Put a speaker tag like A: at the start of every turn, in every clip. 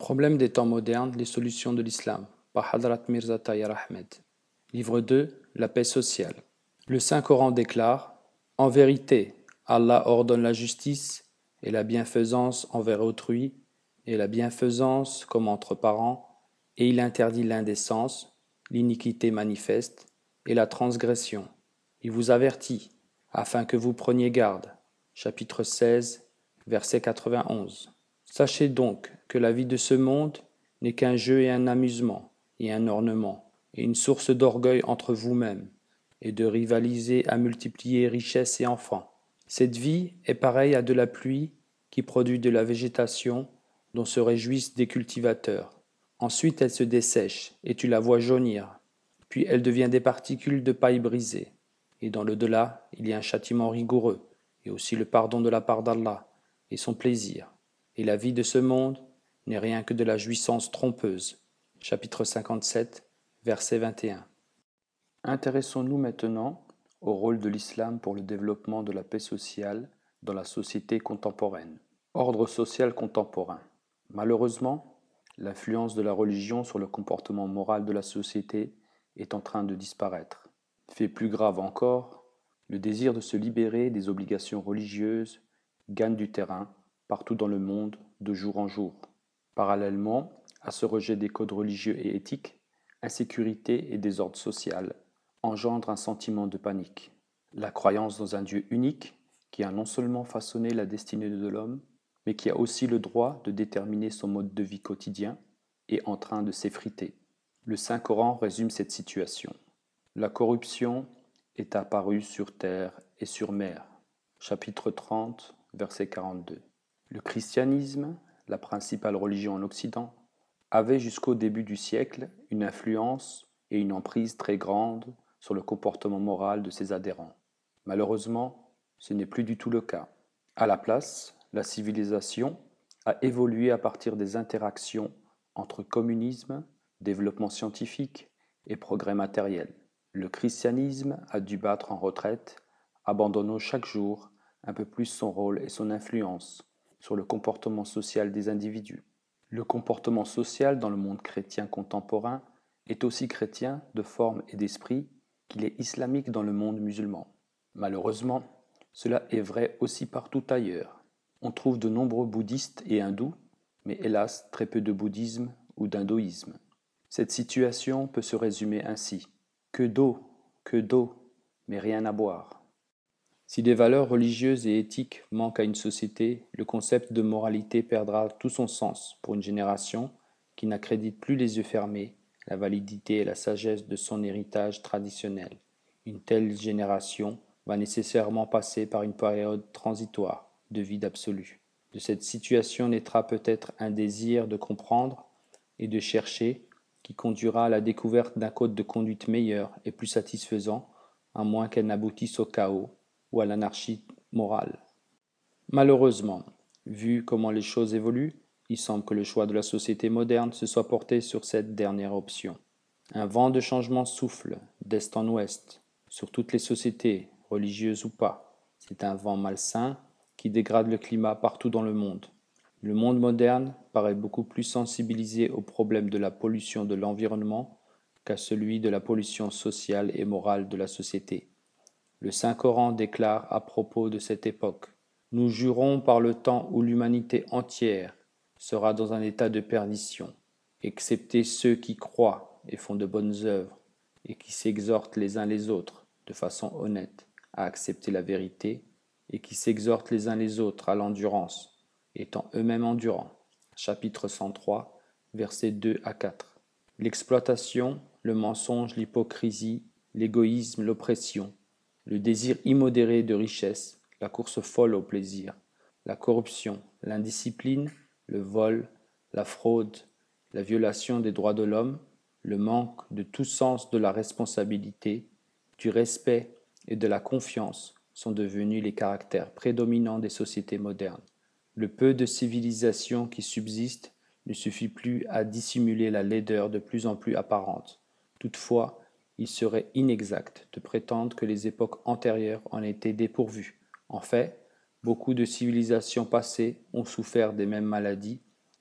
A: Problème des temps modernes, les solutions de l'islam, par Hadrat Mirza Tahir Ahmed. Livre 2, la paix sociale. Le Saint-Coran déclare: En vérité, Allah ordonne la justice et la bienfaisance envers autrui, et la bienfaisance comme entre parents, et il interdit l'indécence, l'iniquité manifeste et la transgression. Il vous avertit, afin que vous preniez garde. Chapitre 16, verset 91. Sachez donc que la vie de ce monde n'est qu'un jeu et un amusement, et un ornement, et une source d'orgueil entre vous-mêmes, et de rivaliser à multiplier richesses et enfants. Cette vie est pareille à de la pluie qui produit de la végétation dont se réjouissent des cultivateurs. Ensuite elle se dessèche, et tu la vois jaunir, puis elle devient des particules de paille brisée. Et dans l'au-delà, il y a un châtiment rigoureux, et aussi le pardon de la part d'Allah, et son plaisir. Et la vie de ce monde n'est rien que de la jouissance trompeuse. Chapitre 57, verset 21. Intéressons-nous maintenant au rôle de l'islam pour le développement de la paix sociale dans la société contemporaine. Ordre social contemporain. Malheureusement, l'influence de la religion sur le comportement moral de la société est en train de disparaître. Fait plus grave encore, le désir de se libérer des obligations religieuses gagne du terrain partout dans le monde de jour en jour. Parallèlement à ce rejet des codes religieux et éthiques, insécurité et désordre social engendrent un sentiment de panique. La croyance dans un Dieu unique qui a non seulement façonné la destinée de l'homme, mais qui a aussi le droit de déterminer son mode de vie quotidien, est en train de s'effriter. Le Saint-Coran résume cette situation. La corruption est apparue sur terre et sur mer. Chapitre 30, verset 42. Le christianisme, la principale religion en Occident, avait jusqu'au début du siècle une influence et une emprise très grande sur le comportement moral de ses adhérents. Malheureusement, ce n'est plus du tout le cas. À la place, la civilisation a évolué à partir des interactions entre communisme, développement scientifique et progrès matériel. Le christianisme a dû battre en retraite, abandonnant chaque jour un peu plus son rôle et son influence sur le comportement social des individus. Le comportement social dans le monde chrétien contemporain est aussi chrétien de forme et d'esprit qu'il est islamique dans le monde musulman. Malheureusement, cela est vrai aussi partout ailleurs. On trouve de nombreux bouddhistes et hindous, mais hélas très peu de bouddhisme ou d'hindouisme. Cette situation peut se résumer ainsi. Que d'eau, mais rien à boire. Si des valeurs religieuses et éthiques manquent à une société, le concept de moralité perdra tout son sens pour une génération qui n'accrédite plus les yeux fermés la validité et la sagesse de son héritage traditionnel. Une telle génération va nécessairement passer par une période transitoire de vide absolu. De cette situation naîtra peut-être un désir de comprendre et de chercher qui conduira à la découverte d'un code de conduite meilleur et plus satisfaisant, à moins qu'elle n'aboutisse au chaos ou à l'anarchie morale. Malheureusement, vu comment les choses évoluent, il semble que le choix de la société moderne se soit porté sur cette dernière option. Un vent de changement souffle, d'est en ouest, sur toutes les sociétés, religieuses ou pas. C'est un vent malsain qui dégrade le climat partout dans le monde. Le monde moderne paraît beaucoup plus sensibilisé au problème de la pollution de l'environnement qu'à celui de la pollution sociale et morale de la société. Le Saint-Coran déclare à propos de cette époque: Nous jurons par le temps où l'humanité entière sera dans un état de perdition, excepté ceux qui croient et font de bonnes œuvres, et qui s'exhortent les uns les autres, de façon honnête, à accepter la vérité, et qui s'exhortent les uns les autres à l'endurance, étant eux-mêmes endurants. Chapitre 103, versets 2 à 4. L'exploitation, le mensonge, l'hypocrisie, l'égoïsme, l'oppression, le désir immodéré de richesse, la course folle au plaisir, la corruption, l'indiscipline, le vol, la fraude, la violation des droits de l'homme, le manque de tout sens de la responsabilité, du respect et de la confiance sont devenus les caractères prédominants des sociétés modernes. Le peu de civilisation qui subsiste ne suffit plus à dissimuler la laideur de plus en plus apparente. Toutefois, il serait inexact de prétendre que les époques antérieures en étaient dépourvues. En fait, beaucoup de civilisations passées ont souffert des mêmes maladies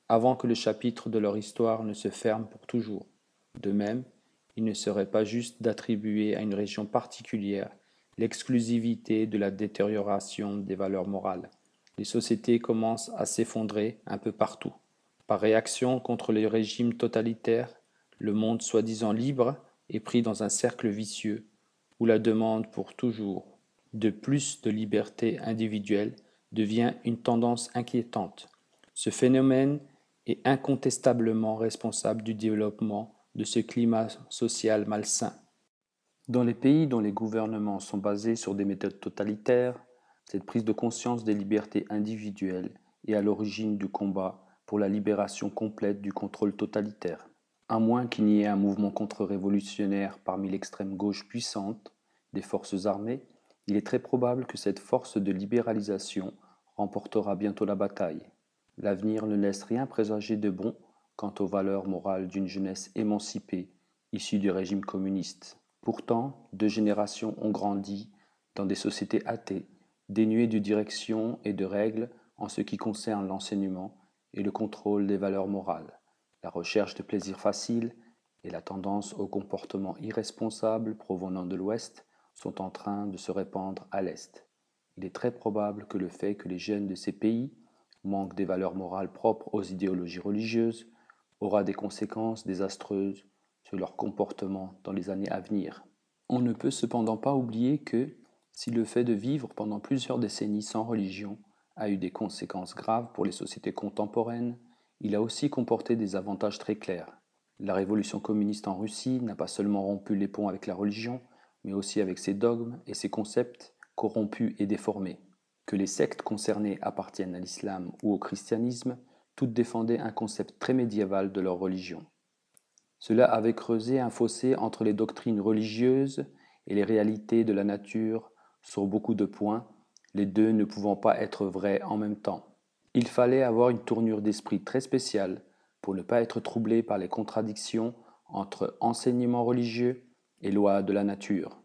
A: avant que le chapitre de leur histoire ne se ferme pour toujours. De même, il ne serait pas juste d'attribuer à une région particulière l'exclusivité de la détérioration des valeurs morales. Les sociétés commencent à s'effondrer un peu partout. Par réaction contre les régimes totalitaires, le monde soi-disant libre est pris dans un cercle vicieux où la demande pour toujours de plus de liberté individuelle devient une tendance inquiétante. Ce phénomène est incontestablement responsable du développement de ce climat social malsain. Dans les pays dont les gouvernements sont basés sur des méthodes totalitaires, cette prise de conscience des libertés individuelles est à l'origine du combat pour la libération complète du contrôle totalitaire. À moins qu'il n'y ait un mouvement contre-révolutionnaire parmi l'extrême gauche puissante des forces armées, il est très probable que cette force de libéralisation remportera bientôt la bataille. L'avenir ne laisse rien présager de bon quant aux valeurs morales d'une jeunesse émancipée issue du régime communiste. Pourtant, 2 générations ont grandi dans des sociétés athées, dénuées de direction et de règles en ce qui concerne l'enseignement et le contrôle des valeurs morales. La recherche de plaisir facile et la tendance au comportement irresponsable provenant de l'Ouest sont en train de se répandre à l'Est. Il est très probable que le fait que les jeunes de ces pays manquent des valeurs morales propres aux idéologies religieuses aura des conséquences désastreuses sur leur comportement dans les années à venir. On ne peut cependant pas oublier que, si le fait de vivre pendant plusieurs décennies sans religion a eu des conséquences graves pour les sociétés contemporaines, il a aussi comporté des avantages très clairs. La révolution communiste en Russie n'a pas seulement rompu les ponts avec la religion, mais aussi avec ses dogmes et ses concepts corrompus et déformés. Que les sectes concernées appartiennent à l'islam ou au christianisme, toutes défendaient un concept très médiéval de leur religion. Cela avait creusé un fossé entre les doctrines religieuses et les réalités de la nature sur beaucoup de points, les deux ne pouvant pas être vrais en même temps. Il fallait avoir une tournure d'esprit très spéciale pour ne pas être troublé par les contradictions entre enseignements religieux et lois de la nature.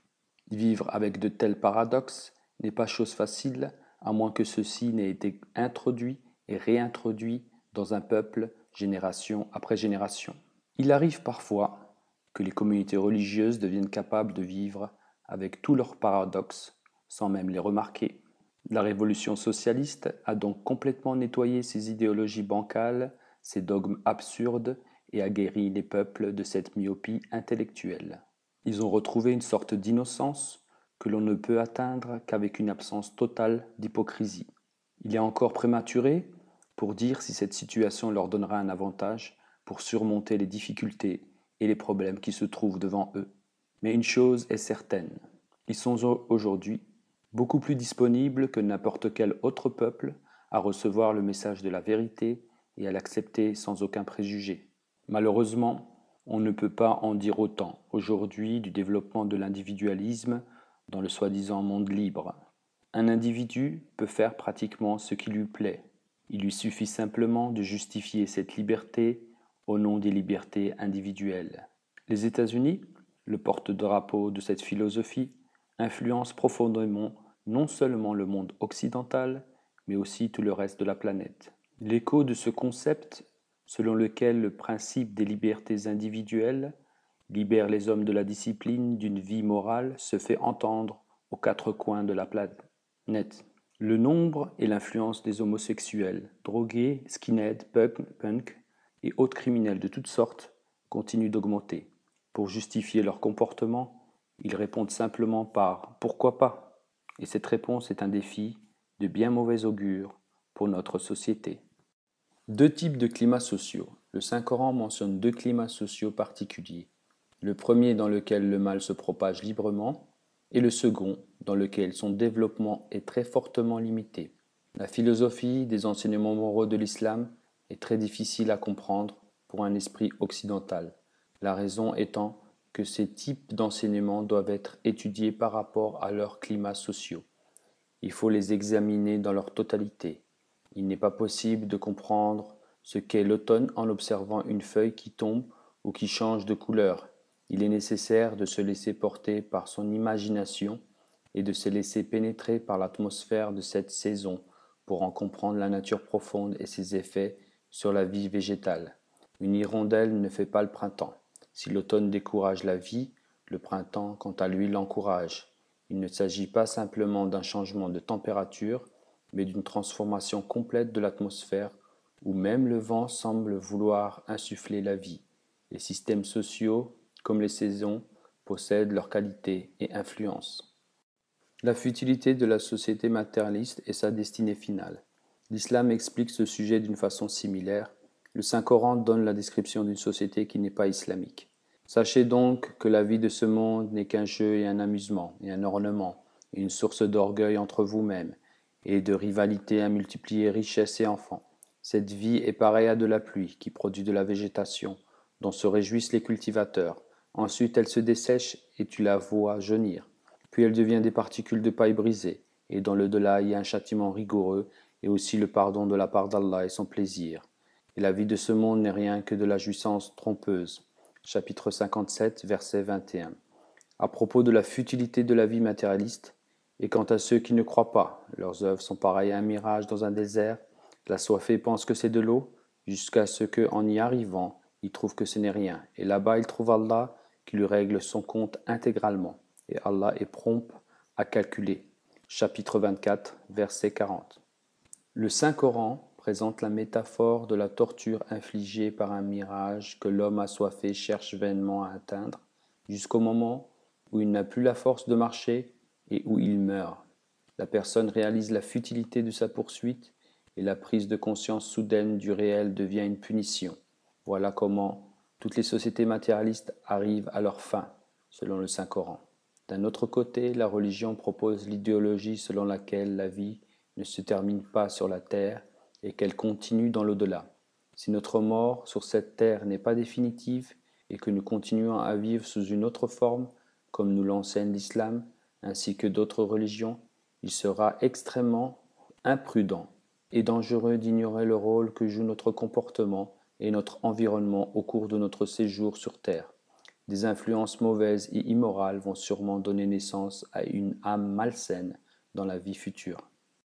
A: Vivre avec de tels paradoxes n'est pas chose facile, à moins que ceux-ci n'aient été introduits et réintroduits dans un peuple génération après génération. Il arrive parfois que les communautés religieuses deviennent capables de vivre avec tous leurs paradoxes sans même les remarquer. La révolution socialiste a donc complètement nettoyé ces idéologies bancales, ces dogmes absurdes et a guéri les peuples de cette myopie intellectuelle. Ils ont retrouvé une sorte d'innocence que l'on ne peut atteindre qu'avec une absence totale d'hypocrisie. Il est encore prématuré pour dire si cette situation leur donnera un avantage pour surmonter les difficultés et les problèmes qui se trouvent devant eux. Mais une chose est certaine, ils sont aujourd'hui beaucoup plus disponibles que n'importe quel autre peuple à recevoir le message de la vérité et à l'accepter sans aucun préjugé. Malheureusement, on ne peut pas en dire autant aujourd'hui du développement de l'individualisme dans le soi-disant monde libre. Un individu peut faire pratiquement ce qui lui plaît. Il lui suffit simplement de justifier cette liberté au nom des libertés individuelles. Les États-Unis, le porte-drapeau de cette philosophie, influencent profondément non seulement le monde occidental, mais aussi tout le reste de la planète. L'écho de ce concept, selon lequel le principe des libertés individuelles libère les hommes de la discipline d'une vie morale, se fait entendre aux 4 coins de la planète. Le nombre et l'influence des homosexuels, drogués, skinheads, punk et autres criminels de toutes sortes continuent d'augmenter. Pour justifier leur comportement, ils répondent simplement par « pourquoi pas ?» et cette réponse est un défi de bien mauvais augure pour notre société. 2 types de climats sociaux. Le Saint-Coran mentionne 2 climats sociaux particuliers. Le premier dans lequel le mal se propage librement et le second dans lequel son développement est très fortement limité. La philosophie des enseignements moraux de l'islam est très difficile à comprendre pour un esprit occidental, la raison étant que ces types d'enseignements doivent être étudiés par rapport à leurs climats sociaux. Il faut les examiner dans leur totalité. Il n'est pas possible de comprendre ce qu'est l'automne en observant une feuille qui tombe ou qui change de couleur. Il est nécessaire de se laisser porter par son imagination et de se laisser pénétrer par l'atmosphère de cette saison pour en comprendre la nature profonde et ses effets sur la vie végétale. Une hirondelle ne fait pas le printemps. Si l'automne décourage la vie, le printemps, quant à lui, l'encourage. Il ne s'agit pas simplement d'un changement de température, mais d'une transformation complète de l'atmosphère, où même le vent semble vouloir insuffler la vie. Les systèmes sociaux, comme les saisons, possèdent leurs qualités et influences. La futilité de la société matérialiste et sa destinée finale. L'islam explique ce sujet d'une façon similaire. Le Saint-Coran donne la description d'une société qui n'est pas islamique. Sachez donc que la vie de ce monde n'est qu'un jeu et un amusement, et un ornement, et une source d'orgueil entre vous-mêmes, et de rivalité à multiplier richesses et enfants. Cette vie est pareille à de la pluie qui produit de la végétation, dont se réjouissent les cultivateurs. Ensuite elle se dessèche et tu la vois jaunir. Puis elle devient des particules de paille brisées, et dans le delà il y a un châtiment rigoureux, et aussi le pardon de la part d'Allah et son plaisir. Et la vie de ce monde n'est rien que de la jouissance trompeuse. Chapitre 57, verset 21. À propos de la futilité de la vie matérialiste, et quant à ceux qui ne croient pas, leurs œuvres sont pareilles à un mirage dans un désert. L'assoiffé pense que c'est de l'eau, jusqu'à ce que, en y arrivant, il trouve que ce n'est rien. Et là-bas, il trouve Allah qui lui règle son compte intégralement. Et Allah est prompt à calculer. Chapitre 24, verset 40. Le Saint-Coran présente la métaphore de la torture infligée par un mirage que l'homme assoiffé cherche vainement à atteindre, jusqu'au moment où il n'a plus la force de marcher et où il meurt. La personne réalise la futilité de sa poursuite et la prise de conscience soudaine du réel devient une punition. Voilà comment toutes les sociétés matérialistes arrivent à leur fin, selon le Saint-Coran. D'un autre côté, la religion propose l'idéologie selon laquelle la vie ne se termine pas sur la terre et qu'elle continue dans l'au-delà. Si notre mort sur cette terre n'est pas définitive et que nous continuons à vivre sous une autre forme, comme nous l'enseigne l'islam, ainsi que d'autres religions, il sera extrêmement imprudent et dangereux d'ignorer le rôle que joue notre comportement et notre environnement au cours de notre séjour sur terre. Des influences mauvaises et immorales vont sûrement donner naissance à une âme malsaine dans la vie future.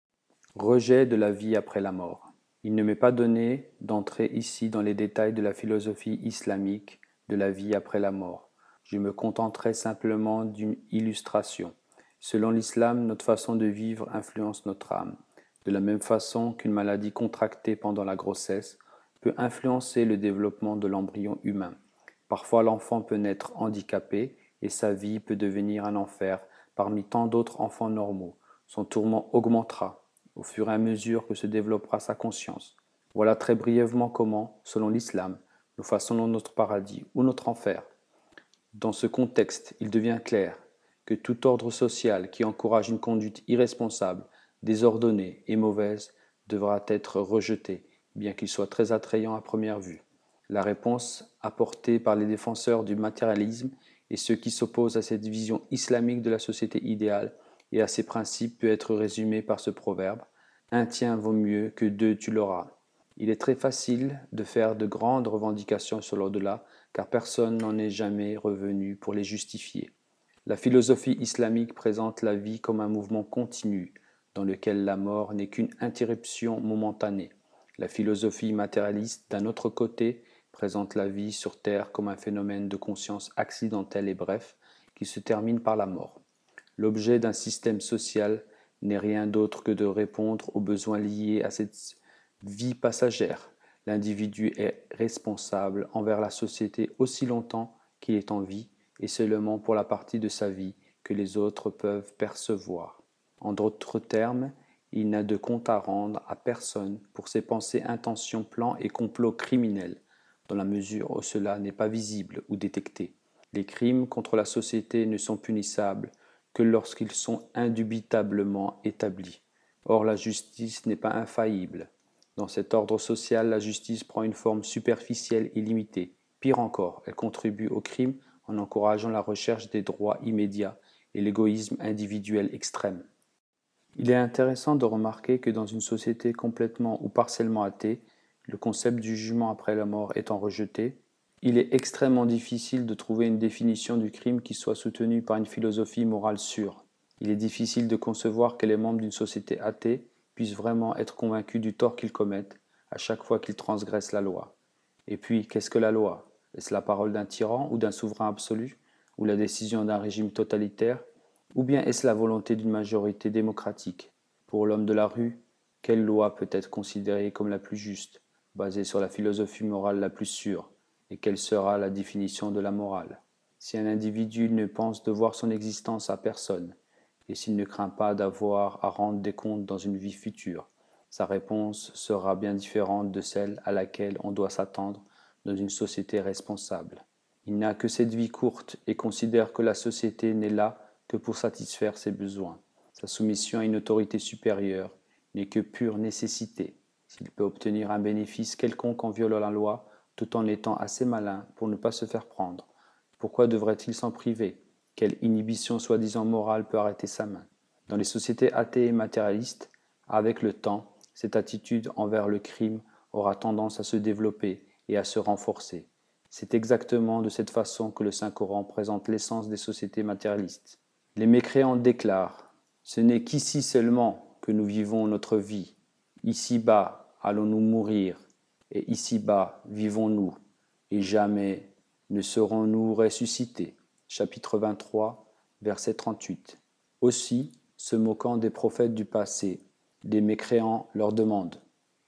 A: Rejet de la vie après la mort. Il ne m'est pas donné d'entrer ici dans les détails de la philosophie islamique de la vie après la mort. Je me contenterai simplement d'une illustration. Selon l'islam, notre façon de vivre influence notre âme, de la même façon qu'une maladie contractée pendant la grossesse peut influencer le développement de l'embryon humain. Parfois l'enfant peut naître handicapé et sa vie peut devenir un enfer parmi tant d'autres enfants normaux. Son tourment augmentera au fur et à mesure que se développera sa conscience. Voilà très brièvement comment, selon l'islam, nous façonnons notre paradis ou notre enfer. Dans ce contexte, il devient clair que tout ordre social qui encourage une conduite irresponsable, désordonnée et mauvaise devra être rejeté, bien qu'il soit très attrayant à première vue. La réponse apportée par les défenseurs du matérialisme et ceux qui s'opposent à cette vision islamique de la société idéale et à ses principes peut être résumée par ce proverbe: un tien vaut mieux que deux tu l'auras. Il est très facile de faire de grandes revendications sur l'au-delà, car personne n'en est jamais revenu pour les justifier. La philosophie islamique présente la vie comme un mouvement continu, dans lequel la mort n'est qu'une interruption momentanée. La philosophie matérialiste, d'un autre côté, présente la vie sur terre comme un phénomène de conscience accidentel et bref, qui se termine par la mort. L'objet d'un système social n'est rien d'autre que de répondre aux besoins liés à cette vie passagère. L'individu est responsable envers la société aussi longtemps qu'il est en vie et seulement pour la partie de sa vie que les autres peuvent percevoir. En d'autres termes, il n'a de compte à rendre à personne pour ses pensées, intentions, plans et complots criminels, dans la mesure où cela n'est pas visible ou détecté. Les crimes contre la société ne sont punissables que lorsqu'ils sont indubitablement établis. Or la justice n'est pas infaillible. Dans cet ordre social, la justice prend une forme superficielle et limitée. Pire encore, elle contribue au crime en encourageant la recherche des droits immédiats et l'égoïsme individuel extrême. Il est intéressant de remarquer que dans une société complètement ou partiellement athée, le concept du jugement après la mort étant rejeté, il est extrêmement difficile de trouver une définition du crime qui soit soutenue par une philosophie morale sûre. Il est difficile de concevoir que les membres d'une société athée puissent vraiment être convaincus du tort qu'ils commettent, à chaque fois qu'ils transgressent la loi. Et puis, qu'est-ce que la loi? Est-ce la parole d'un tyran ou d'un souverain absolu, ou la décision d'un régime totalitaire, ou bien est-ce la volonté d'une majorité démocratique? Pour l'homme de la rue, quelle loi peut être considérée comme la plus juste, basée sur la philosophie morale la plus sûre, et quelle sera la définition de la morale? Si un individu ne pense devoir son existence à personne, et s'il ne craint pas d'avoir à rendre des comptes dans une vie future, sa réponse sera bien différente de celle à laquelle on doit s'attendre dans une société responsable. Il n'a que cette vie courte et considère que la société n'est là que pour satisfaire ses besoins. Sa soumission à une autorité supérieure n'est que pure nécessité. S'il peut obtenir un bénéfice quelconque en violant la loi, tout en étant assez malin pour ne pas se faire prendre, pourquoi devrait-il s'en priver? Quelle inhibition soi-disant morale peut arrêter sa main? Dans les sociétés athées et matérialistes, avec le temps, cette attitude envers le crime aura tendance à se développer et à se renforcer. C'est exactement de cette façon que le Saint-Coran présente l'essence des sociétés matérialistes. Les mécréants déclarent « Ce n'est qu'ici seulement que nous vivons notre vie. Ici-bas allons-nous mourir, et ici-bas vivons-nous, et jamais ne serons-nous ressuscités » chapitre 23, verset 38. Aussi, se moquant des prophètes du passé, les mécréants leur demandent.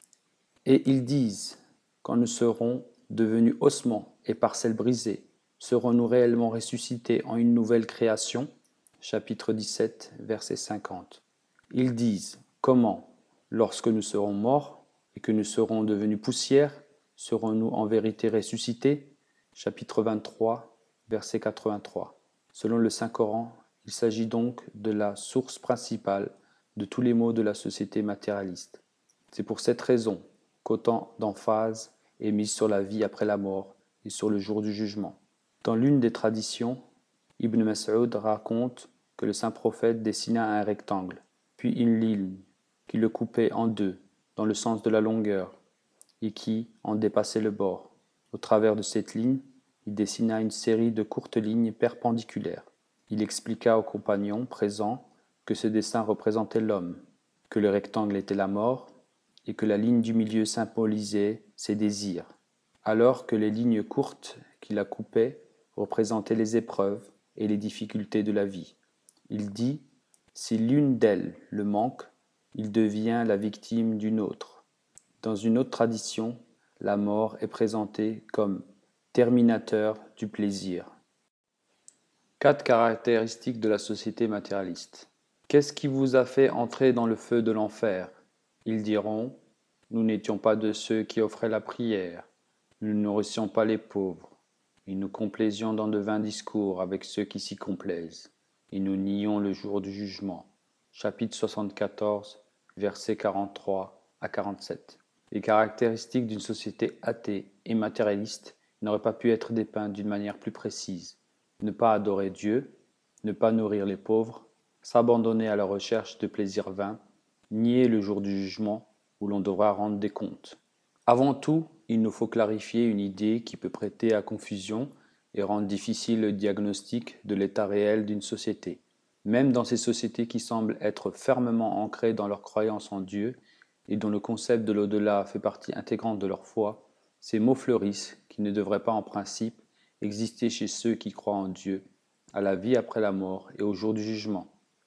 A: Et ils disent, quand nous serons devenus ossements et parcelles brisées, serons-nous réellement ressuscités en une nouvelle création? Chapitre 17, verset 50. Ils disent, comment, lorsque nous serons morts et que nous serons devenus poussière, serons-nous en vérité ressuscités? Chapitre 23, verset 83. Selon le Saint-Coran, il s'agit donc de la source principale de tous les maux de la société matérialiste. C'est pour cette raison qu'autant d'emphase est mise sur la vie après la mort et sur le jour du jugement. Dans l'une des traditions, Ibn Mas'ud raconte que le saint prophète dessina un rectangle, puis une ligne qui le coupait en deux, dans le sens de la longueur, et qui en dépassait le bord. Au travers de cette ligne, il dessina une série de courtes lignes perpendiculaires. Il expliqua aux compagnons présents que ce dessin représentait l'homme, que le rectangle était la mort, et que la ligne du milieu symbolisait ses désirs, alors que les lignes courtes qui la coupaient représentaient les épreuves et les difficultés de la vie. Il dit, si l'une d'elles le manque, il devient la victime d'une autre. Dans une autre tradition, la mort est présentée comme terminateur du plaisir. 4 caractéristiques de la société matérialiste. Qu'est-ce qui vous a fait entrer dans le feu de l'enfer? Ils diront, nous n'étions pas de ceux qui offraient la prière, nous ne nourrissions pas les pauvres, et nous complaisions dans de vains discours avec ceux qui s'y complaisent, et nous nions le jour du jugement. Chapitre 74, versets 43 à 47. Les caractéristiques d'une société athée et matérialiste n'auraient pas pu être dépeintes d'une manière plus précise. Ne pas adorer Dieu, ne pas nourrir les pauvres, s'abandonner à la recherche de plaisirs vains, nier le jour du jugement où l'on devra rendre des comptes. Avant tout, il nous faut clarifier une idée qui peut prêter à confusion et rendre difficile le diagnostic de l'état réel d'une société. Même dans ces sociétés qui semblent être fermement ancrées dans leur croyance en Dieu et dont le concept de l'au-delà fait partie intégrante de leur foi, ces mots fleurissent qui ne devraient pas en principe exister chez ceux qui croient en Dieu, à la vie après la mort et au jour du jugement.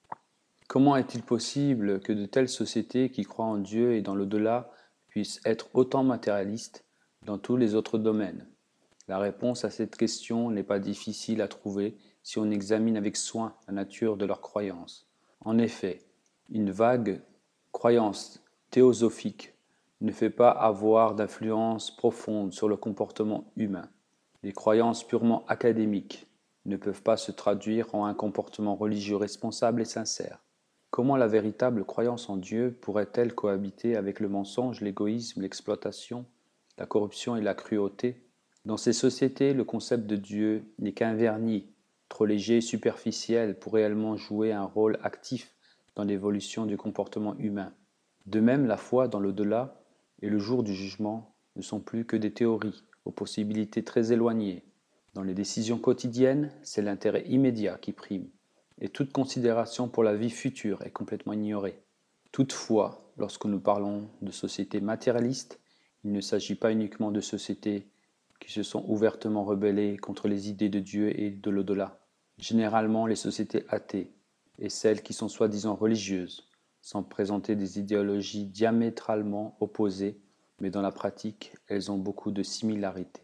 A: Comment est-il possible que de telles sociétés qui croient en Dieu et dans l'au-delà puissent être autant matérialistes dans tous les autres domaines? La réponse à cette question n'est pas difficile à trouver si on examine avec soin la nature de leurs croyances. En effet, une vague croyance théosophique ne fait pas avoir d'influence profonde sur le comportement humain. Les croyances purement académiques ne peuvent pas se traduire en un comportement religieux responsable et sincère. Comment la véritable croyance en Dieu pourrait-elle cohabiter avec le mensonge, l'égoïsme, l'exploitation, la corruption et la cruauté? Dans ces sociétés, le concept de Dieu n'est qu'un vernis, trop léger et superficiel pour réellement jouer un rôle actif dans l'évolution du comportement humain. De même, la foi dans l'au-delà et le jour du jugement ne sont plus que des théories, aux possibilités très éloignées. Dans les décisions quotidiennes, c'est l'intérêt immédiat qui prime, et toute considération pour la vie future est complètement ignorée. Toutefois, lorsque nous parlons de société matérialiste, Il ne s'agit pas uniquement de sociétés qui se sont ouvertement rebellées contre les idées de Dieu et de l'au-delà. Généralement, les sociétés athées et celles qui sont soi-disant religieuses semblent présenter des idéologies diamétralement opposées, mais dans la pratique, elles ont beaucoup de similarités.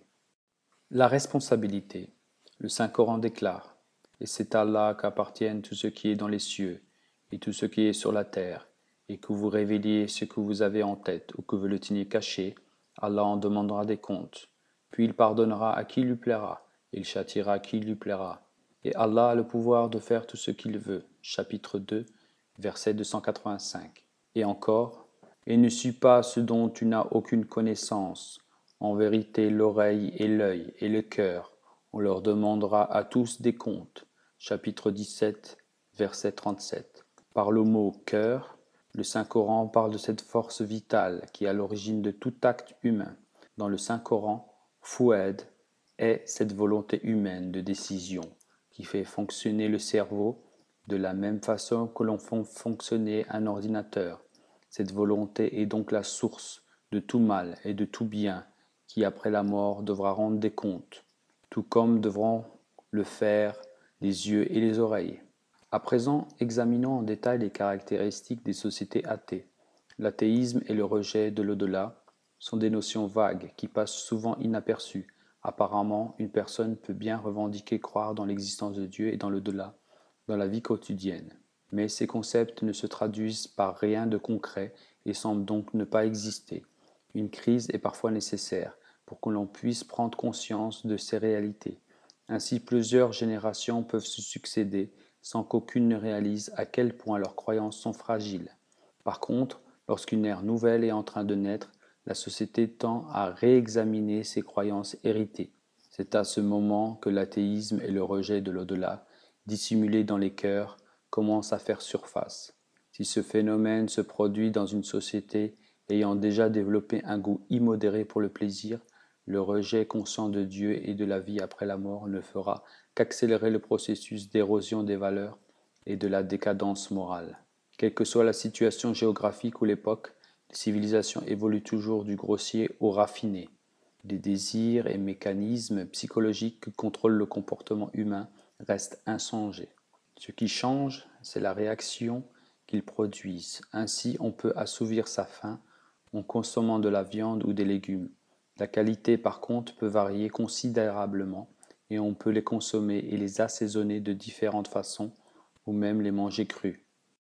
A: La responsabilité. Le Saint-Coran déclare: « Et c'est à Allah qu'appartiennent tout ce qui est dans les cieux et tout ce qui est sur la terre, et que vous révéliez ce que vous avez en tête ou que vous le teniez caché, Allah en demandera des comptes. Puis il pardonnera à qui lui plaira, et il châtiera qui lui plaira. Et Allah a le pouvoir de faire tout ce qu'il veut. » Chapitre 2, verset 285. Et encore: « Et ne suis pas ce dont tu n'as aucune connaissance. En vérité, l'oreille et l'œil et le cœur, on leur demandera à tous des comptes. » Chapitre 17, verset 37. Par le mot cœur, le Saint-Coran parle de cette force vitale qui est à l'origine de tout acte humain. Dans le Saint-Coran, Fouad est cette volonté humaine de décision qui fait fonctionner le cerveau de la même façon que l'on fait fonctionner un ordinateur. Cette volonté est donc la source de tout mal et de tout bien qui, après la mort, devra rendre des comptes, tout comme devront le faire les yeux et les oreilles. À présent, examinons en détail les caractéristiques des sociétés athées. L'athéisme et le rejet de l'au-delà sont des notions vagues qui passent souvent inaperçues. Apparemment, une personne peut bien revendiquer croire dans l'existence de Dieu et dans l'au-delà dans la vie quotidienne. Mais ces concepts ne se traduisent par rien de concret et semblent donc ne pas exister. Une crise est parfois nécessaire pour que l'on puisse prendre conscience de ces réalités. Ainsi, plusieurs générations peuvent se succéder sans qu'aucune ne réalise à quel point leurs croyances sont fragiles. Par contre, lorsqu'une ère nouvelle est en train de naître, la société tend à réexaminer ses croyances héritées. C'est à ce moment que l'athéisme et le rejet de l'au-delà, dissimulés dans les cœurs, commencent à faire surface. Si ce phénomène se produit dans une société ayant déjà développé un goût immodéré pour le plaisir, le rejet conscient de Dieu et de la vie après la mort ne fera qu'accélérer le processus d'érosion des valeurs et de la décadence morale. Quelle que soit la situation géographique ou l'époque, les civilisations évoluent toujours du grossier au raffiné. Les désirs et mécanismes psychologiques qui contrôlent le comportement humain restent inchangés. Ce qui change, c'est la réaction qu'ils produisent. Ainsi, on peut assouvir sa faim en consommant de la viande ou des légumes. La qualité, par contre, peut varier considérablement et on peut les consommer et les assaisonner de différentes façons ou même les manger crus.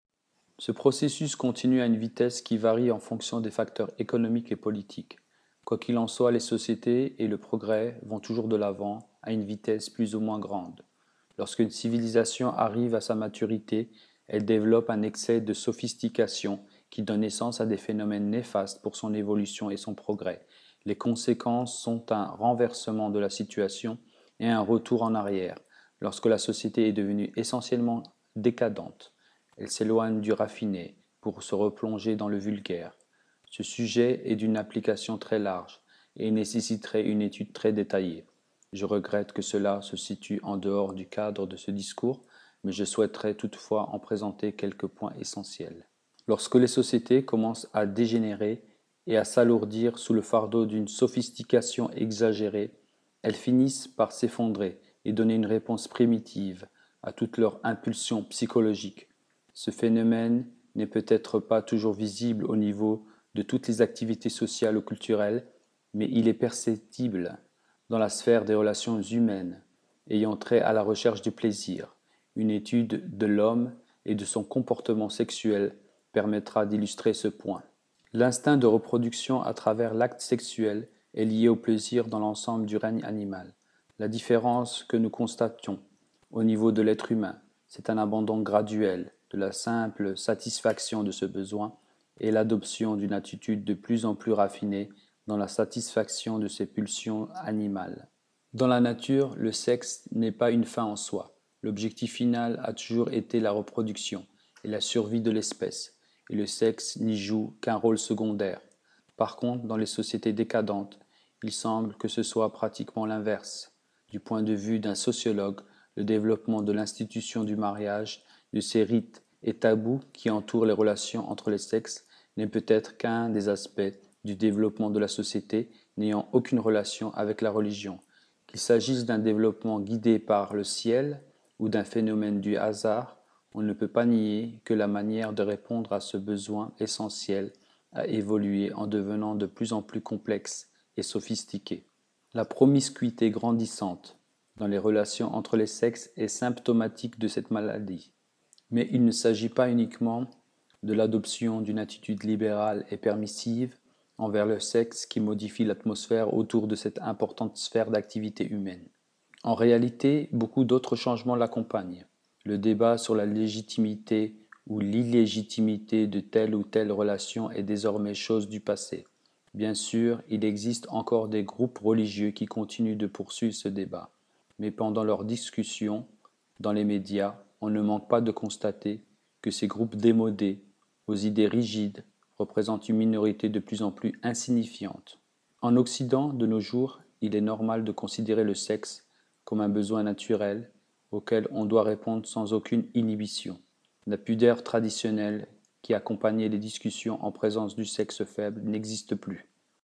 A: Ce processus continue à une vitesse qui varie en fonction des facteurs économiques et politiques. Quoi qu'il en soit, les sociétés et le progrès vont toujours de l'avant à une vitesse plus ou moins grande. Lorsqu'une civilisation arrive à sa maturité, elle développe un excès de sophistication qui donne naissance à des phénomènes néfastes pour son évolution et son progrès. Les conséquences sont un renversement de la situation et un retour en arrière. Lorsque la société est devenue essentiellement décadente, elle s'éloigne du raffiné pour se replonger dans le vulgaire. Ce sujet est d'une application très large et nécessiterait une étude très détaillée. Je regrette que cela se situe en dehors du cadre de ce discours, mais je souhaiterais toutefois en présenter quelques points essentiels. Lorsque les sociétés commencent à dégénérer et à s'alourdir sous le fardeau d'une sophistication exagérée, elles finissent par s'effondrer et donner une réponse primitive à toutes leurs impulsions psychologiques. Ce phénomène n'est peut-être pas toujours visible au niveau de toutes les activités sociales ou culturelles, mais il est perceptible dans la sphère des relations humaines, ayant trait à la recherche du plaisir. Une étude de l'homme et de son comportement sexuel permettra d'illustrer ce point. L'instinct de reproduction à travers l'acte sexuel est lié au plaisir dans l'ensemble du règne animal. La différence que nous constatons au niveau de l'être humain, c'est un abandon graduel de la simple satisfaction de ce besoin et l'adoption d'une attitude de plus en plus raffinée dans la satisfaction de ses pulsions animales. Dans la nature, le sexe n'est pas une fin en soi. L'objectif final a toujours été la reproduction et la survie de l'espèce, et le sexe n'y joue qu'un rôle secondaire. Par contre, dans les sociétés décadentes, il semble que ce soit pratiquement l'inverse. Du point de vue d'un sociologue, le développement de l'institution du mariage, de ces rites et tabous qui entourent les relations entre les sexes n'est peut-être qu'un des aspects du développement de la société n'ayant aucune relation avec la religion. Qu'il s'agisse d'un développement guidé par le ciel ou d'un phénomène du hasard, on ne peut pas nier que la manière de répondre à ce besoin essentiel a évolué en devenant de plus en plus complexe et sophistiquée. La promiscuité grandissante dans les relations entre les sexes est symptomatique de cette maladie. Mais il ne s'agit pas uniquement de l'adoption d'une attitude libérale et permissive envers le sexe qui modifie l'atmosphère autour de cette importante sphère d'activité humaine. En réalité, beaucoup d'autres changements l'accompagnent. Le débat sur la légitimité ou l'illégitimité de telle ou telle relation est désormais chose du passé. Bien sûr, il existe encore des groupes religieux qui continuent de poursuivre ce débat, mais pendant leurs discussions, dans les médias, on ne manque pas de constater que ces groupes démodés, aux idées rigides, représentent une minorité de plus en plus insignifiante. En Occident, de nos jours, il est normal de considérer le sexe comme un besoin naturel auquel on doit répondre sans aucune inhibition. La pudeur traditionnelle qui accompagnait les discussions en présence du sexe faible n'existe plus.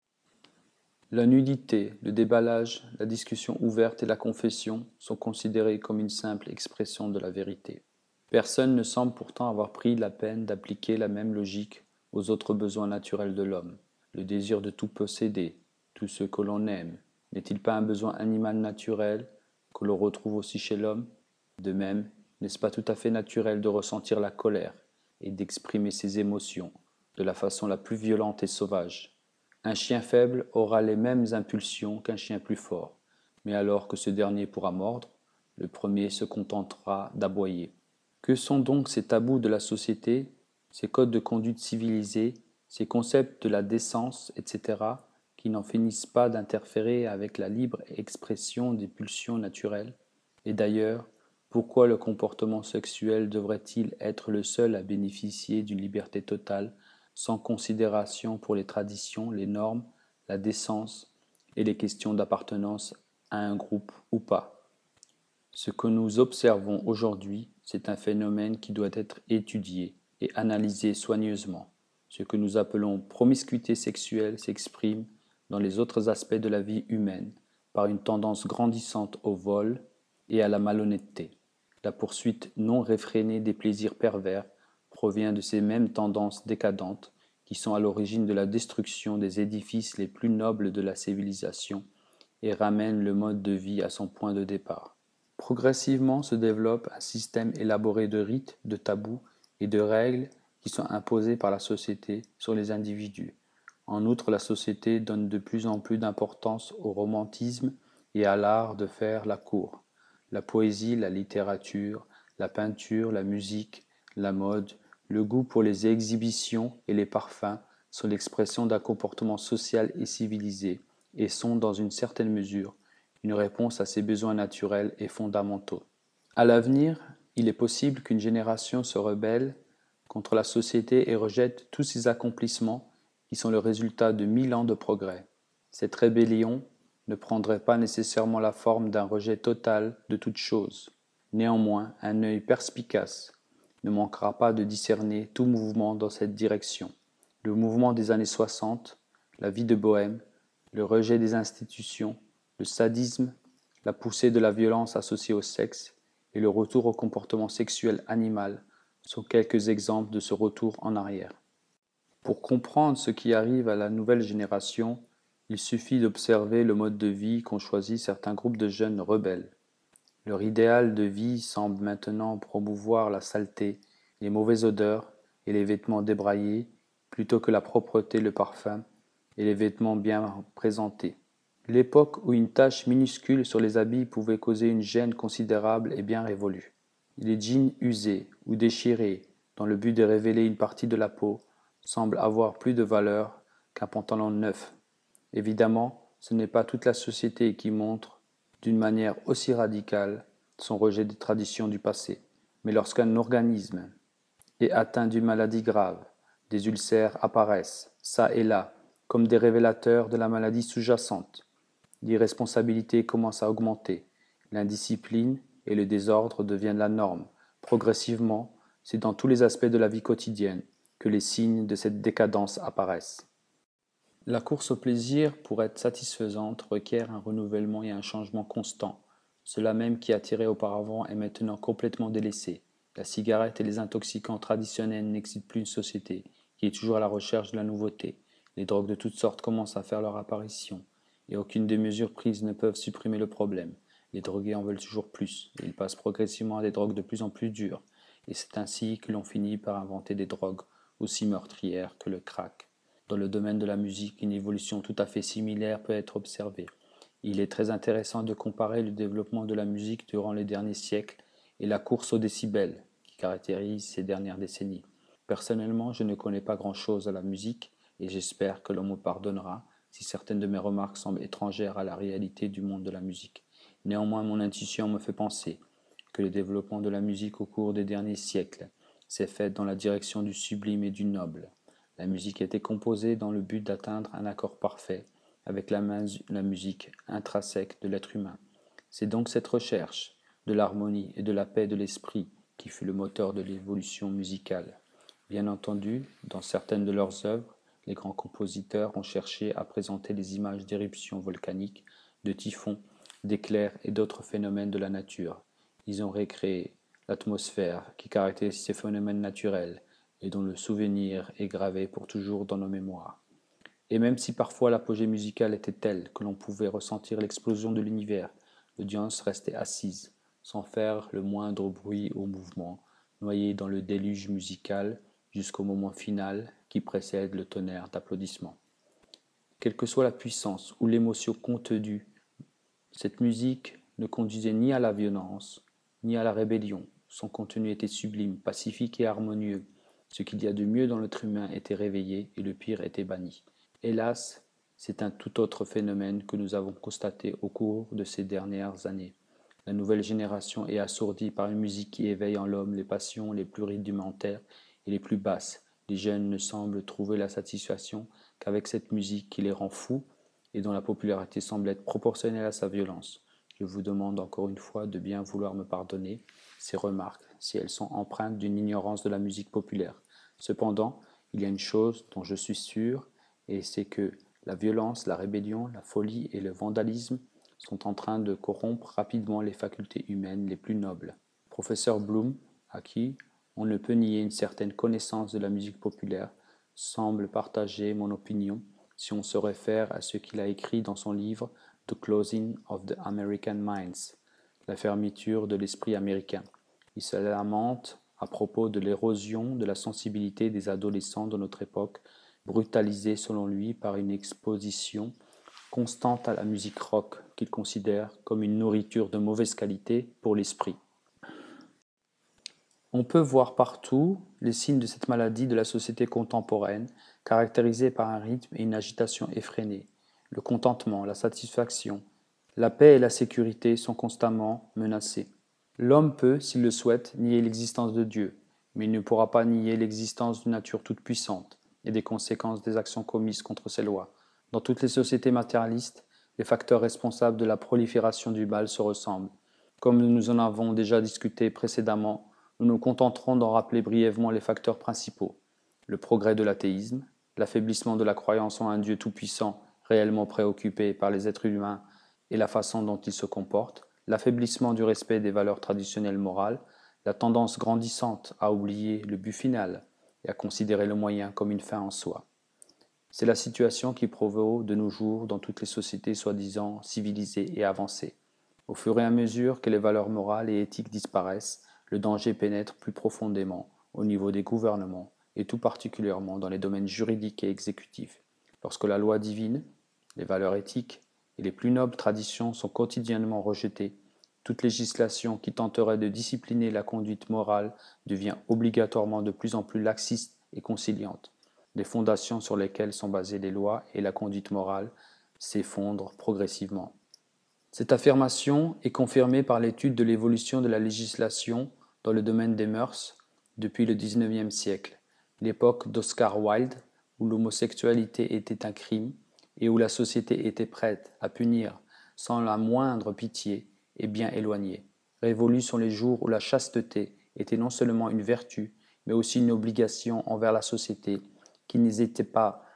A: La nudité, le déballage, la discussion ouverte et la confession sont considérés comme une simple expression de la vérité. Personne ne semble pourtant avoir pris la peine d'appliquer la même logique aux autres besoins naturels de l'homme. Le désir de tout posséder, tout ce que l'on aime, n'est-il pas un besoin animal naturel que l'on retrouve aussi chez l'homme? De même, n'est-ce pas tout à fait naturel de ressentir la colère et d'exprimer ses émotions de la façon la plus violente et sauvage? Un chien faible aura les mêmes impulsions qu'un chien plus fort, mais alors que ce dernier pourra mordre, le premier se contentera d'aboyer. Que sont donc ces tabous de la société, ces codes de conduite civilisés, ces concepts de la décence, etc., qui n'en finissent pas d'interférer avec la libre expression des pulsions naturelles? Et d'ailleurs, pourquoi le comportement sexuel devrait-il être le seul à bénéficier d'une liberté totale, sans considération pour les traditions, les normes, la décence et les questions d'appartenance à un groupe ou pas? Ce que nous observons aujourd'hui, c'est un phénomène qui doit être étudié et analysé soigneusement. Ce que nous appelons promiscuité sexuelle s'exprime dans les autres aspects de la vie humaine par une tendance grandissante au vol et à la malhonnêteté. La poursuite non réfrénée des plaisirs pervers provient de ces mêmes tendances décadentes qui sont à l'origine de la destruction des édifices les plus nobles de la civilisation et ramènent le mode de vie à son point de départ. Progressivement se développe un système élaboré de rites, de tabous et de règles qui sont imposés par la société sur les individus. En outre, la société donne de plus en plus d'importance au romantisme et à l'art de faire la cour. La poésie, la littérature, la peinture, la musique, la mode, le goût pour les exhibitions et les parfums sont l'expression d'un comportement social et civilisé et sont, dans une certaine mesure, une réponse à ces besoins naturels et fondamentaux. À l'avenir, il est possible qu'une génération se rebelle contre la société et rejette tous ces accomplissements qui sont le résultat de 1000 ans de progrès. Cette rébellion ne prendrait pas nécessairement la forme d'un rejet total de toute chose. Néanmoins, un œil perspicace ne manquera pas de discerner tout mouvement dans cette direction. Le mouvement des années 60, la vie de bohème, le rejet des institutions, le sadisme, la poussée de la violence associée au sexe et le retour au comportement sexuel animal sont quelques exemples de ce retour en arrière. Pour comprendre ce qui arrive à la nouvelle génération, il suffit d'observer le mode de vie qu'ont choisi certains groupes de jeunes rebelles. Leur idéal de vie semble maintenant promouvoir la saleté, les mauvaises odeurs et les vêtements débraillés plutôt que la propreté, le parfum et les vêtements bien présentés. L'époque où une tache minuscule sur les habits pouvait causer une gêne considérable est bien révolue. Les jeans usés ou déchirés, dans le but de révéler une partie de la peau, semblent avoir plus de valeur qu'un pantalon neuf. Évidemment, ce n'est pas toute la société qui montre, d'une manière aussi radicale, son rejet des traditions du passé. Mais lorsqu'un organisme est atteint d'une maladie grave, des ulcères apparaissent, çà et là, comme des révélateurs de la maladie sous-jacente. L'irresponsabilité commence à augmenter, l'indiscipline et le désordre deviennent la norme. Progressivement, c'est dans tous les aspects de la vie quotidienne que les signes de cette décadence apparaissent. La course au plaisir, pour être satisfaisante, requiert un renouvellement et un changement constant. Cela même qui attirait auparavant est maintenant complètement délaissé. La cigarette et les intoxicants traditionnels n'excitent plus une société qui est toujours à la recherche de la nouveauté. Les drogues de toutes sortes commencent à faire leur apparition, et aucune des mesures prises ne peuvent supprimer le problème. Les drogués en veulent toujours plus, et ils passent progressivement à des drogues de plus en plus dures, et c'est ainsi que l'on finit par inventer des drogues aussi meurtrières que le crack. Dans le domaine de la musique, une évolution tout à fait similaire peut être observée. Il est très intéressant de comparer le développement de la musique durant les derniers siècles et la course aux décibels qui caractérise ces dernières décennies. Personnellement, je ne connais pas grand-chose à la musique et j'espère que l'on me pardonnera si certaines de mes remarques semblent étrangères à la réalité du monde de la musique. Néanmoins, mon intuition me fait penser que le développement de la musique au cours des derniers siècles s'est fait dans la direction du sublime et du noble. La musique était composée dans le but d'atteindre un accord parfait avec la musique intrinsèque de l'être humain. C'est donc cette recherche de l'harmonie et de la paix de l'esprit qui fut le moteur de l'évolution musicale. Bien entendu, dans certaines de leurs œuvres, les grands compositeurs ont cherché à présenter des images d'éruptions volcaniques, de typhons, d'éclairs et d'autres phénomènes de la nature. Ils ont recréé l'atmosphère qui caractérise ces phénomènes naturels et dont le souvenir est gravé pour toujours dans nos mémoires. Et même si parfois l'apogée musicale était telle que l'on pouvait ressentir l'explosion de l'univers, l'audience restait assise, sans faire le moindre bruit ou mouvement, noyée dans le déluge musical jusqu'au moment final qui précède le tonnerre d'applaudissements. Quelle que soit la puissance ou l'émotion contenue, cette musique ne conduisait ni à la violence, ni à la rébellion. Son contenu était sublime, pacifique et harmonieux. Ce qu'il y a de mieux dans l'être humain était réveillé et le pire était banni. Hélas, c'est un tout autre phénomène que nous avons constaté au cours de ces dernières années. La nouvelle génération est assourdie par une musique qui éveille en l'homme les passions les plus rudimentaires et les plus basses. Les jeunes ne semblent trouver la satisfaction qu'avec cette musique qui les rend fous et dont la popularité semble être proportionnelle à sa violence. Je vous demande encore une fois de bien vouloir me pardonner ces remarques si elles sont empreintes d'une ignorance de la musique populaire. Cependant, il y a une chose dont je suis sûr, et c'est que la violence, la rébellion, la folie et le vandalisme sont en train de corrompre rapidement les facultés humaines les plus nobles. Professeur Bloom, à qui on ne peut nier une certaine connaissance de la musique populaire, semble partager mon opinion si on se réfère à ce qu'il a écrit dans son livre The Closing of the American Minds, la fermeture de l'esprit américain. Il se lamente à propos de l'érosion de la sensibilité des adolescents de notre époque, brutalisés selon lui par une exposition constante à la musique rock qu'il considère comme une nourriture de mauvaise qualité pour l'esprit. On peut voir partout les signes de cette maladie de la société contemporaine, caractérisée par un rythme et une agitation effrénés. Le contentement, la satisfaction, la paix et la sécurité sont constamment menacés. L'homme peut, s'il le souhaite, nier l'existence de Dieu, mais il ne pourra pas nier l'existence d'une nature toute-puissante et des conséquences des actions commises contre ses lois. Dans toutes les sociétés matérialistes, les facteurs responsables de la prolifération du mal se ressemblent. Comme nous en avons déjà discuté précédemment, nous nous contenterons d'en rappeler brièvement les facteurs principaux. Le progrès de l'athéisme, l'affaiblissement de la croyance en un Dieu tout-puissant réellement préoccupé par les êtres humains et la façon dont ils se comportent, l'affaiblissement du respect des valeurs traditionnelles morales, la tendance grandissante à oublier le but final et à considérer le moyen comme une fin en soi. C'est la situation qui prévaut de nos jours dans toutes les sociétés soi-disant civilisées et avancées. Au fur et à mesure que les valeurs morales et éthiques disparaissent, le danger pénètre plus profondément au niveau des gouvernements et tout particulièrement dans les domaines juridiques et exécutifs. Lorsque la loi divine, les valeurs éthiques et les plus nobles traditions sont quotidiennement rejetées, toute législation qui tenterait de discipliner la conduite morale devient obligatoirement de plus en plus laxiste et conciliante. Les fondations sur lesquelles sont basées les lois et la conduite morale s'effondrent progressivement. Cette affirmation est confirmée par l'étude de l'évolution de la législation dans le domaine des mœurs depuis le XIXe siècle, l'époque d'Oscar Wilde, où l'homosexualité était un crime et où la société était prête à punir sans la moindre pitié, est bien éloignée. Révolus sont les jours où la chasteté était non seulement une vertu, mais aussi une obligation envers la société, qui n'hésitait pas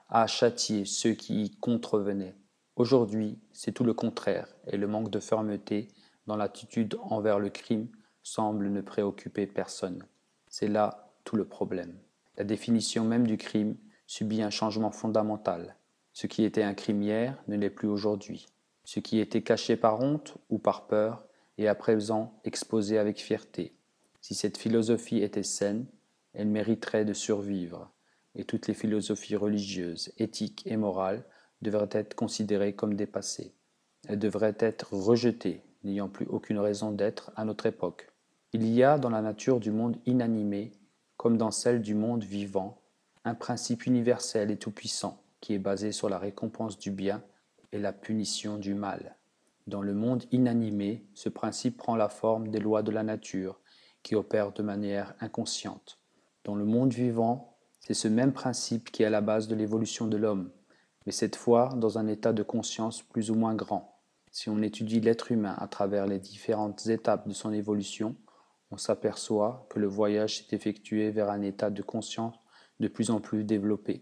A: à châtier ceux qui y contrevenaient. Aujourd'hui, c'est tout le contraire, et le manque de fermeté dans l'attitude envers le crime semble ne préoccuper personne. C'est là tout le problème. La définition même du crime subit un changement fondamental. Ce qui était un crime hier ne l'est plus aujourd'hui. Ce qui était caché par honte ou par peur est à présent exposé avec fierté. Si cette philosophie était saine, elle mériterait de survivre, et toutes les philosophies religieuses, éthiques et morales devraient être considérées comme dépassées. Elles devraient être rejetées, n'ayant plus aucune raison d'être à notre époque. Il y a dans la nature du monde inanimé, comme dans celle du monde vivant, un principe universel et tout-puissant qui est basé sur la récompense du bien et la punition du mal. Dans le monde inanimé, ce principe prend la forme des lois de la nature qui opèrent de manière inconsciente. Dans le monde vivant, c'est ce même principe qui est à la base de l'évolution de l'homme, mais cette fois dans un état de conscience plus ou moins grand. Si on étudie l'être humain à travers les différentes étapes de son évolution, on s'aperçoit que le voyage s'est effectué vers un état de conscience de plus en plus développé.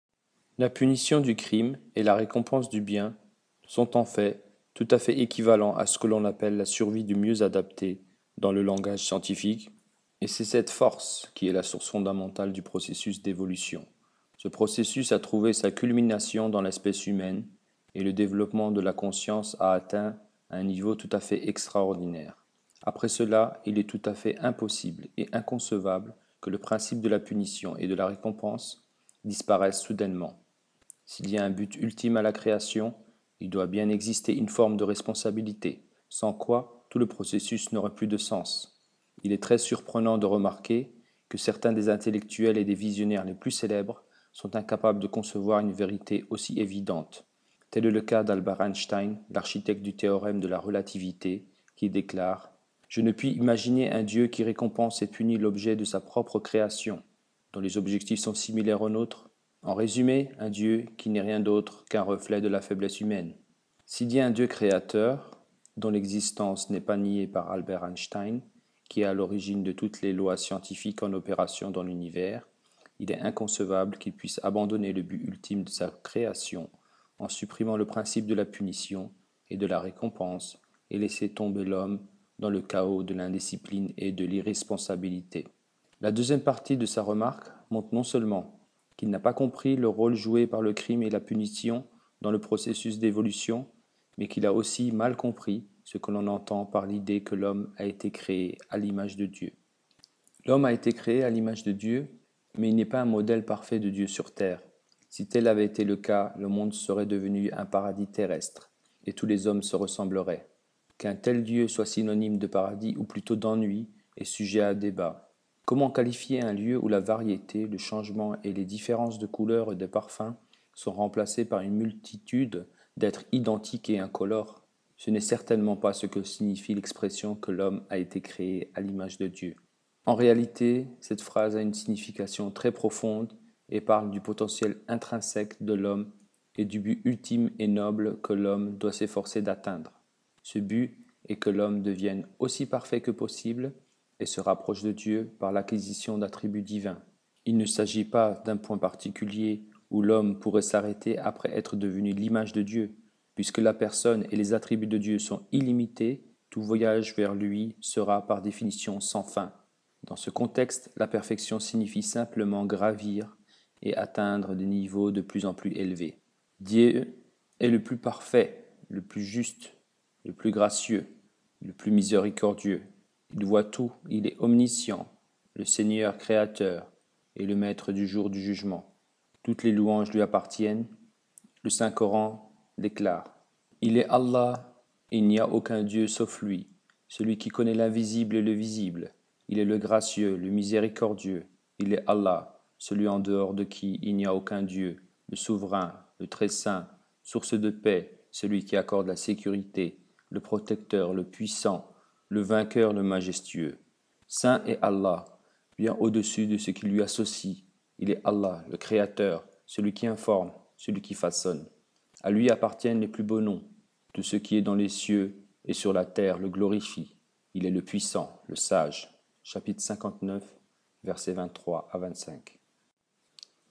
A: La punition du crime et la récompense du bien sont en fait tout à fait équivalents à ce que l'on appelle la survie du mieux adapté dans le langage scientifique, et c'est cette force qui est la source fondamentale du processus d'évolution. Ce processus a trouvé sa culmination dans l'espèce humaine, et le développement de la conscience a atteint un niveau tout à fait extraordinaire. Après cela, il est tout à fait impossible et inconcevable que le principe de la punition et de la récompense disparaisse soudainement. S'il y a un but ultime à la création, il doit bien exister une forme de responsabilité, sans quoi tout le processus n'aurait plus de sens. Il est très surprenant de remarquer que certains des intellectuels et des visionnaires les plus célèbres sont incapables de concevoir une vérité aussi évidente. Tel est le cas d'Albert Einstein, l'architecte du théorème de la relativité, qui déclare « Je ne puis imaginer un Dieu qui récompense et punit l'objet de sa propre création, dont les objectifs sont similaires aux nôtres. En résumé, un Dieu qui n'est rien d'autre qu'un reflet de la faiblesse humaine. S'il y a un Dieu créateur, dont l'existence n'est pas niée par Albert Einstein, qui est à l'origine de toutes les lois scientifiques en opération dans l'univers, il est inconcevable qu'il puisse abandonner le but ultime de sa création en supprimant le principe de la punition et de la récompense et laisser tomber l'homme dans le chaos de l'indiscipline et de l'irresponsabilité. La deuxième partie de sa remarque montre non seulement qu'il n'a pas compris le rôle joué par le crime et la punition dans le processus d'évolution, mais qu'il a aussi mal compris ce que l'on entend par l'idée que l'homme a été créé à l'image de Dieu. L'homme a été créé à l'image de Dieu, mais il n'est pas un modèle parfait de Dieu sur terre. Si tel avait été le cas, le monde serait devenu un paradis terrestre, et tous les hommes se ressembleraient. Qu'un tel Dieu soit synonyme de paradis ou plutôt d'ennui est sujet à débat. Comment qualifier un lieu où la variété, le changement et les différences de couleurs et de parfums sont remplacés par une multitude d'êtres identiques et incolores? Ce n'est certainement pas ce que signifie l'expression que l'homme a été créé à l'image de Dieu. En réalité, cette phrase a une signification très profonde et parle du potentiel intrinsèque de l'homme et du but ultime et noble que l'homme doit s'efforcer d'atteindre. Ce but est que l'homme devienne aussi parfait que possible et se rapproche de Dieu par l'acquisition d'attributs divins. Il ne s'agit pas d'un point particulier où l'homme pourrait s'arrêter après être devenu l'image de Dieu. Puisque la personne et les attributs de Dieu sont illimités, tout voyage vers lui sera par définition sans fin. Dans ce contexte, la perfection signifie simplement gravir et atteindre des niveaux de plus en plus élevés. Dieu est le plus parfait, le plus juste, le plus gracieux, le plus miséricordieux. Il voit tout, il est omniscient, le Seigneur créateur et le maître du jour du jugement. Toutes les louanges lui appartiennent. Le Saint-Coran déclare « Il est Allah, et il n'y a aucun Dieu sauf lui, celui qui connaît l'invisible et le visible. Il est le gracieux, le miséricordieux. Il est Allah, celui en dehors de qui il n'y a aucun Dieu, le souverain, le très saint, source de paix, celui qui accorde la sécurité, le protecteur, le puissant, le vainqueur, le majestueux. Saint est Allah, bien au-dessus de ce qui lui associe. Il est Allah, le Créateur, celui qui informe, celui qui façonne. À lui appartiennent les plus beaux noms. Tout ce qui est dans les cieux et sur la terre le glorifie. Il est le puissant, le sage. Chapitre 59, versets 23 à 25.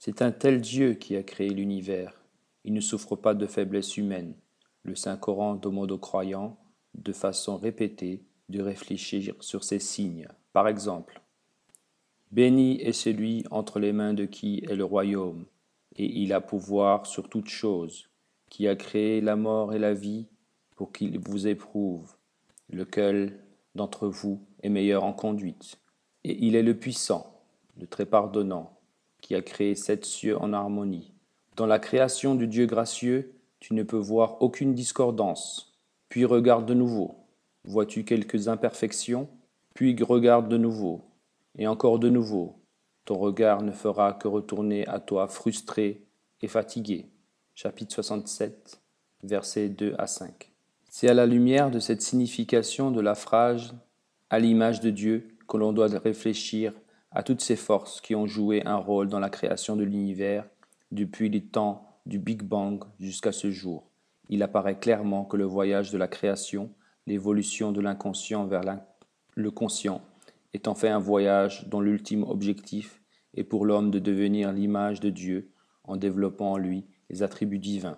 A: C'est un tel Dieu qui a créé l'univers. Il ne souffre pas de faiblesse humaine. Le Saint-Coran demande aux croyants, de façon répétée, de réfléchir sur ces signes. Par exemple, béni est celui entre les mains de qui est le royaume, et il a pouvoir sur toutes choses, qui a créé la mort et la vie pour qu'il vous éprouve, lequel d'entre vous est meilleur en conduite. Et il est le puissant, le très pardonnant, qui a créé 7 cieux en harmonie. Dans la création du Dieu gracieux, tu ne peux voir aucune discordance. Puis regarde de nouveau. Vois-tu quelques imperfections? Puis regarde de nouveau. Et encore de nouveau. Ton regard ne fera que retourner à toi frustré et fatigué. Chapitre 67, versets 2 à 5. C'est à la lumière de cette signification de la phrase « à l'image de Dieu » que l'on doit réfléchir à toutes ces forces qui ont joué un rôle dans la création de l'univers depuis les temps du Big Bang jusqu'à ce jour. Il apparaît clairement que le voyage de la création, l'évolution de l'inconscient vers le conscient, est en fait un voyage dont l'ultime objectif est pour l'homme de devenir l'image de Dieu en développant en lui les attributs divins.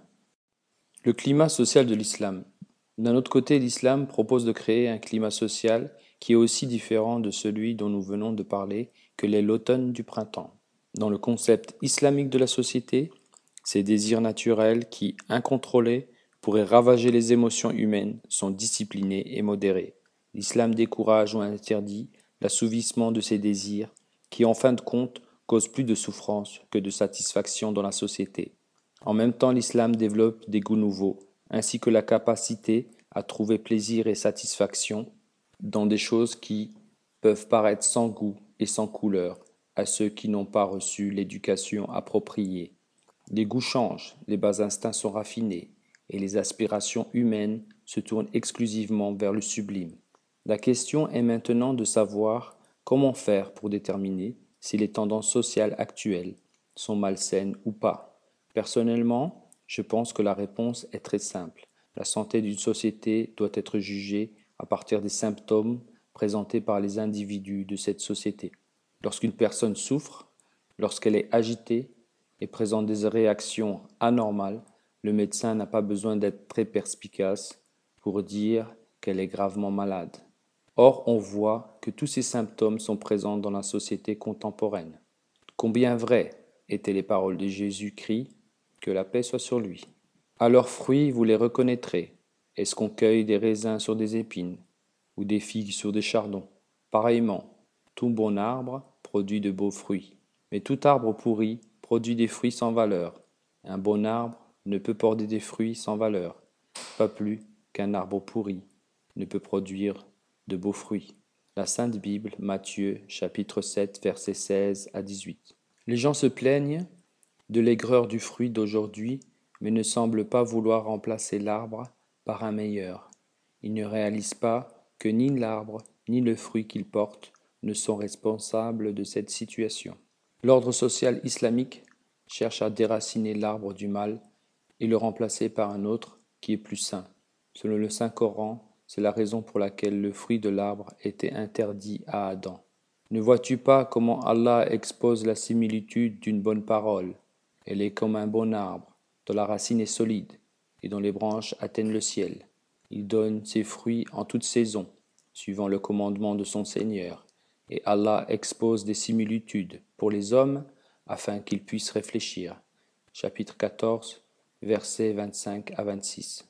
A: Le climat social de l'islam. D'un autre côté, l'islam propose de créer un climat social qui est aussi différent de celui dont nous venons de parler que l'est l'automne du printemps. Dans le concept islamique de la société, ces désirs naturels qui, incontrôlés, pourraient ravager les émotions humaines sont disciplinés et modérés. L'islam décourage ou interdit l'assouvissement de ces désirs qui, en fin de compte, causent plus de souffrance que de satisfaction dans la société. En même temps, l'islam développe des goûts nouveaux, ainsi que la capacité à trouver plaisir et satisfaction dans des choses qui peuvent paraître sans goût et sans couleur à ceux qui n'ont pas reçu l'éducation appropriée. Les goûts changent, les bas instincts sont raffinés, et les aspirations humaines se tournent exclusivement vers le sublime. La question est maintenant de savoir comment faire pour déterminer si les tendances sociales actuelles sont malsaines ou pas. Personnellement, je pense que la réponse est très simple. La santé d'une société doit être jugée à partir des symptômes présentés par les individus de cette société. Lorsqu'une personne souffre, lorsqu'elle est agitée et présente des réactions anormales, le médecin n'a pas besoin d'être très perspicace pour dire qu'elle est gravement malade. Or, on voit que tous ces symptômes sont présents dans la société contemporaine. Combien vraies étaient les paroles de Jésus-Christ, que la paix soit sur lui. À leurs fruits, vous les reconnaîtrez. Est-ce qu'on cueille des raisins sur des épines, ou des figues sur des chardons? Pareillement, tout bon arbre produit de beaux fruits, mais tout arbre pourri produit des fruits sans valeur. Un bon arbre ne peut porter des fruits sans valeur, pas plus qu'un arbre pourri ne peut produire de beaux fruits. La Sainte Bible, Matthieu, chapitre 7, versets 16 à 18. Les gens se plaignent de l'aigreur du fruit d'aujourd'hui, mais ne semblent pas vouloir remplacer l'arbre par un meilleur. Ils ne réalisent pas que ni l'arbre, ni le fruit qu'il porte ne sont responsables de cette situation. L'ordre social islamique cherche à déraciner l'arbre du mal et le remplacer par un autre qui est plus sain. Selon le Saint-Coran, c'est la raison pour laquelle le fruit de l'arbre était interdit à Adam. Ne vois-tu pas comment Allah expose la similitude d'une bonne parole? Elle est comme un bon arbre, dont la racine est solide et dont les branches atteignent le ciel. Il donne ses fruits en toute saison, suivant le commandement de son Seigneur. Et Allah expose des similitudes pour les hommes afin qu'ils puissent réfléchir. Chapitre 14, versets 25 à 26.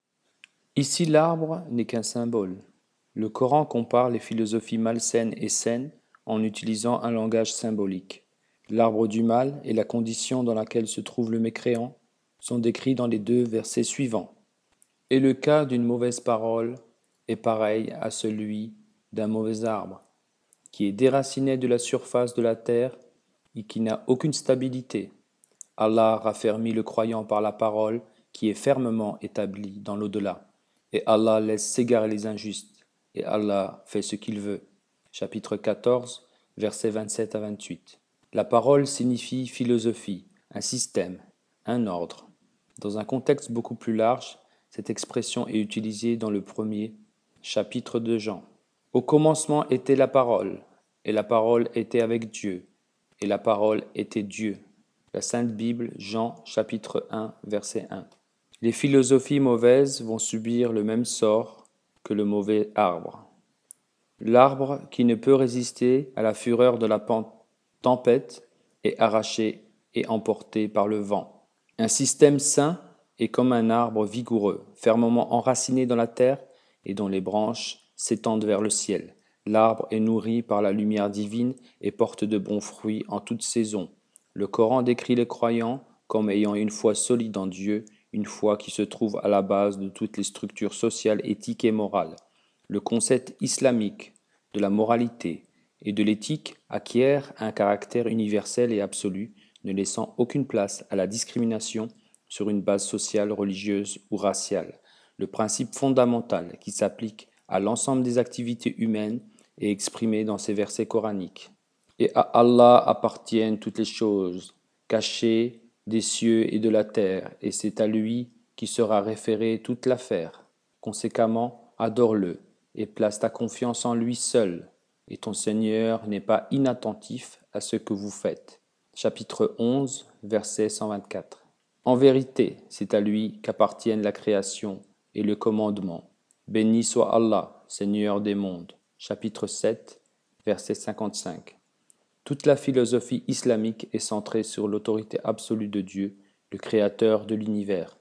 A: Ici, l'arbre n'est qu'un symbole. Le Coran compare les philosophies malsaines et saines en utilisant un langage symbolique. L'arbre du mal et la condition dans laquelle se trouve le mécréant sont décrits dans les 2 versets suivants. Et le cas d'une mauvaise parole est pareil à celui d'un mauvais arbre, qui est déraciné de la surface de la terre et qui n'a aucune stabilité. Allah raffermit le croyant par la parole qui est fermement établie dans l'au-delà. Et Allah laisse s'égarer les injustes, et Allah fait ce qu'il veut. Chapitre 14, versets 27 à 28. La parole signifie philosophie, un système, un ordre. Dans un contexte beaucoup plus large, cette expression est utilisée dans le premier chapitre de Jean. Au commencement était la parole, et la parole était avec Dieu, et la parole était Dieu. La Sainte Bible, Jean chapitre 1, verset 1. Les philosophies mauvaises vont subir le même sort que le mauvais arbre. L'arbre qui ne peut résister à la fureur de la tempête est arraché et emporté par le vent. Un système sain est comme un arbre vigoureux, fermement enraciné dans la terre et dont les branches s'étendent vers le ciel. L'arbre est nourri par la lumière divine et porte de bons fruits en toute saison. Le Coran décrit les croyants comme ayant une foi solide en Dieu, une foi qui se trouve à la base de toutes les structures sociales, éthiques et morales. Le concept islamique de la moralité et de l'éthique acquiert un caractère universel et absolu, ne laissant aucune place à la discrimination sur une base sociale, religieuse ou raciale. Le principe fondamental qui s'applique à l'ensemble des activités humaines est exprimé dans ces versets coraniques. Et à Allah appartiennent toutes les choses, cachées des cieux et de la terre, et c'est à lui qui sera référée toute l'affaire. Conséquemment, adore-le et place ta confiance en lui seul, et ton Seigneur n'est pas inattentif à ce que vous faites. Chapitre 11, verset 124. En vérité, c'est à lui qu'appartiennent la création et le commandement. Béni soit Allah, Seigneur des mondes. Chapitre 7, verset 55. Toute la philosophie islamique est centrée sur l'autorité absolue de Dieu, le créateur de l'univers.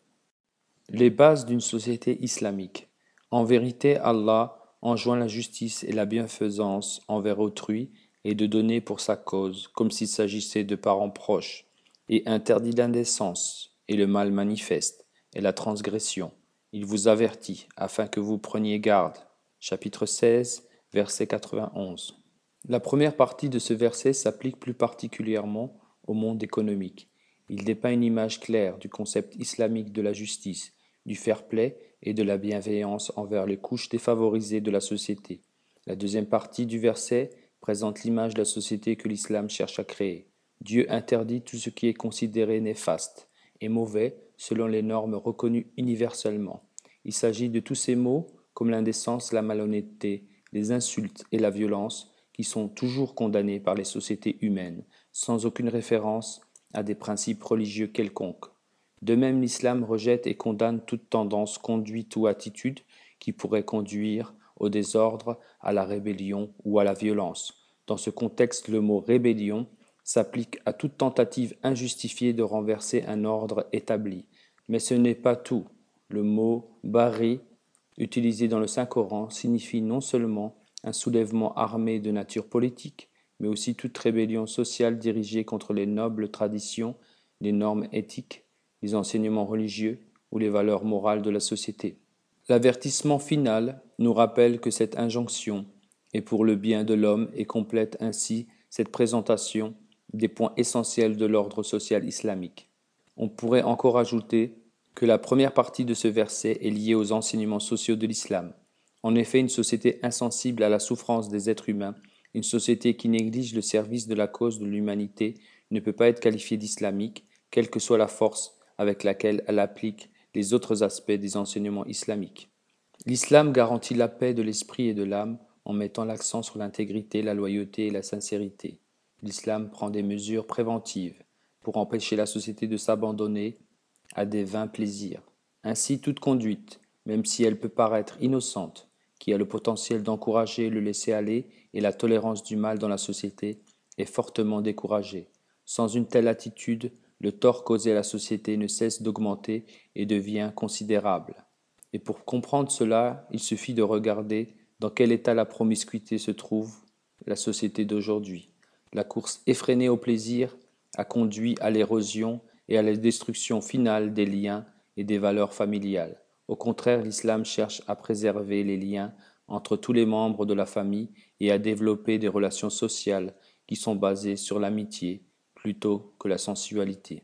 A: Les bases d'une société islamique. En vérité, Allah enjoint la justice et la bienfaisance envers autrui et de donner pour sa cause, comme s'il s'agissait de parents proches, et interdit l'indécence et le mal manifeste et la transgression. Il vous avertit afin que vous preniez garde. Chapitre 16, verset 91. La première partie de ce verset s'applique plus particulièrement au monde économique. Il dépeint une image claire du concept islamique de la justice, du fair-play et de la bienveillance envers les couches défavorisées de la société. La deuxième partie du verset présente l'image de la société que l'islam cherche à créer. Dieu interdit tout ce qui est considéré néfaste et mauvais selon les normes reconnues universellement. Il s'agit de tous ces maux comme l'indécence, la malhonnêteté, les insultes et la violence qui sont toujours condamnés par les sociétés humaines, sans aucune référence à des principes religieux quelconques. De même, l'islam rejette et condamne toute tendance, conduite ou attitude qui pourrait conduire au désordre, à la rébellion ou à la violence. Dans ce contexte, le mot rébellion s'applique à toute tentative injustifiée de renverser un ordre établi. Mais ce n'est pas tout. Le mot bari, utilisé dans le Saint-Coran, signifie non seulement un soulèvement armé de nature politique, mais aussi toute rébellion sociale dirigée contre les nobles traditions, les normes éthiques, les enseignements religieux ou les valeurs morales de la société. L'avertissement final nous rappelle que cette injonction est pour le bien de l'homme et complète ainsi cette présentation des points essentiels de l'ordre social islamique. On pourrait encore ajouter que la première partie de ce verset est liée aux enseignements sociaux de l'islam. En effet, une société insensible à la souffrance des êtres humains, une société qui néglige le service de la cause de l'humanité, ne peut pas être qualifiée d'islamique, quelle que soit la force avec laquelle elle applique les autres aspects des enseignements islamiques. L'islam garantit la paix de l'esprit et de l'âme en mettant l'accent sur l'intégrité, la loyauté et la sincérité. L'islam prend des mesures préventives pour empêcher la société de s'abandonner à des vains plaisirs. Ainsi, toute conduite, même si elle peut paraître innocente, qui a le potentiel d'encourager le laisser-aller et la tolérance du mal dans la société, est fortement découragée. Sans une telle attitude, le tort causé à la société ne cesse d'augmenter et devient considérable. Et pour comprendre cela, il suffit de regarder dans quel état la promiscuité se trouve la société d'aujourd'hui. La course effrénée au plaisir a conduit à l'érosion et à la destruction finale des liens et des valeurs familiales. Au contraire, l'islam cherche à préserver les liens entre tous les membres de la famille et à développer des relations sociales qui sont basées sur l'amitié plutôt que la sensualité.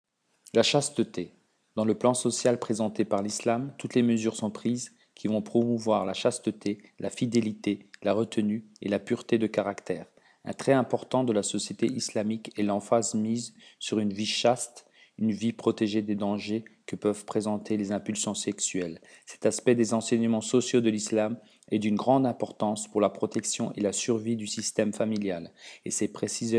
A: La chasteté. Dans le plan social présenté par l'islam, toutes les mesures sont prises qui vont promouvoir la chasteté, la fidélité, la retenue et la pureté de caractère. Un trait important de la société islamique est l'emphase mise sur une vie chaste, une vie protégée des dangers que peuvent présenter les impulsions sexuelles. Cet aspect des enseignements sociaux de l'islam est d'une grande importance pour la protection et la survie du système familial, et c'est précisément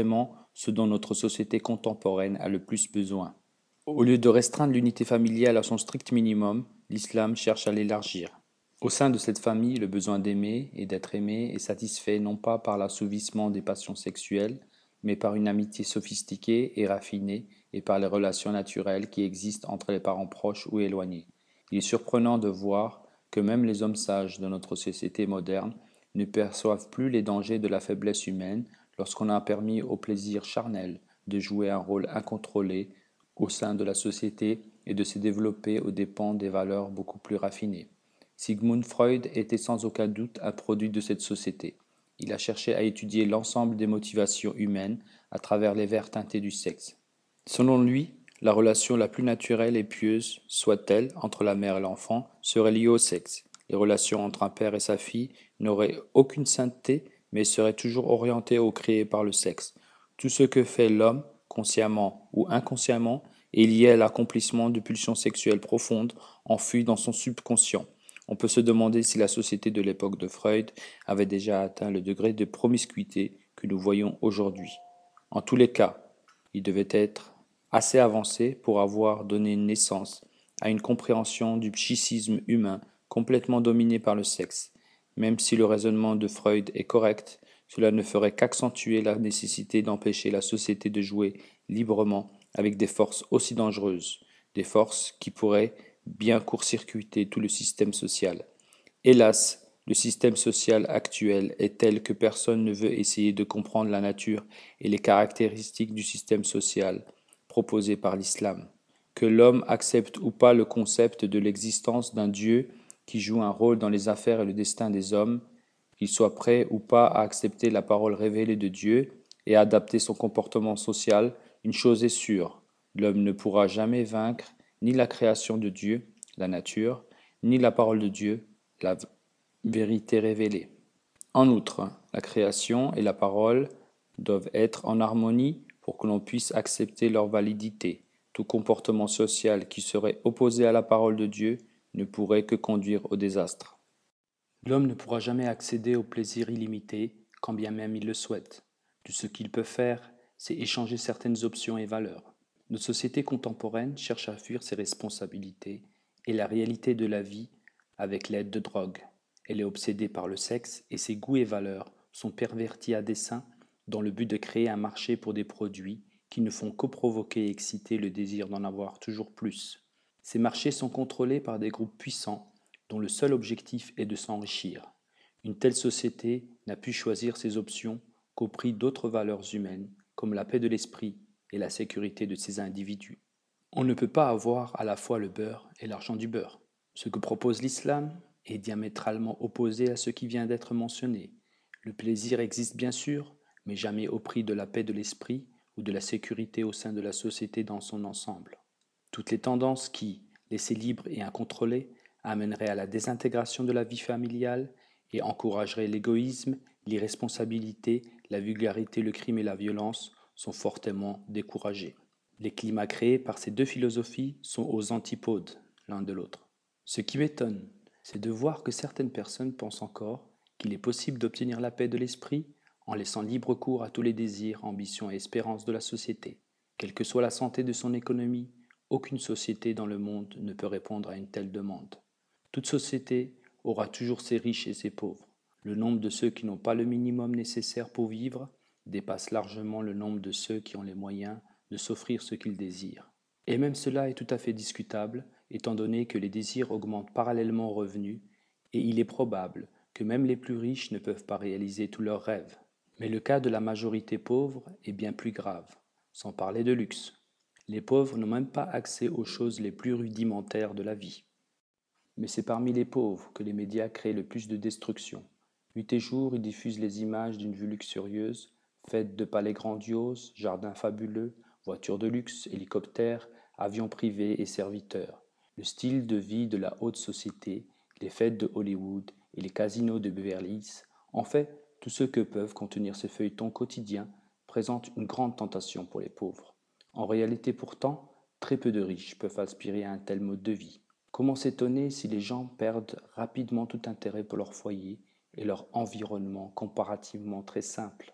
A: ce dont notre société contemporaine a le plus besoin. Au lieu de restreindre l'unité familiale à son strict minimum, l'islam cherche à l'élargir. Au sein de cette famille, le besoin d'aimer et d'être aimé est satisfait non pas par l'assouvissement des passions sexuelles, mais par une amitié sophistiquée et raffinée et par les relations naturelles qui existent entre les parents proches ou éloignés. Il est surprenant de voir que même les hommes sages de notre société moderne ne perçoivent plus les dangers de la faiblesse humaine lorsqu'on a permis au plaisir charnel de jouer un rôle incontrôlé au sein de la société et de se développer aux dépens des valeurs beaucoup plus raffinées. Sigmund Freud était sans aucun doute un produit de cette société. Il a cherché à étudier l'ensemble des motivations humaines à travers les verts teintés du sexe. Selon lui, la relation la plus naturelle et pieuse soit-elle entre la mère et l'enfant serait liée au sexe. Les relations entre un père et sa fille n'auraient aucune sainteté, mais seraient toujours orientées au créé par le sexe. Tout ce que fait l'homme, consciemment ou inconsciemment, est lié à l'accomplissement de pulsions sexuelles profondes enfouies dans son subconscient. On peut se demander si la société de l'époque de Freud avait déjà atteint le degré de promiscuité que nous voyons aujourd'hui. En tous les cas, il devait être assez avancé pour avoir donné naissance à une compréhension du psychisme humain complètement dominé par le sexe. Même si le raisonnement de Freud est correct, cela ne ferait qu'accentuer la nécessité d'empêcher la société de jouer librement avec des forces aussi dangereuses, des forces qui pourraient bien court-circuiter tout le système social. Hélas, le système social actuel est tel que personne ne veut essayer de comprendre la nature et les caractéristiques du système social proposé par l'islam. Que l'homme accepte ou pas le concept de l'existence d'un Dieu qui joue un rôle dans les affaires et le destin des hommes, qu'il soit prêt ou pas à accepter la parole révélée de Dieu et à adapter son comportement social, une chose est sûre, l'homme ne pourra jamais vaincre ni la création de Dieu, la nature, ni la parole de Dieu, la vérité révélée. En outre, la création et la parole doivent être en harmonie pour que l'on puisse accepter leur validité. Tout comportement social qui serait opposé à la parole de Dieu ne pourrait que conduire au désastre. L'homme ne pourra jamais accéder au plaisir illimité, quand bien même il le souhaite. Tout ce qu'il peut faire, c'est échanger certaines options et valeurs. Notre société contemporaine cherche à fuir ses responsabilités et la réalité de la vie avec l'aide de drogues. Elle est obsédée par le sexe et ses goûts et valeurs sont pervertis à dessein dans le but de créer un marché pour des produits qui ne font que provoquer et exciter le désir d'en avoir toujours plus. Ces marchés sont contrôlés par des groupes puissants dont le seul objectif est de s'enrichir. Une telle société n'a pu choisir ses options qu'au prix d'autres valeurs humaines, comme la paix de l'esprit et la sécurité de ses individus. On ne peut pas avoir à la fois le beurre et l'argent du beurre. Ce que propose l'islam est diamétralement opposé à ce qui vient d'être mentionné. Le plaisir existe bien sûr, mais jamais au prix de la paix de l'esprit ou de la sécurité au sein de la société dans son ensemble. Toutes les tendances qui, laissées libres et incontrôlées, amèneraient à la désintégration de la vie familiale et encourageraient l'égoïsme, l'irresponsabilité, la vulgarité, le crime et la violence sont fortement découragées. Les climats créés par ces deux philosophies sont aux antipodes l'un de l'autre. Ce qui m'étonne, c'est de voir que certaines personnes pensent encore qu'il est possible d'obtenir la paix de l'esprit en laissant libre cours à tous les désirs, ambitions et espérances de la société. Quelle que soit la santé de son économie, aucune société dans le monde ne peut répondre à une telle demande. Toute société aura toujours ses riches et ses pauvres. Le nombre de ceux qui n'ont pas le minimum nécessaire pour vivre dépasse largement le nombre de ceux qui ont les moyens de s'offrir ce qu'ils désirent. Et même cela est tout à fait discutable, étant donné que les désirs augmentent parallèlement aux revenus, et il est probable que même les plus riches ne peuvent pas réaliser tous leurs rêves. Mais le cas de la majorité pauvre est bien plus grave, sans parler de luxe. Les pauvres n'ont même pas accès aux choses les plus rudimentaires de la vie. Mais c'est parmi les pauvres que les médias créent le plus de destruction. Nuit et jour, ils diffusent les images d'une vue luxurieuse, faite de palais grandioses, jardins fabuleux, voitures de luxe, hélicoptères, avions privés et serviteurs. Le style de vie de la haute société, les fêtes de Hollywood et les casinos de Beverly Hills, en fait, tout ce que peuvent contenir ces feuilletons quotidiens présente une grande tentation pour les pauvres. En réalité pourtant, très peu de riches peuvent aspirer à un tel mode de vie. Comment s'étonner si les gens perdent rapidement tout intérêt pour leur foyer et leur environnement comparativement très simple?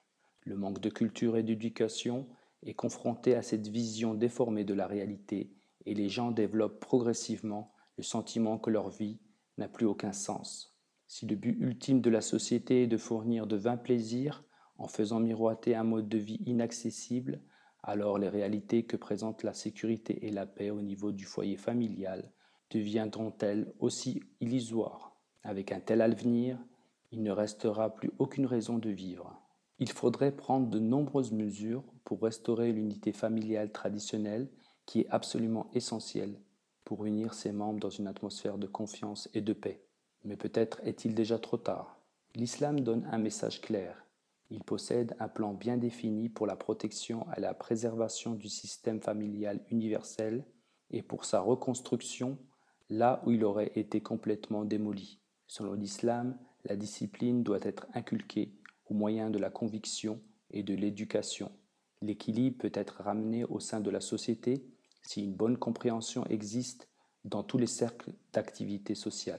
A: Le manque de culture et d'éducation est confronté à cette vision déformée de la réalité et les gens développent progressivement le sentiment que leur vie n'a plus aucun sens. Si le but ultime de la société est de fournir de vains plaisirs en faisant miroiter un mode de vie inaccessible, alors les réalités que présentent la sécurité et la paix au niveau du foyer familial deviendront-elles aussi illusoires? Avec un tel avenir, il ne restera plus aucune raison de vivre. Il faudrait prendre de nombreuses mesures pour restaurer l'unité familiale traditionnelle qui est absolument essentielle pour unir ses membres dans une atmosphère de confiance et de paix. Mais peut-être est-il déjà trop tard. L'islam donne un message clair. Il possède un plan bien défini pour la protection et la préservation du système familial universel et pour sa reconstruction là où il aurait été complètement démoli. Selon l'islam, la discipline doit être inculquée au moyen de la conviction et de l'éducation. L'équilibre peut être ramené au sein de la société si une bonne compréhension existe dans tous les cercles d'activité sociale.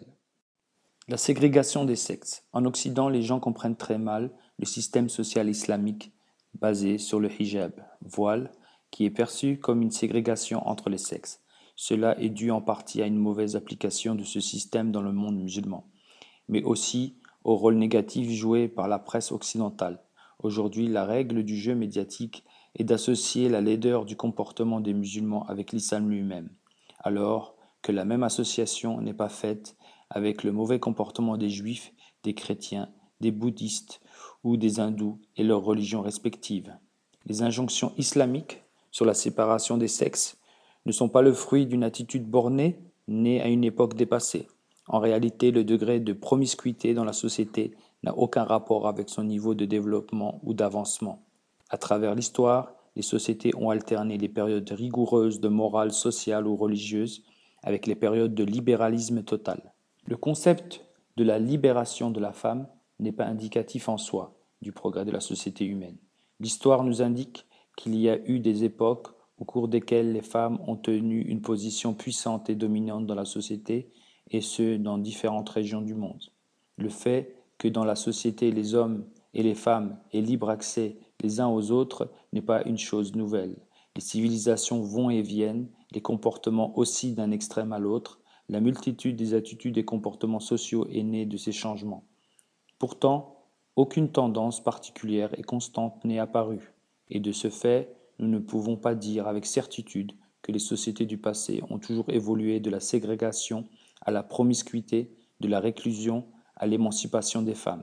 A: La ségrégation des sexes. En Occident, les gens comprennent très mal le système social islamique basé sur le hijab, voile, qui est perçu comme une ségrégation entre les sexes. Cela est dû en partie à une mauvaise application de ce système dans le monde musulman, mais aussi au rôle négatif joué par la presse occidentale. Aujourd'hui, la règle du jeu médiatique est d'associer la laideur du comportement des musulmans avec l'islam lui-même, alors que la même association n'est pas faite avec le mauvais comportement des juifs, des chrétiens, des bouddhistes ou des hindous et leurs religions respectives. Les injonctions islamiques sur la séparation des sexes ne sont pas le fruit d'une attitude bornée née à une époque dépassée. En réalité, le degré de promiscuité dans la société n'a aucun rapport avec son niveau de développement ou d'avancement. À travers l'histoire, les sociétés ont alterné les périodes rigoureuses de morale sociale ou religieuse avec les périodes de libéralisme total. Le concept de la libération de la femme n'est pas indicatif en soi du progrès de la société humaine. L'histoire nous indique qu'il y a eu des époques au cours desquelles les femmes ont tenu une position puissante et dominante dans la société, et ce, dans différentes régions du monde. Le fait que dans la société les hommes et les femmes aient libre accès les uns aux autres n'est pas une chose nouvelle. Les civilisations vont et viennent, les comportements oscillent d'un extrême à l'autre, la multitude des attitudes et comportements sociaux est née de ces changements. Pourtant, aucune tendance particulière et constante n'est apparue, et de ce fait, nous ne pouvons pas dire avec certitude que les sociétés du passé ont toujours évolué de la ségrégation à la promiscuité, de la réclusion à l'émancipation des femmes.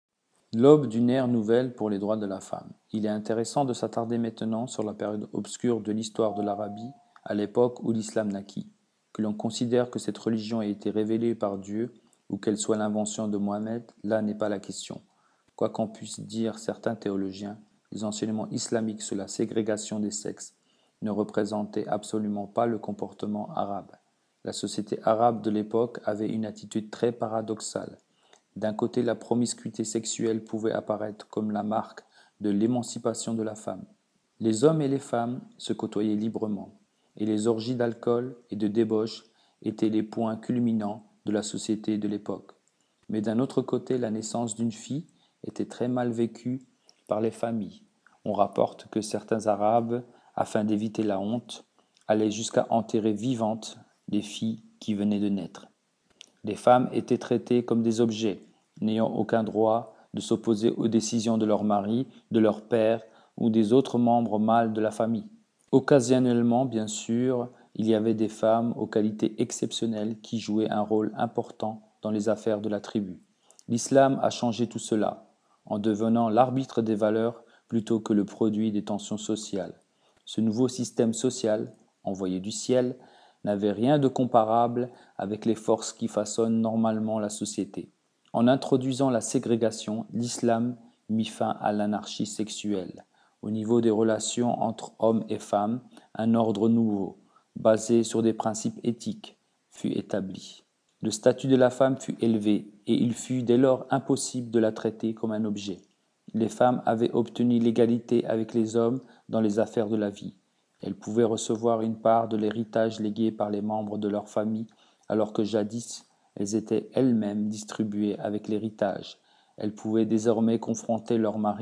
A: L'aube d'une ère nouvelle pour les droits de la femme. Il est intéressant de s'attarder maintenant sur la période obscure de l'histoire de l'Arabie, à l'époque où l'islam naquit. Que l'on considère que cette religion ait été révélée par Dieu ou qu'elle soit l'invention de Mohammed, là n'est pas la question. Quoi qu'en puissent dire certains théologiens, les enseignements islamiques sur la ségrégation des sexes ne représentaient absolument pas le comportement arabe. La société arabe de l'époque avait une attitude très paradoxale. D'un côté, la promiscuité sexuelle pouvait apparaître comme la marque de l'émancipation de la femme. Les hommes et les femmes se côtoyaient librement, et les orgies d'alcool et de débauche étaient les points culminants de la société de l'époque. Mais d'un autre côté, la naissance d'une fille était très mal vécue par les familles. On rapporte que certains Arabes, afin d'éviter la honte, allaient jusqu'à enterrer vivantes les filles qui venaient de naître. Les femmes étaient traitées comme des objets, n'ayant aucun droit de s'opposer aux décisions de leur mari, de leur père ou des autres membres mâles de la famille. Occasionnellement, bien sûr, il y avait des femmes aux qualités exceptionnelles qui jouaient un rôle important dans les affaires de la tribu. L'islam a changé tout cela, en devenant l'arbitre des valeurs plutôt que le produit des tensions sociales. Ce nouveau système social, envoyé du ciel, n'avait rien de comparable avec les forces qui façonnent normalement la société. En introduisant la ségrégation, l'islam mit fin à l'anarchie sexuelle. Au niveau des relations entre hommes et femmes, un ordre nouveau, basé sur des principes éthiques, fut établi. Le statut de la femme fut élevé et il fut dès lors impossible de la traiter comme un objet. Les femmes avaient obtenu l'égalité avec les hommes dans les affaires de la vie. Elles pouvaient recevoir une part de l'héritage légué par les membres de leur famille, alors que jadis, elles étaient elles-mêmes distribuées avec l'héritage. Elles pouvaient désormais confronter leur mari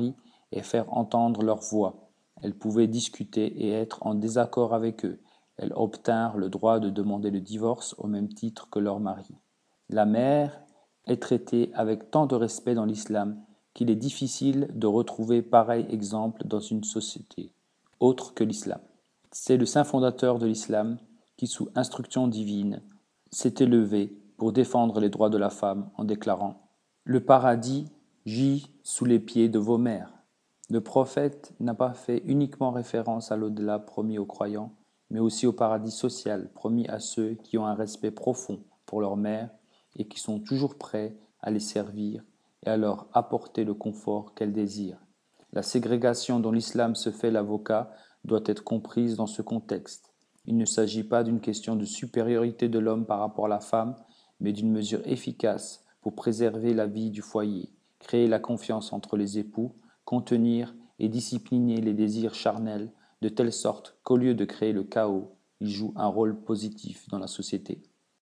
A: et faire entendre leur voix. Elle pouvait discuter et être en désaccord avec eux. Elles obtinrent le droit de demander le divorce au même titre que leur mari. La mère est traitée avec tant de respect dans l'islam qu'il est difficile de retrouver pareil exemple dans une société autre que l'islam. C'est le saint fondateur de l'islam qui, sous instruction divine, s'est élevé pour défendre les droits de la femme en déclarant « Le paradis gît sous les pieds de vos mères ». Le prophète n'a pas fait uniquement référence à l'au-delà promis aux croyants, mais aussi au paradis social promis à ceux qui ont un respect profond pour leurs mères et qui sont toujours prêts à les servir et à leur apporter le confort qu'elles désirent. La ségrégation dont l'islam se fait l'avocat doit être comprise dans ce contexte. Il ne s'agit pas d'une question de supériorité de l'homme par rapport à la femme, mais d'une mesure efficace pour préserver la vie du foyer, créer la confiance entre les époux, contenir et discipliner les désirs charnels de telle sorte qu'au lieu de créer le chaos, ils jouent un rôle positif dans la société.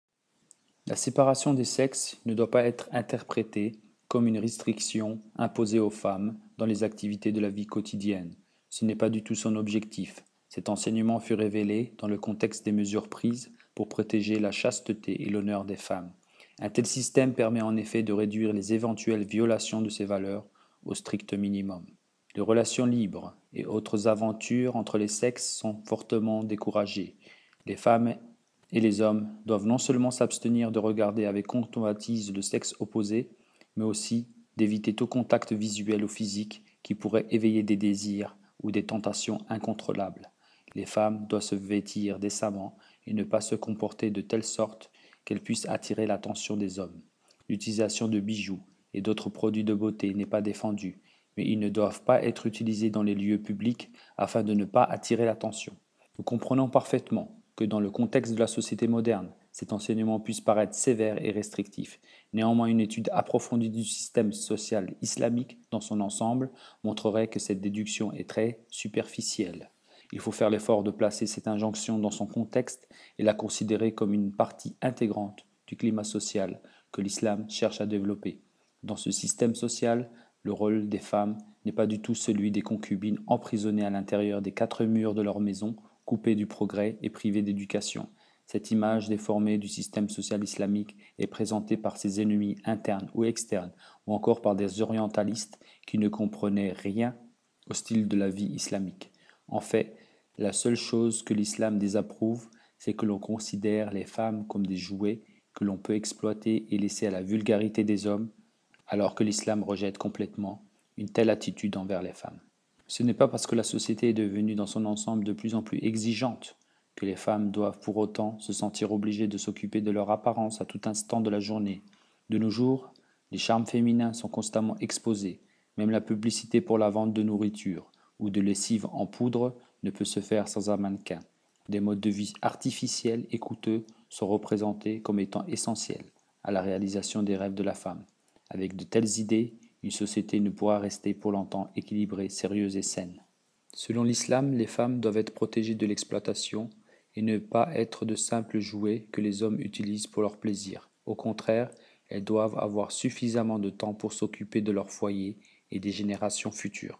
A: La séparation des sexes ne doit pas être interprétée comme une restriction imposée aux femmes dans les activités de la vie quotidienne. Ce n'est pas du tout son objectif. Cet enseignement fut révélé dans le contexte des mesures prises pour protéger la chasteté et l'honneur des femmes. Un tel système permet en effet de réduire les éventuelles violations de ces valeurs au strict minimum. Les relations libres et autres aventures entre les sexes sont fortement découragées. Les femmes et les hommes doivent non seulement s'abstenir de regarder avec convoitise le sexe opposé, mais aussi d'éviter tout contact visuel ou physique qui pourrait éveiller des désirs ou des tentations incontrôlables. Les femmes doivent se vêtir décemment et ne pas se comporter de telle sorte qu'elles puissent attirer l'attention des hommes. L'utilisation de bijoux et d'autres produits de beauté n'est pas défendue, mais ils ne doivent pas être utilisés dans les lieux publics afin de ne pas attirer l'attention. Nous comprenons parfaitement que dans le contexte de la société moderne, cet enseignement puisse paraître sévère et restrictif. Néanmoins, une étude approfondie du système social islamique dans son ensemble montrerait que cette déduction est très superficielle. Il faut faire l'effort de placer cette injonction dans son contexte et la considérer comme une partie intégrante du climat social que l'islam cherche à développer. Dans ce système social, le rôle des femmes n'est pas du tout celui des concubines emprisonnées à l'intérieur des quatre murs de leur maison, coupées du progrès et privées d'éducation. Cette image déformée du système social islamique est présentée par ses ennemis internes ou externes, ou encore par des orientalistes qui ne comprenaient rien au style de la vie islamique. En fait, la seule chose que l'islam désapprouve, c'est que l'on considère les femmes comme des jouets que l'on peut exploiter et laisser à la vulgarité des hommes, alors que l'islam rejette complètement une telle attitude envers les femmes. Ce n'est pas parce que la société est devenue dans son ensemble de plus en plus exigeante que les femmes doivent pour autant se sentir obligées de s'occuper de leur apparence à tout instant de la journée. De nos jours, les charmes féminins sont constamment exposés, même la publicité pour la vente de nourriture ou de lessive en poudre ne peut se faire sans un mannequin. Des modes de vie artificiels et coûteux sont représentés comme étant essentiels à la réalisation des rêves de la femme. Avec de telles idées, une société ne pourra rester pour longtemps équilibrée, sérieuse et saine. Selon l'islam, les femmes doivent être protégées de l'exploitation et ne pas être de simples jouets que les hommes utilisent pour leur plaisir. Au contraire, elles doivent avoir suffisamment de temps pour s'occuper de leur foyer et des générations futures.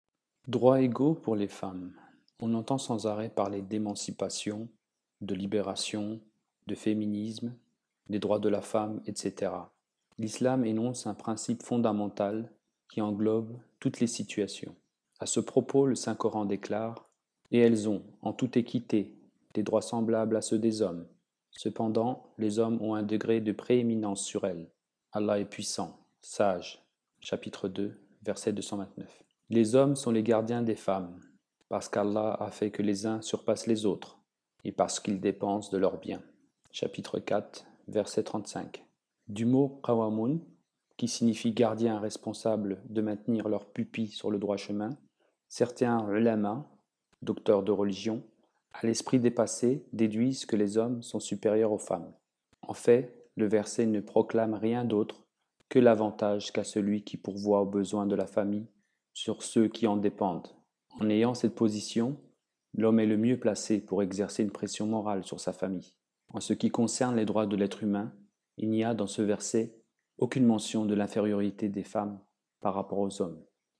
A: Droits égaux pour les femmes. On entend sans arrêt parler d'émancipation, de libération, de féminisme, des droits de la femme, etc. L'islam énonce un principe fondamental qui englobe toutes les situations. À ce propos, le Saint-Coran déclare « Et elles ont, en toute équité, des droits semblables à ceux des hommes. Cependant, les hommes ont un degré de prééminence sur elles. Allah est puissant, sage. » Chapitre 2, verset 229. Les hommes sont les gardiens des femmes, parce qu'Allah a fait que les uns surpassent les autres, et parce qu'ils dépensent de leurs biens. Chapitre 4, verset 35. Du mot qawamun, qui signifie gardien responsable de maintenir leur pupille sur le droit chemin, certains ulama, docteurs de religion, à l'esprit dépassé, déduisent que les hommes sont supérieurs aux femmes. En fait, le verset ne proclame rien d'autre que l'avantage qu'a celui qui pourvoit aux besoins de la famille sur ceux qui en dépendent. En ayant cette position, l'homme est le mieux placé pour exercer une pression morale sur sa famille. En ce qui concerne les droits de l'être humain, il n'y a dans ce verset aucune mention de l'infériorité des femmes par rapport aux hommes.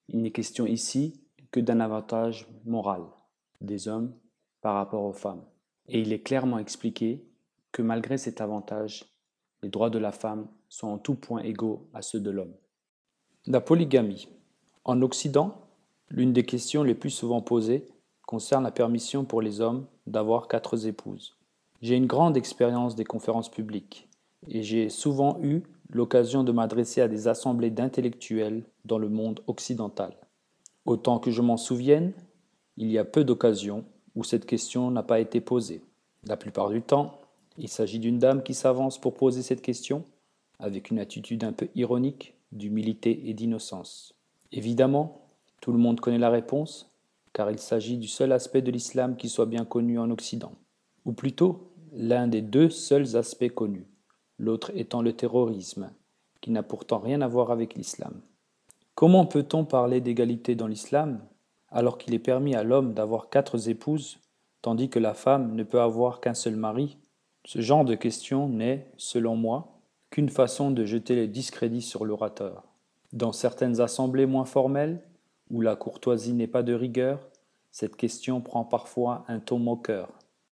A: Il n'est question ici que d'un avantage moral des hommes par rapport aux femmes. Et il est clairement expliqué que malgré cet avantage, les droits de la femme sont en tout point égaux à ceux de l'homme. La polygamie. En Occident, l'une des questions les plus souvent posées concerne la permission pour les hommes d'avoir 4 épouses. J'ai une grande expérience des conférences publiques et j'ai souvent eu l'occasion de m'adresser à des assemblées d'intellectuels dans le monde occidental. Autant que je m'en souvienne, il y a peu d'occasions où cette question n'a pas été posée. La plupart du temps, il s'agit d'une dame qui s'avance pour poser cette question, avec une attitude un peu ironique, d'humilité et d'innocence. Évidemment, tout le monde connaît la réponse, car il s'agit du seul aspect de l'islam qui soit bien connu en Occident. Ou plutôt, l'un des 2 seuls aspects connus, l'autre étant le terrorisme, qui n'a pourtant rien à voir avec l'islam. Comment peut-on parler d'égalité dans l'islam alors qu'il est permis à l'homme d'avoir 4 épouses, tandis que la femme ne peut avoir qu'un seul mari? Ce genre de question n'est, selon moi, qu'une façon de jeter le discrédit sur l'orateur. Dans certaines assemblées moins formelles, où la courtoisie n'est pas de rigueur, cette question prend parfois un ton moqueur.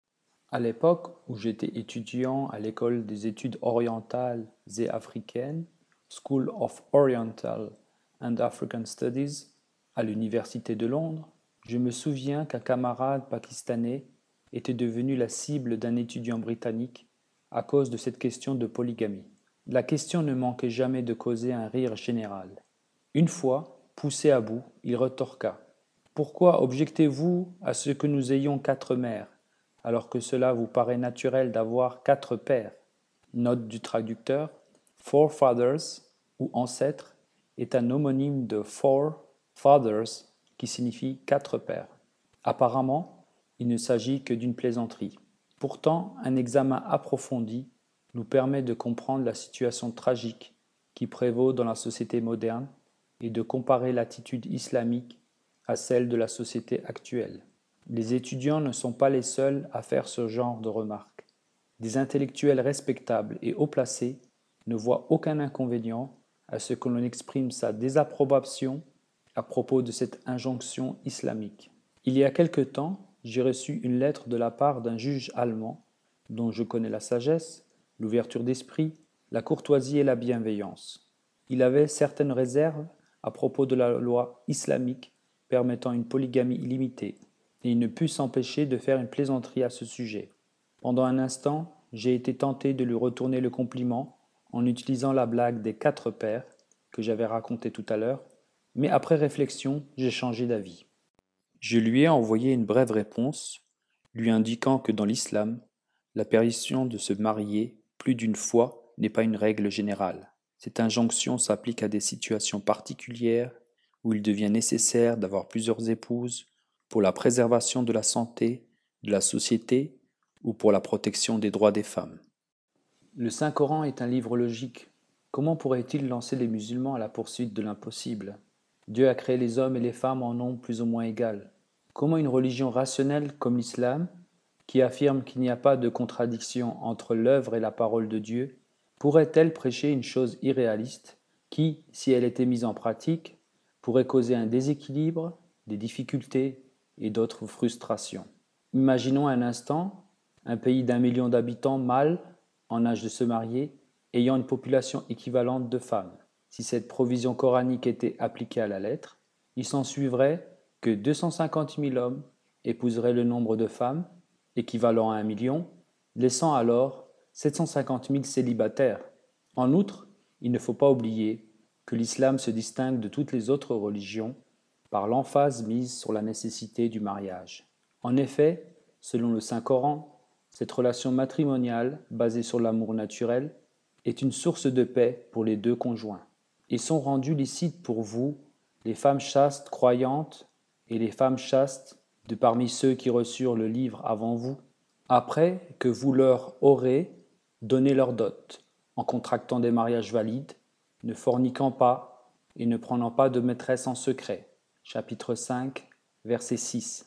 A: À l'époque où j'étais étudiant à l'école des études orientales et africaines, School of Oriental and African Studies, à l'Université de Londres, je me souviens qu'un camarade pakistanais était devenu la cible d'un étudiant britannique à cause de cette question de polygamie. La question ne manquait jamais de causer un rire général. Une fois, poussé à bout, il retorqua: Pourquoi objectez-vous à ce que nous ayons 4 mères, alors que cela vous paraît naturel d'avoir 4 pères? Note du traducteur: Forefathers, ou ancêtre, est un homonyme de four fathers, qui signifie 4 pères. Apparemment, il ne s'agit que d'une plaisanterie. Pourtant, un examen approfondi nous permet de comprendre la situation tragique qui prévaut dans la société moderne et de comparer l'attitude islamique à celle de la société actuelle. Les étudiants ne sont pas les seuls à faire ce genre de remarques. Des intellectuels respectables et haut placés ne voient aucun inconvénient à ce que l'on exprime sa désapprobation à propos de cette injonction islamique. Il y a quelque temps, j'ai reçu une lettre de la part d'un juge allemand dont je connais la sagesse, l'ouverture d'esprit, la courtoisie et la bienveillance. Il avait certaines réserves à propos de la loi islamique permettant une polygamie illimitée, et il ne put s'empêcher de faire une plaisanterie à ce sujet. Pendant un instant, j'ai été tenté de lui retourner le compliment en utilisant la blague des 4 pères que j'avais racontée tout à l'heure, mais après réflexion, j'ai changé d'avis. Je lui ai envoyé une brève réponse, lui indiquant que dans l'islam, la permission de se marier plus d'une fois n'est pas une règle générale. Cette injonction s'applique à des situations particulières où il devient nécessaire d'avoir plusieurs épouses pour la préservation de la santé, de la société ou pour la protection des droits des femmes. Le Saint-Coran est un livre logique. Comment pourrait-il lancer les musulmans à la poursuite de l'impossible? Dieu a créé les hommes et les femmes en nombre plus ou moins égal. Comment une religion rationnelle comme l'islam, qui affirme qu'il n'y a pas de contradiction entre l'œuvre et la parole de Dieu, pourrait-elle prêcher une chose irréaliste qui, si elle était mise en pratique, pourrait causer un déséquilibre, des difficultés et d'autres frustrations? Imaginons un instant un pays d'1 million d'habitants mâles en âge de se marier, ayant une population équivalente de femmes. Si cette provision coranique était appliquée à la lettre, il s'ensuivrait que 250 000 hommes épouseraient le nombre de femmes, équivalent à 1 million, laissant alors 750 000 célibataires. En outre, il ne faut pas oublier que l'islam se distingue de toutes les autres religions par l'emphase mise sur la nécessité du mariage. En effet, selon le Saint-Coran, cette relation matrimoniale, basée sur l'amour naturel, est une source de paix pour les 2 conjoints. Ils sont rendus licites pour vous, les femmes chastes croyantes et les femmes chastes de parmi ceux qui reçurent le livre avant vous, après que vous leur aurez donné leur dot, en contractant des mariages valides, ne forniquant pas et ne prenant pas de maîtresse en secret. Chapitre 5, verset 6.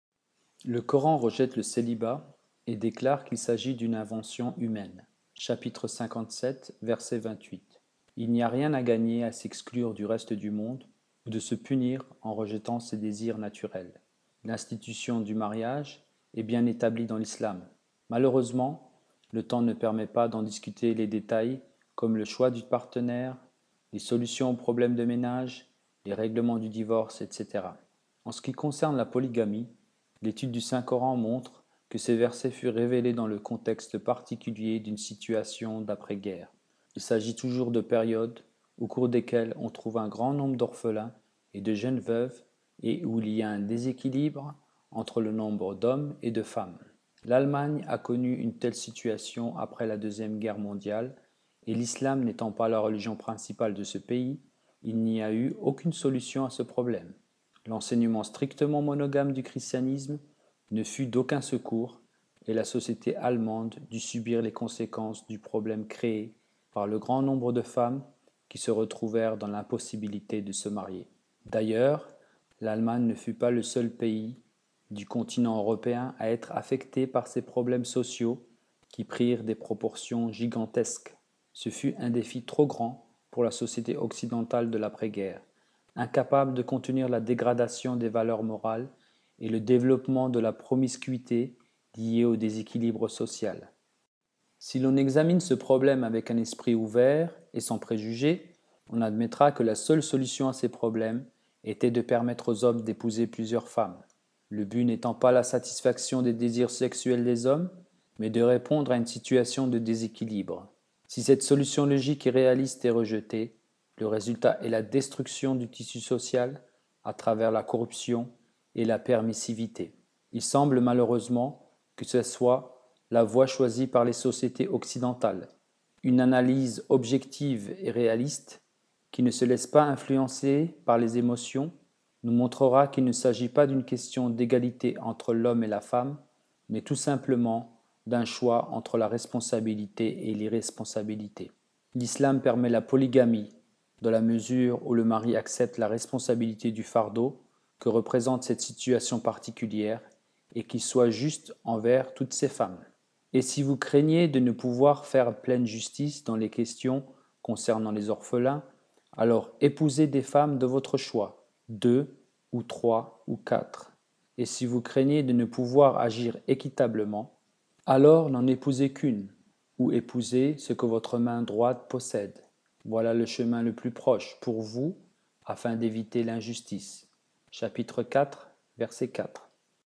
A: Le Coran rejette le célibat et déclare qu'il s'agit d'une invention humaine. Chapitre 57, verset 28. Il n'y a rien à gagner à s'exclure du reste du monde, ou de se punir en rejetant ses désirs naturels. L'institution du mariage est bien établie dans l'islam. Malheureusement, le temps ne permet pas d'en discuter les détails comme le choix du partenaire, les solutions aux problèmes de ménage, les règlements du divorce, etc. En ce qui concerne la polygamie, l'étude du Saint-Coran montre que ces versets furent révélés dans le contexte particulier d'une situation d'après-guerre. Il s'agit toujours de périodes au cours desquelles on trouve un grand nombre d'orphelins et de jeunes veuves et où il y a un déséquilibre entre le nombre d'hommes et de femmes. L'Allemagne a connu une telle situation après la Deuxième Guerre mondiale et l'islam n'étant pas la religion principale de ce pays, il n'y a eu aucune solution à ce problème. L'enseignement strictement monogame du christianisme ne fut d'aucun secours et la société allemande dut subir les conséquences du problème créé par le grand nombre de femmes qui se retrouvèrent dans l'impossibilité de se marier. D'ailleurs, l'Allemagne ne fut pas le seul pays du continent européen à être affecté par ces problèmes sociaux qui prirent des proportions gigantesques. Ce fut un défi trop grand pour la société occidentale de l'après-guerre, incapable de contenir la dégradation des valeurs morales et le développement de la promiscuité liée au déséquilibre social. Si l'on examine ce problème avec un esprit ouvert et sans préjugés, on admettra que la seule solution à ces problèmes était de permettre aux hommes d'épouser plusieurs femmes, le but n'étant pas la satisfaction des désirs sexuels des hommes, mais de répondre à une situation de déséquilibre. Si cette solution logique et réaliste est rejetée, le résultat est la destruction du tissu social à travers la corruption et la permissivité. Il semble malheureusement que ce soit la voie choisie par les sociétés occidentales. Une analyse objective et réaliste, qui ne se laisse pas influencer par les émotions, nous montrera qu'il ne s'agit pas d'une question d'égalité entre l'homme et la femme, mais tout simplement d'un choix entre la responsabilité et l'irresponsabilité. L'islam permet la polygamie, dans la mesure où le mari accepte la responsabilité du fardeau que représente cette situation particulière et qu'il soit juste envers toutes ces femmes. Et si vous craignez de ne pouvoir faire pleine justice dans les questions concernant les orphelins, alors épousez des femmes de votre choix, 2 ou 3 ou 4. Et si vous craignez de ne pouvoir agir équitablement, alors n'en épousez qu'une, ou épousez ce que votre main droite possède. Voilà le chemin le plus proche pour vous, afin d'éviter l'injustice. Chapitre 4, verset 4.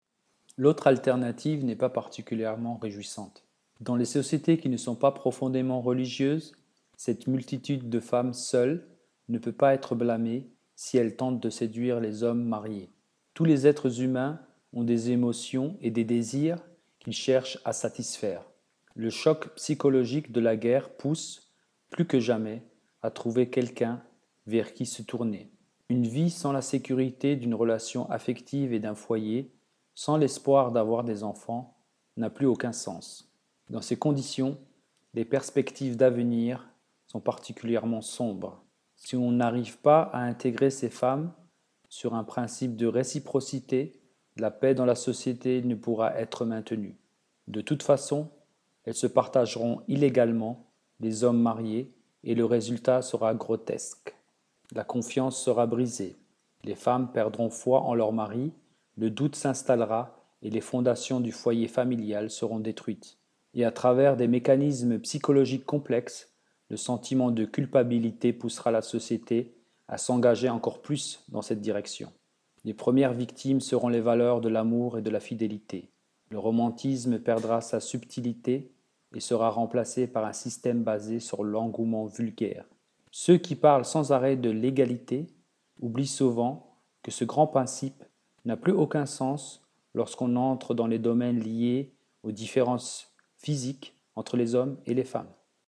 A: L'autre alternative n'est pas particulièrement réjouissante. Dans les sociétés qui ne sont pas profondément religieuses, cette multitude de femmes seules ne peut pas être blâmée si elles tentent de séduire les hommes mariés. Tous les êtres humains ont des émotions et des désirs qu'ils cherchent à satisfaire. Le choc psychologique de la guerre pousse, plus que jamais, à trouver quelqu'un vers qui se tourner. Une vie sans la sécurité d'une relation affective et d'un foyer, sans l'espoir d'avoir des enfants, n'a plus aucun sens. Dans ces conditions, les perspectives d'avenir sont particulièrement sombres. Si on n'arrive pas à intégrer ces femmes sur un principe de réciprocité, la paix dans la société ne pourra être maintenue. De toute façon, elles se partageront illégalement les hommes mariés et le résultat sera grotesque. La confiance sera brisée, les femmes perdront foi en leur mari, le doute s'installera et les fondations du foyer familial seront détruites. Et à travers des mécanismes psychologiques complexes, le sentiment de culpabilité poussera la société à s'engager encore plus dans cette direction. Les premières victimes seront les valeurs de l'amour et de la fidélité. Le romantisme perdra sa subtilité et sera remplacé par un système basé sur l'engouement vulgaire. Ceux qui parlent sans arrêt de l'égalité oublient souvent que ce grand principe n'a plus aucun sens lorsqu'on entre dans les domaines liés aux différences physiques entre les hommes et les femmes.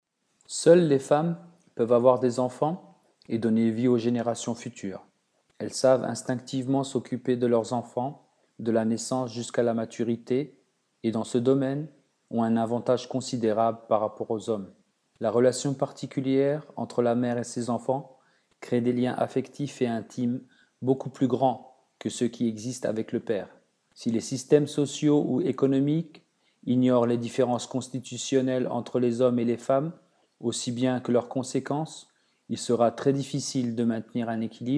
A: Seules les femmes peuvent avoir des enfants et donner vie aux générations futures. Elles savent instinctivement s'occuper de leurs enfants, de la naissance jusqu'à la maturité, et dans ce domaine ont un avantage considérable par rapport aux hommes. La relation particulière entre la mère et ses enfants crée des liens affectifs et intimes beaucoup plus grands que ceux qui existent avec le père. Si les systèmes sociaux ou économiques ignorent les différences constitutionnelles entre les hommes et les femmes, aussi bien que leurs conséquences, il sera très difficile de maintenir un équilibre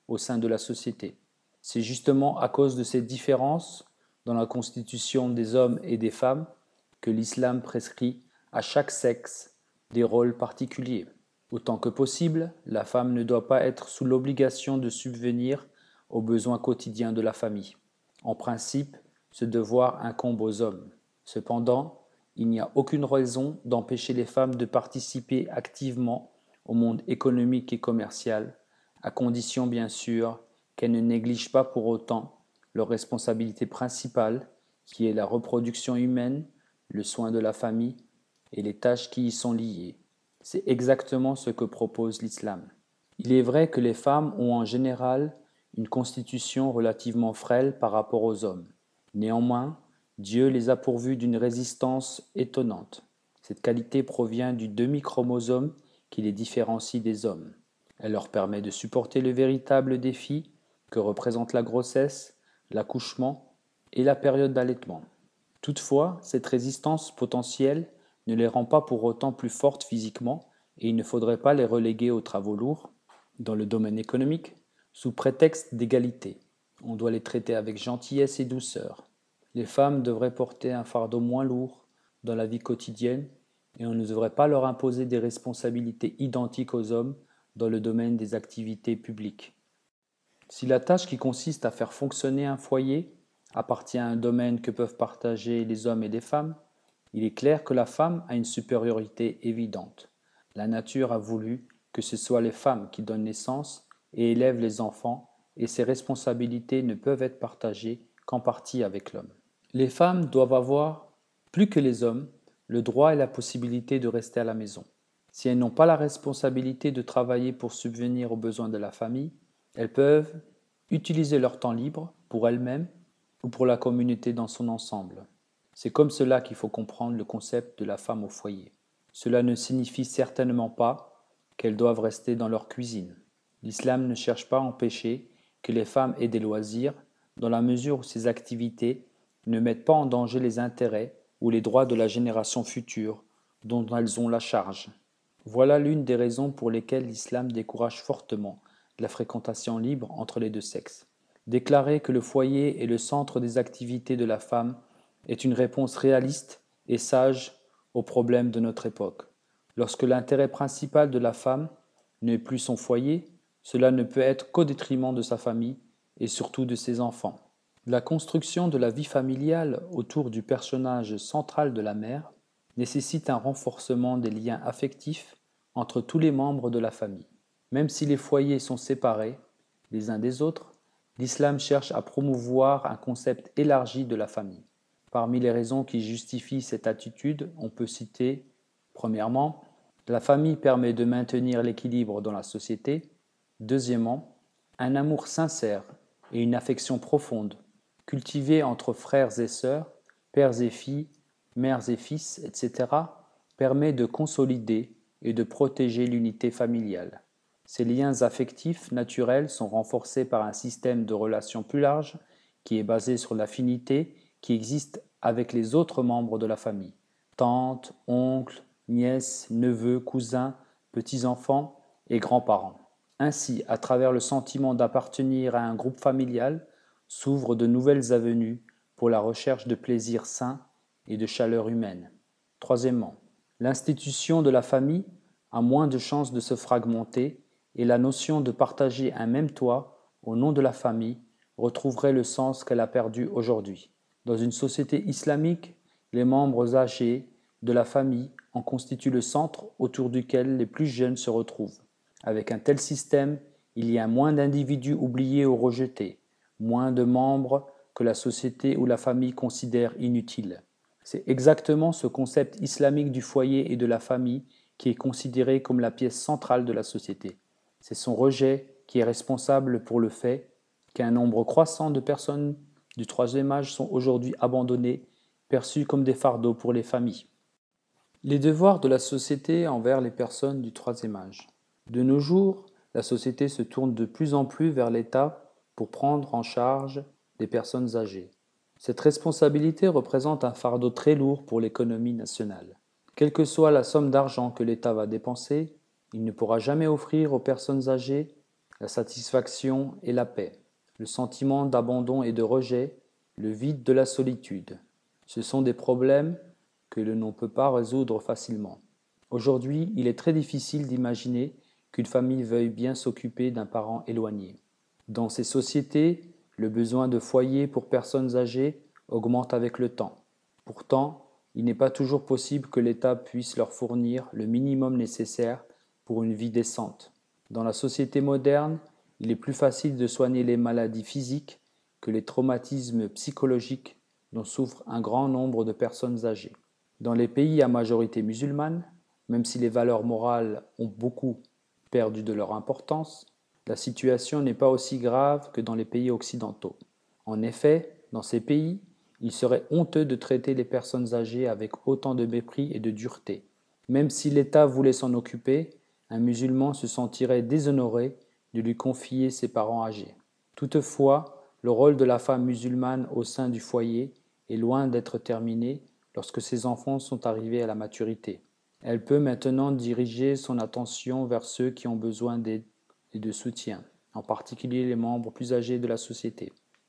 A: au sein de la société. C'est justement à cause de ces différences dans la constitution des hommes et des femmes que l'islam prescrit à chaque sexe des rôles particuliers. Autant que possible, la femme ne doit pas être sous l'obligation de subvenir aux besoins quotidiens de la famille. En principe, ce devoir incombe aux hommes. Cependant, il n'y a aucune raison d'empêcher les femmes de participer activement au monde économique et commercial, à condition bien sûr qu'elles ne négligent pas pour autant leur responsabilité principale, qui est la reproduction humaine, le soin de la famille et les tâches qui y sont liées. C'est exactement ce que propose l'islam. Il est vrai que les femmes ont en général une constitution relativement frêle par rapport aux hommes. Néanmoins, Dieu les a pourvues d'une résistance étonnante. Cette qualité provient du demi-chromosome qui les différencie des hommes. Elle leur permet de supporter le véritable défi que représentent la grossesse, l'accouchement et la période d'allaitement. Toutefois, cette résistance potentielle ne les rend pas pour autant plus fortes physiquement et il ne faudrait pas les reléguer aux travaux lourds dans le domaine économique sous prétexte d'égalité. On doit les traiter avec gentillesse et douceur. Les femmes devraient porter un fardeau moins lourd dans la vie quotidienne et on ne devrait pas leur imposer des responsabilités identiques aux hommes dans le domaine des activités publiques. Si la tâche qui consiste à faire fonctionner un foyer appartient à un domaine que peuvent partager les hommes et les femmes, il est clair que la femme a une supériorité évidente. La nature a voulu que ce soit les femmes qui donnent naissance et élèvent les enfants, et ces responsabilités ne peuvent être partagées qu'en partie avec l'homme. Les femmes doivent avoir, plus que les hommes, le droit et la possibilité de rester à la maison. Si elles n'ont pas la responsabilité de travailler pour subvenir aux besoins de la famille, elles peuvent utiliser leur temps libre pour elles-mêmes ou pour la communauté dans son ensemble. C'est comme cela qu'il faut comprendre le concept de la femme au foyer. Cela ne signifie certainement pas qu'elles doivent rester dans leur cuisine. L'islam ne cherche pas à empêcher que les femmes aient des loisirs dans la mesure où ces activités ne mettent pas en danger les intérêts ou les droits de la génération future dont elles ont la charge. Voilà l'une des raisons pour lesquelles l'islam décourage fortement la fréquentation libre entre les deux sexes. Déclarer que le foyer est le centre des activités de la femme est une réponse réaliste et sage aux problèmes de notre époque. Lorsque l'intérêt principal de la femme n'est plus son foyer, cela ne peut être qu'au détriment de sa famille et surtout de ses enfants. La construction de la vie familiale autour du personnage central de la mère nécessite un renforcement des liens affectifs entre tous les membres de la famille. Même si les foyers sont séparés les uns des autres, l'islam cherche à promouvoir un concept élargi de la famille. Parmi les raisons qui justifient cette attitude, on peut citer, premièrement, la famille permet de maintenir l'équilibre dans la société. Deuxièmement, un amour sincère et une affection profonde, cultivés entre frères et sœurs, pères et filles, mères et fils, etc., permet de consolider et de protéger l'unité familiale. Ces liens affectifs naturels sont renforcés par un système de relations plus large qui est basé sur l'affinité qui existe avec les autres membres de la famille, tantes, oncles, nièces, neveux, cousins, petits-enfants et grands-parents. Ainsi, à travers le sentiment d'appartenir à un groupe familial, s'ouvrent de nouvelles avenues pour la recherche de plaisirs sains et de chaleur humaine. Troisièmement, l'institution de la famille a moins de chances de se fragmenter et la notion de partager un même toit au nom de la famille retrouverait le sens qu'elle a perdu aujourd'hui. Dans une société islamique, les membres âgés de la famille en constituent le centre autour duquel les plus jeunes se retrouvent. Avec un tel système, il y a moins d'individus oubliés ou rejetés, moins de membres que la société ou la famille considère inutiles. C'est exactement ce concept islamique du foyer et de la famille qui est considéré comme la pièce centrale de la société. C'est son rejet qui est responsable pour le fait qu'un nombre croissant de personnes du troisième âge sont aujourd'hui abandonnées, perçues comme des fardeaux pour les familles. Les devoirs de la société envers les personnes du troisième âge. De nos jours, la société se tourne de plus en plus vers l'État pour prendre en charge des personnes âgées. Cette responsabilité représente un fardeau très lourd pour l'économie nationale. Quelle que soit la somme d'argent que l'État va dépenser, il ne pourra jamais offrir aux personnes âgées la satisfaction et la paix, le sentiment d'abandon et de rejet, le vide de la solitude. Ce sont des problèmes que l'on ne peut pas résoudre facilement. Aujourd'hui, il est très difficile d'imaginer qu'une famille veuille bien s'occuper d'un parent éloigné. Dans ces sociétés, le besoin de foyer pour personnes âgées augmente avec le temps. Pourtant, il n'est pas toujours possible que l'État puisse leur fournir le minimum nécessaire pour une vie décente. Dans la société moderne, il est plus facile de soigner les maladies physiques que les traumatismes psychologiques dont souffrent un grand nombre de personnes âgées. Dans les pays à majorité musulmane, même si les valeurs morales ont beaucoup perdu de leur importance, la situation n'est pas aussi grave que dans les pays occidentaux. En effet, dans ces pays, il serait honteux de traiter les personnes âgées avec autant de mépris et de dureté. Même si l'État voulait s'en occuper, un musulman se sentirait déshonoré de lui confier ses parents âgés. Toutefois, le rôle de la femme musulmane au sein du foyer est loin d'être terminé lorsque ses enfants sont arrivés à la maturité. Elle peut maintenant diriger son attention vers ceux qui ont besoin d'aide et de soutien, en particulier les membres plus âgés de la société.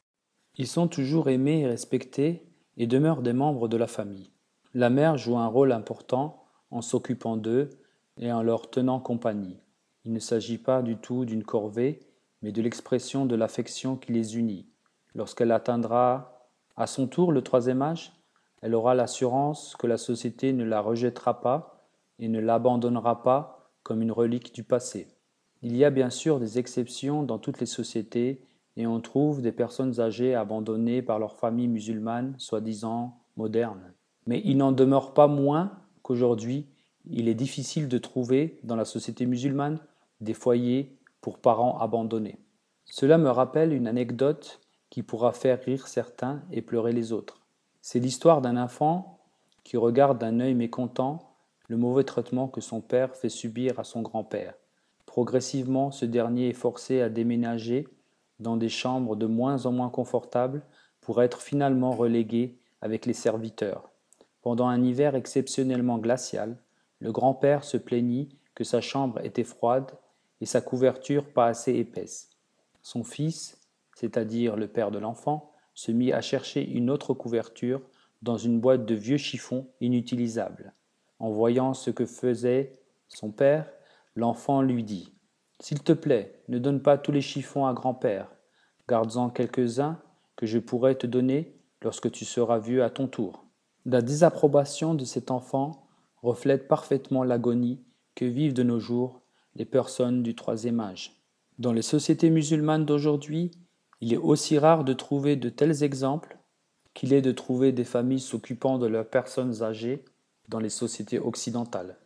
A: Ils sont toujours aimés et respectés et demeurent des membres de la famille. La mère joue un rôle important en s'occupant d'eux et en leur tenant compagnie. Il ne s'agit pas du tout d'une corvée, mais de l'expression de l'affection qui les unit. Lorsqu'elle atteindra à son tour le troisième âge, elle aura l'assurance que la société ne la rejettera pas et ne l'abandonnera pas comme une relique du passé. Il y a bien sûr des exceptions dans toutes les sociétés et on trouve des personnes âgées abandonnées par leur famille musulmane, soi-disant moderne. Mais il n'en demeure pas moins qu'aujourd'hui, il est difficile de trouver dans la société musulmane des foyers pour parents abandonnés. Cela me rappelle une anecdote qui pourra faire rire certains et pleurer les autres. C'est l'histoire d'un enfant qui regarde d'un œil mécontent le mauvais traitement que son père fait subir à son grand-père. Progressivement, ce dernier est forcé à déménager dans des chambres de moins en moins confortables pour être finalement relégué avec les serviteurs. Pendant un hiver exceptionnellement glacial, le grand-père se plaignit que sa chambre était froide et sa couverture pas assez épaisse. Son fils, c'est-à-dire le père de l'enfant, se mit à chercher une autre couverture dans une boîte de vieux chiffons inutilisables. En voyant ce que faisait son père, l'enfant lui dit « S'il te plaît, ne donne pas tous les chiffons à grand-père. Garde-en quelques-uns que je pourrai te donner lorsque tu seras vieux à ton tour. » La désapprobation de cet enfant reflète parfaitement l'agonie que vivent de nos jours les personnes du troisième âge. Dans les sociétés musulmanes d'aujourd'hui, il est aussi rare de trouver de tels exemples qu'il est de trouver des familles s'occupant de leurs personnes âgées dans les sociétés occidentales.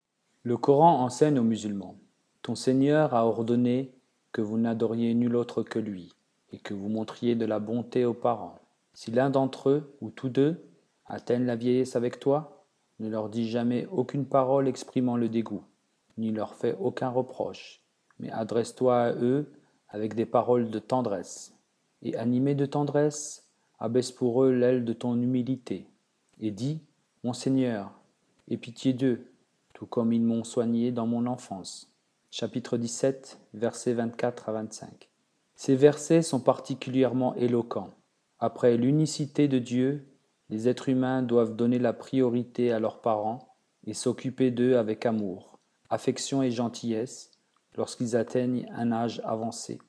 A: Le Coran enseigne aux musulmans « Ton Seigneur a ordonné que vous n'adoriez nul autre que lui et que vous montriez de la bonté aux parents. Si l'un d'entre eux, ou tous deux, atteignent la vieillesse avec toi, ne leur dis jamais aucune parole exprimant le dégoût, ni leur fais aucun reproche, mais adresse-toi à eux avec des paroles de tendresse. Et animé de tendresse, abaisse pour eux l'aile de ton humilité, et dis, mon Seigneur, aie pitié d'eux, tout comme ils m'ont soigné dans mon enfance. » Chapitre 17, versets 24 à 25. Ces versets sont particulièrement éloquents. Après l'unicité de Dieu, les êtres humains doivent donner la priorité à leurs parents et s'occuper d'eux avec amour, affection et gentillesse lorsqu'ils atteignent un âge avancé.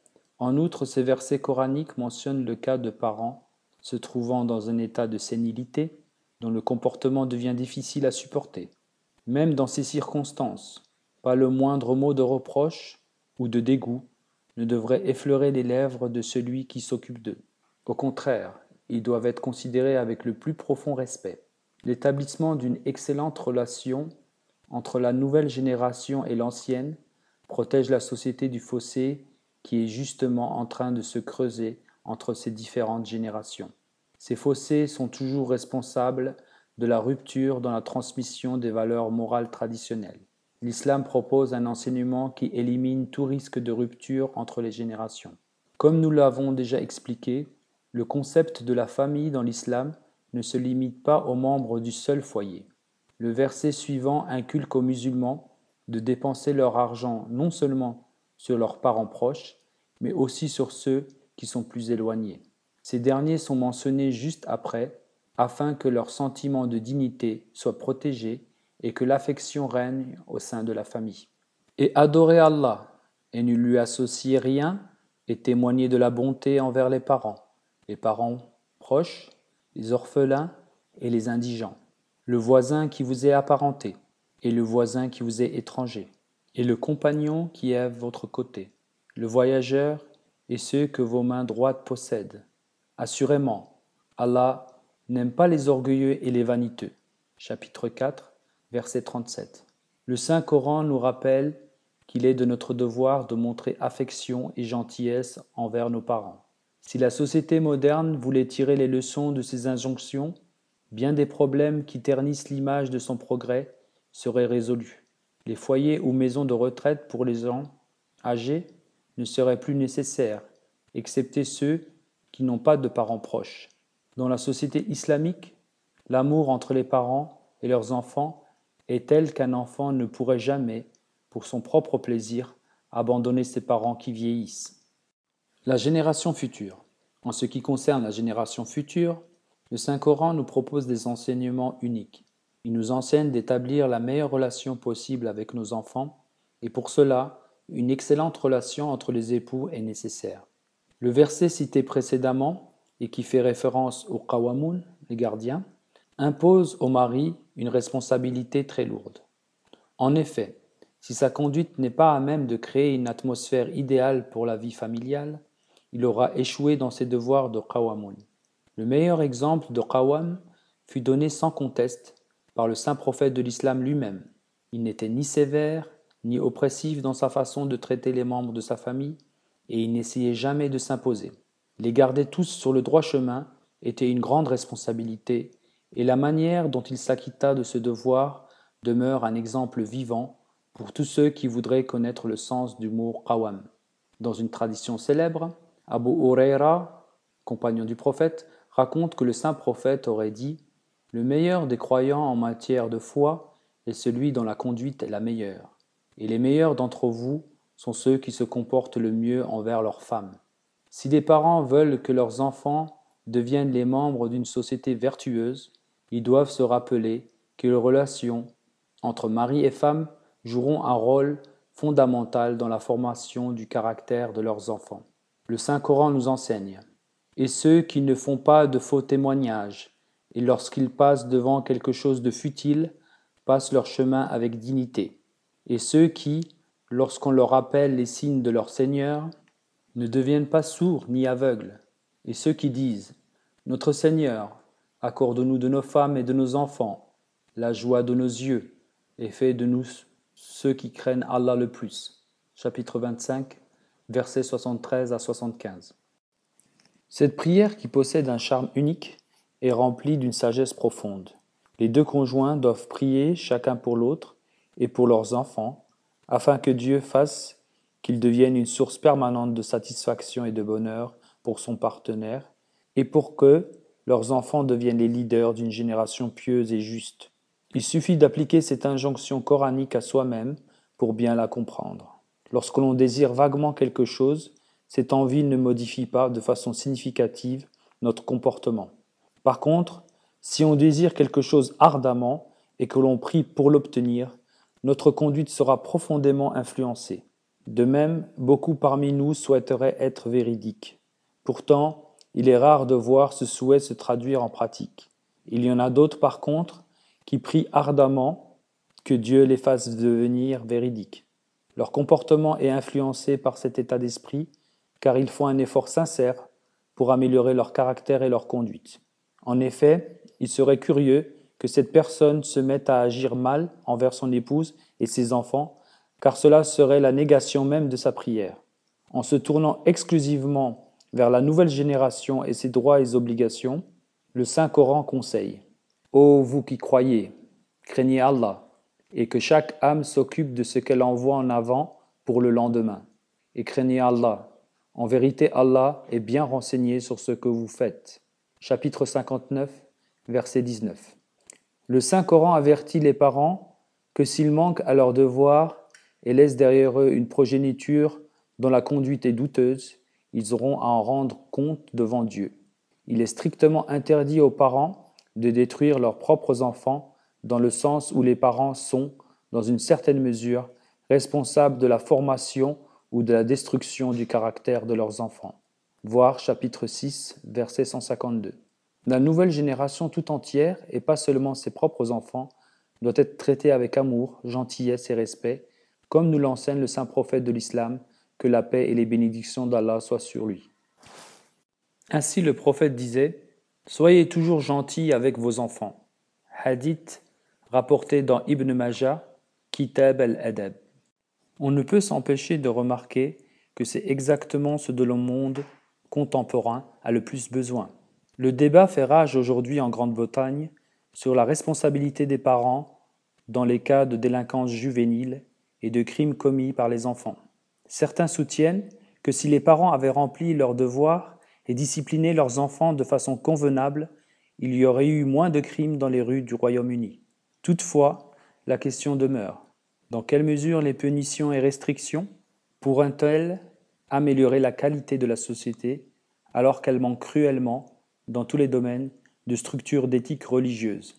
A: En outre, ces versets coraniques mentionnent le cas de parents se trouvant dans un état de sénilité dont le comportement devient difficile à supporter. Même dans ces circonstances, pas le moindre mot de reproche ou de dégoût ne devrait effleurer les lèvres de celui qui s'occupe d'eux. Au contraire, ils doivent être considérés avec le plus profond respect. L'établissement d'une excellente relation entre la nouvelle génération et l'ancienne protège la société du fossé qui est justement en train de se creuser entre ces différentes générations. Ces fossés sont toujours responsables de la rupture dans la transmission des valeurs morales traditionnelles. L'islam propose un enseignement qui élimine tout risque de rupture entre les générations. Comme nous l'avons déjà expliqué, le concept de la famille dans l'islam ne se limite pas aux membres du seul foyer. Le verset suivant inculque aux musulmans de dépenser leur argent non seulement sur leurs parents proches, mais aussi sur ceux qui sont plus éloignés. Ces derniers sont mentionnés juste après, afin que leur sentiment de dignité soit protégé et que l'affection règne au sein de la famille. Et adorer Allah et ne lui associer rien et témoigner de la bonté envers les parents proches, les orphelins et les indigents, le voisin qui vous est apparenté et le voisin qui vous est étranger, et le compagnon qui est à votre côté, le voyageur et ceux que vos mains droites possèdent. Assurément, Allah n'aime pas les orgueilleux et les vaniteux. Chapitre 4, verset 37. Le Saint-Coran nous rappelle qu'il est de notre devoir de montrer affection et gentillesse envers nos parents. Si la société moderne voulait tirer les leçons de ces injonctions, bien des problèmes qui ternissent l'image de son progrès seraient résolus. Les foyers ou maisons de retraite pour les gens âgés ne seraient plus nécessaires, excepté ceux qui n'ont pas de parents proches. Dans la société islamique, l'amour entre les parents et leurs enfants est tel qu'un enfant ne pourrait jamais, pour son propre plaisir, abandonner ses parents qui vieillissent. La génération future. En ce qui concerne la génération future, le Saint-Coran nous propose des enseignements uniques. Il nous enseigne d'établir la meilleure relation possible avec nos enfants, et pour cela, une excellente relation entre les époux est nécessaire. Le verset cité précédemment, et qui fait référence aux qawamoun, les gardiens, impose au mari une responsabilité très lourde. En effet, si sa conduite n'est pas à même de créer une atmosphère idéale pour la vie familiale, il aura échoué dans ses devoirs de qawamoun. Le meilleur exemple de qawam fut donné sans conteste par le saint prophète de l'islam lui-même. Il n'était ni sévère, ni oppressif dans sa façon de traiter les membres de sa famille, et il n'essayait jamais de s'imposer. Les garder tous sur le droit chemin était une grande responsabilité, et la manière dont il s'acquitta de ce devoir demeure un exemple vivant pour tous ceux qui voudraient connaître le sens du mot qawam. Dans une tradition célèbre, Abu Huraira, compagnon du prophète, raconte que le saint prophète aurait dit « Le meilleur des croyants en matière de foi est celui dont la conduite est la meilleure, et les meilleurs d'entre vous sont ceux qui se comportent le mieux envers leurs femmes. » Si des parents veulent que leurs enfants deviennent les membres d'une société vertueuse, ils doivent se rappeler que les relations entre mari et femme joueront un rôle fondamental dans la formation du caractère de leurs enfants. Le Saint-Coran nous enseigne « Et ceux qui ne font pas de faux témoignages, et lorsqu'ils passent devant quelque chose de futile, passent leur chemin avec dignité. Et ceux qui, lorsqu'on leur rappelle les signes de leur Seigneur, ne deviennent pas sourds ni aveugles. Et ceux qui disent « Notre Seigneur, accorde-nous de nos femmes et de nos enfants la joie de nos yeux, et fais de nous ceux qui craignent Allah le plus. » Chapitre 25, versets 73 à 75. Cette prière, qui possède un charme unique, est remplie d'une sagesse profonde. Les deux conjoints doivent prier chacun pour l'autre et pour leurs enfants, afin que Dieu fasse qu'ils deviennent une source permanente de satisfaction et de bonheur pour son partenaire, et pour que leurs enfants deviennent les leaders d'une génération pieuse et juste. Il suffit d'appliquer cette injonction coranique à soi-même pour bien la comprendre. Lorsque l'on désire vaguement quelque chose, cette envie ne modifie pas de façon significative notre comportement. Par contre, si on désire quelque chose ardemment et que l'on prie pour l'obtenir, notre conduite sera profondément influencée. De même, beaucoup parmi nous souhaiteraient être véridiques. Pourtant, il est rare de voir ce souhait se traduire en pratique. Il y en a d'autres, par contre, qui prient ardemment que Dieu les fasse devenir véridiques. Leur comportement est influencé par cet état d'esprit, car ils font un effort sincère pour améliorer leur caractère et leur conduite. En effet, il serait curieux que cette personne se mette à agir mal envers son épouse et ses enfants, car cela serait la négation même de sa prière. En se tournant exclusivement vers la nouvelle génération et ses droits et obligations, le Saint-Coran conseille « Ô vous qui croyez, craignez Allah, et que chaque âme s'occupe de ce qu'elle envoie en avant pour le lendemain. Et craignez Allah. En vérité, Allah est bien renseigné sur ce que vous faites. » Chapitre 59, verset 19. Le Saint-Coran avertit les parents que s'ils manquent à leurs devoirs et laissent derrière eux une progéniture dont la conduite est douteuse, ils auront à en rendre compte devant Dieu. Il est strictement interdit aux parents de détruire leurs propres enfants dans le sens où les parents sont, dans une certaine mesure, responsables de la formation ou de la destruction du caractère de leurs enfants. Voir chapitre 6, verset 152. La nouvelle génération tout entière, et pas seulement ses propres enfants, doit être traitée avec amour, gentillesse et respect, comme nous l'enseigne le saint prophète de l'islam, que la paix et les bénédictions d'Allah soient sur lui. Ainsi le prophète disait « Soyez toujours gentils avec vos enfants ». Hadith rapporté dans Ibn Majah, Kitab al-Adab. On ne peut s'empêcher de remarquer que c'est exactement ce dont le monde contemporain a le plus besoin. Le débat fait rage aujourd'hui en Grande-Bretagne sur la responsabilité des parents dans les cas de délinquance juvénile et de crimes commis par les enfants. Certains soutiennent que si les parents avaient rempli leurs devoirs et discipliné leurs enfants de façon convenable, il y aurait eu moins de crimes dans les rues du Royaume-Uni. Toutefois, la question demeure. Dans quelle mesure les punitions et restrictions pourraient-elles améliorer la qualité de la société alors qu'elle manque cruellement, dans tous les domaines, de structures d'éthique religieuse?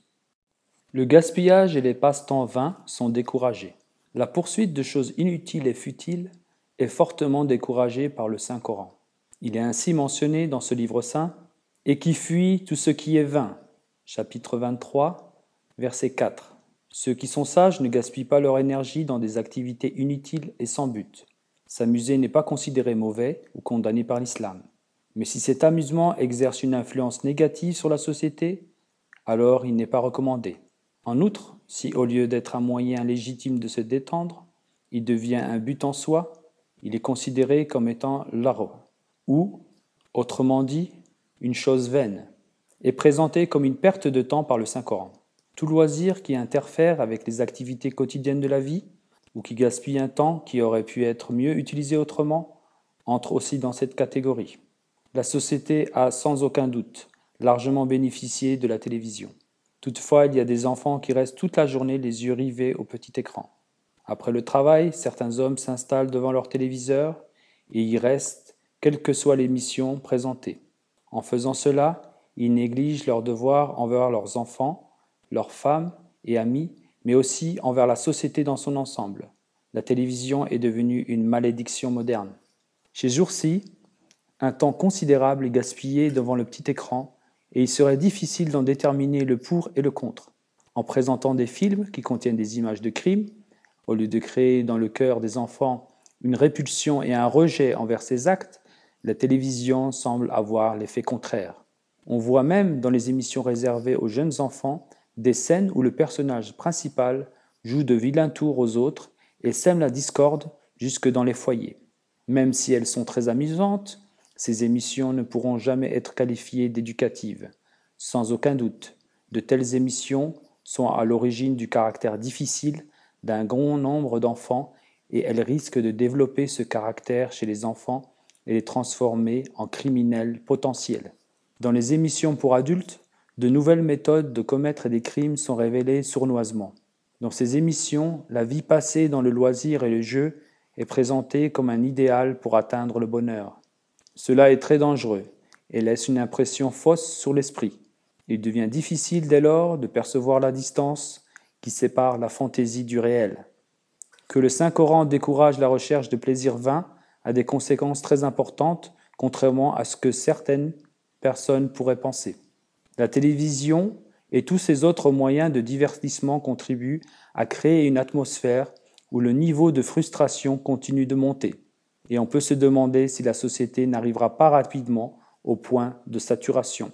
A: Le gaspillage et les passe-temps vains sont découragés. La poursuite de choses inutiles et futiles est fortement découragée par le Saint-Coran. Il est ainsi mentionné dans ce livre saint « Et qui fuit tout ce qui est vain » chapitre 23, verset 4. Ceux qui sont sages ne gaspillent pas leur énergie dans des activités inutiles et sans but. S'amuser n'est pas considéré mauvais ou condamné par l'islam. Mais si cet amusement exerce une influence négative sur la société, alors il n'est pas recommandé. En outre, si au lieu d'être un moyen légitime de se détendre, il devient un but en soi, il est considéré comme étant l'aro, ou, autrement dit, une chose vaine, et présenté comme une perte de temps par le Saint-Coran. Tout loisir qui interfère avec les activités quotidiennes de la vie, ou qui gaspille un temps qui aurait pu être mieux utilisé autrement, entre aussi dans cette catégorie. La société a sans aucun doute largement bénéficié de la télévision. Toutefois, il y a des enfants qui restent toute la journée les yeux rivés au petit écran. Après le travail, certains hommes s'installent devant leur téléviseur et y restent, quelle que soit l'émission présentée. En faisant cela, ils négligent leurs devoirs envers leurs enfants, leurs femmes et amis, mais aussi envers la société dans son ensemble. La télévision est devenue une malédiction moderne. Chez jours-ci, un temps considérable est gaspillé devant le petit écran et il serait difficile d'en déterminer le pour et le contre. En présentant des films qui contiennent des images de crimes, au lieu de créer dans le cœur des enfants une répulsion et un rejet envers ces actes, la télévision semble avoir l'effet contraire. On voit même dans les émissions réservées aux jeunes enfants des scènes où le personnage principal joue de vilains tours aux autres et sème la discorde jusque dans les foyers. Même si elles sont très amusantes, ces émissions ne pourront jamais être qualifiées d'éducatives. Sans aucun doute, de telles émissions sont à l'origine du caractère difficile d'un grand nombre d'enfants et elles risquent de développer ce caractère chez les enfants et les transformer en criminels potentiels. Dans les émissions pour adultes, de nouvelles méthodes de commettre des crimes sont révélées sournoisement. Dans ces émissions, la vie passée dans le loisir et le jeu est présentée comme un idéal pour atteindre le bonheur. Cela est très dangereux et laisse une impression fausse sur l'esprit. Il devient difficile dès lors de percevoir la distance qui sépare la fantaisie du réel. Que le Saint-Coran décourage la recherche de plaisirs vains a des conséquences très importantes, contrairement à ce que certaines personnes pourraient penser. La télévision et tous ces autres moyens de divertissement contribuent à créer une atmosphère où le niveau de frustration continue de monter. Et on peut se demander si la société n'arrivera pas rapidement au point de saturation.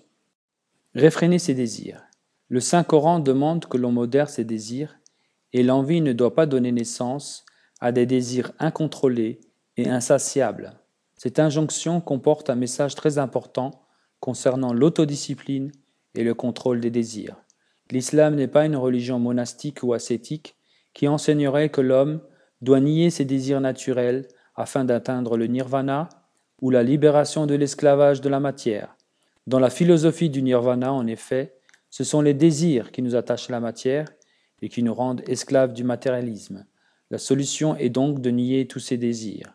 A: Réfréner ses désirs. Le Saint-Coran demande que l'on modère ses désirs, et l'envie ne doit pas donner naissance à des désirs incontrôlés et insatiables. Cette injonction comporte un message très important concernant l'autodiscipline et le contrôle des désirs. L'islam n'est pas une religion monastique ou ascétique qui enseignerait que l'homme doit nier ses désirs naturels afin d'atteindre le nirvana ou la libération de l'esclavage de la matière. Dans la philosophie du nirvana, en effet, ce sont les désirs qui nous attachent à la matière et qui nous rendent esclaves du matérialisme. La solution est donc de nier tous ces désirs.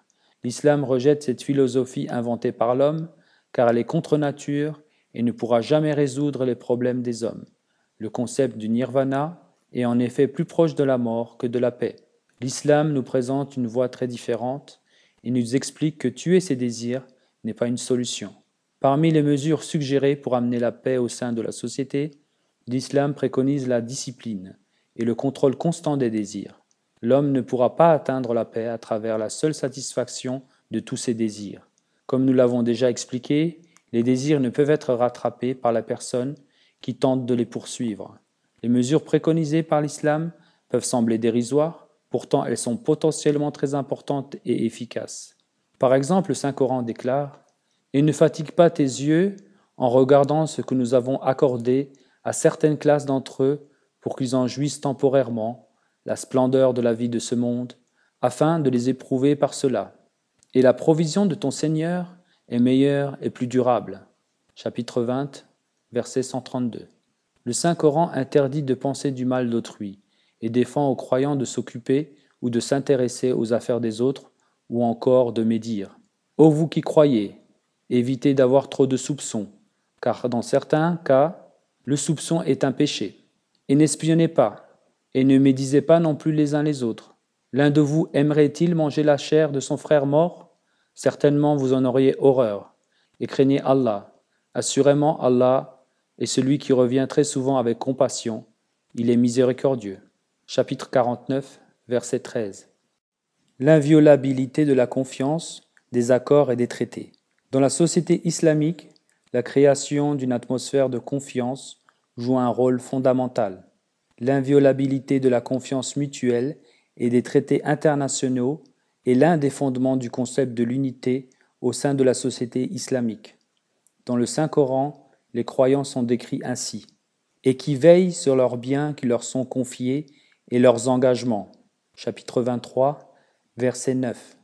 A: L'islam rejette cette philosophie inventée par l'homme car elle est contre nature et ne pourra jamais résoudre les problèmes des hommes. Le concept du nirvana est en effet plus proche de la mort que de la paix. L'islam nous présente une voie très différente et nous explique que tuer ses désirs n'est pas une solution. Parmi les mesures suggérées pour amener la paix au sein de la société, l'islam préconise la discipline et le contrôle constant des désirs. L'homme ne pourra pas atteindre la paix à travers la seule satisfaction de tous ses désirs. Comme nous l'avons déjà expliqué, les désirs ne peuvent être rattrapés par la personne qui tente de les poursuivre. Les mesures préconisées par l'islam peuvent sembler dérisoires, pourtant elles sont potentiellement très importantes et efficaces. Par exemple, le Saint-Coran déclare « Et ne fatigue pas tes yeux en regardant ce que nous avons accordé à certaines classes d'entre eux pour qu'ils en jouissent temporairement, la splendeur de la vie de ce monde, afin de les éprouver par cela. Et la provision de ton Seigneur est meilleure et plus durable. » Chapitre 20, verset 132. Le Saint-Coran interdit de penser du mal d'autrui et défend aux croyants de s'occuper ou de s'intéresser aux affaires des autres ou encore de médire. « Ô vous qui croyez, évitez d'avoir trop de soupçons, car dans certains cas, le soupçon est un péché. Et n'espionnez pas, et ne médisez pas non plus les uns les autres. L'un de vous aimerait-il manger la chair de son frère mort? Certainement vous en auriez horreur. Et craignez Allah. Assurément Allah est celui qui revient très souvent avec compassion. Il est miséricordieux. » Chapitre 49, verset 13. L'inviolabilité de la confiance, des accords et des traités. Dans la société islamique, la création d'une atmosphère de confiance joue un rôle fondamental. L'inviolabilité de la confiance mutuelle et des traités internationaux est l'un des fondements du concept de l'unité au sein de la société islamique. Dans le Saint-Coran, les croyants sont décrits ainsi, et qui veillent sur leurs biens qui leur sont confiés et leurs engagements. Chapitre 23, verset 9.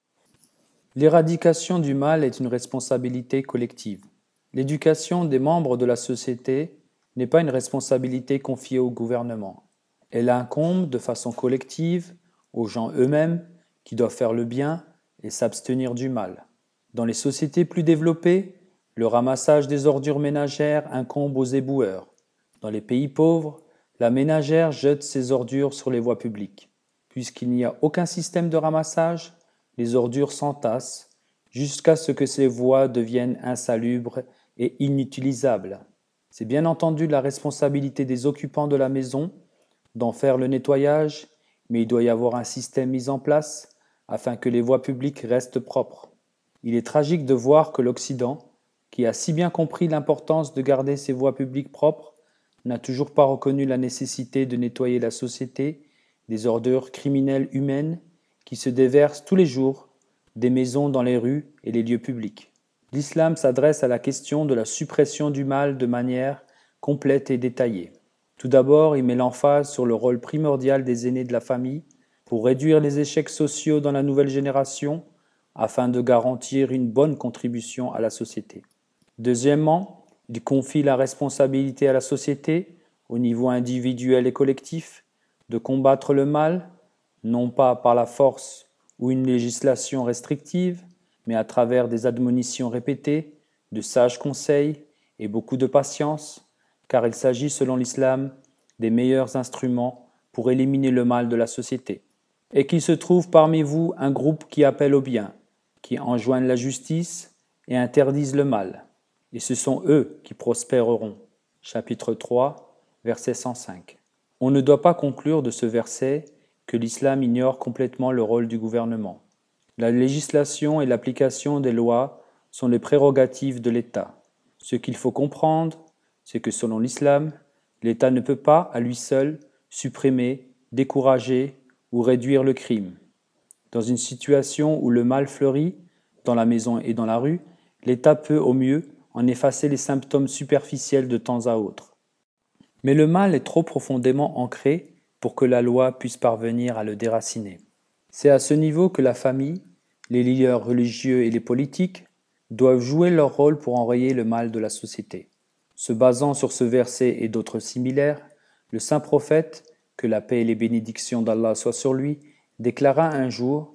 A: L'éradication du mal est une responsabilité collective. L'éducation des membres de la société n'est pas une responsabilité confiée au gouvernement. Elle incombe de façon collective aux gens eux-mêmes qui doivent faire le bien et s'abstenir du mal. Dans les sociétés plus développées, le ramassage des ordures ménagères incombe aux éboueurs. Dans les pays pauvres, la ménagère jette ses ordures sur les voies publiques. Puisqu'il n'y a aucun système de ramassage, les ordures s'entassent jusqu'à ce que ces voies deviennent insalubres et inutilisables. C'est bien entendu la responsabilité des occupants de la maison d'en faire le nettoyage, mais il doit y avoir un système mis en place afin que les voies publiques restent propres. Il est tragique de voir que l'Occident, qui a si bien compris l'importance de garder ses voies publiques propres, n'a toujours pas reconnu la nécessité de nettoyer la société des ordures criminelles humaines qui se déversent tous les jours des maisons dans les rues et les lieux publics. L'islam s'adresse à la question de la suppression du mal de manière complète et détaillée. Tout d'abord, il met l'emphase sur le rôle primordial des aînés de la famille pour réduire les échecs sociaux dans la nouvelle génération afin de garantir une bonne contribution à la société. Deuxièmement, il confie la responsabilité à la société, au niveau individuel et collectif, de combattre le mal, non pas par la force ou une législation restrictive, mais à travers des admonitions répétées, de sages conseils et beaucoup de patience, car il s'agit, selon l'islam, des meilleurs instruments pour éliminer le mal de la société. Et qu'il se trouve parmi vous un groupe qui appelle au bien, qui enjoignent la justice et interdisent le mal. Et ce sont eux qui prospéreront. Chapitre 3, verset 105. On ne doit pas conclure de ce verset que l'islam ignore complètement le rôle du gouvernement. La législation et l'application des lois sont les prérogatives de l'État. Ce qu'il faut comprendre, c'est que selon l'islam, l'État ne peut pas, à lui seul, supprimer, décourager ou réduire le crime. Dans une situation où le mal fleurit, dans la maison et dans la rue, l'État peut au mieux en effacer les symptômes superficiels de temps à autre. Mais le mal est trop profondément ancré pour que la loi puisse parvenir à le déraciner. C'est à ce niveau que la famille, les leaders religieux et les politiques doivent jouer leur rôle pour enrayer le mal de la société. Se basant sur ce verset et d'autres similaires, le saint prophète, que la paix et les bénédictions d'Allah soient sur lui, déclara un jour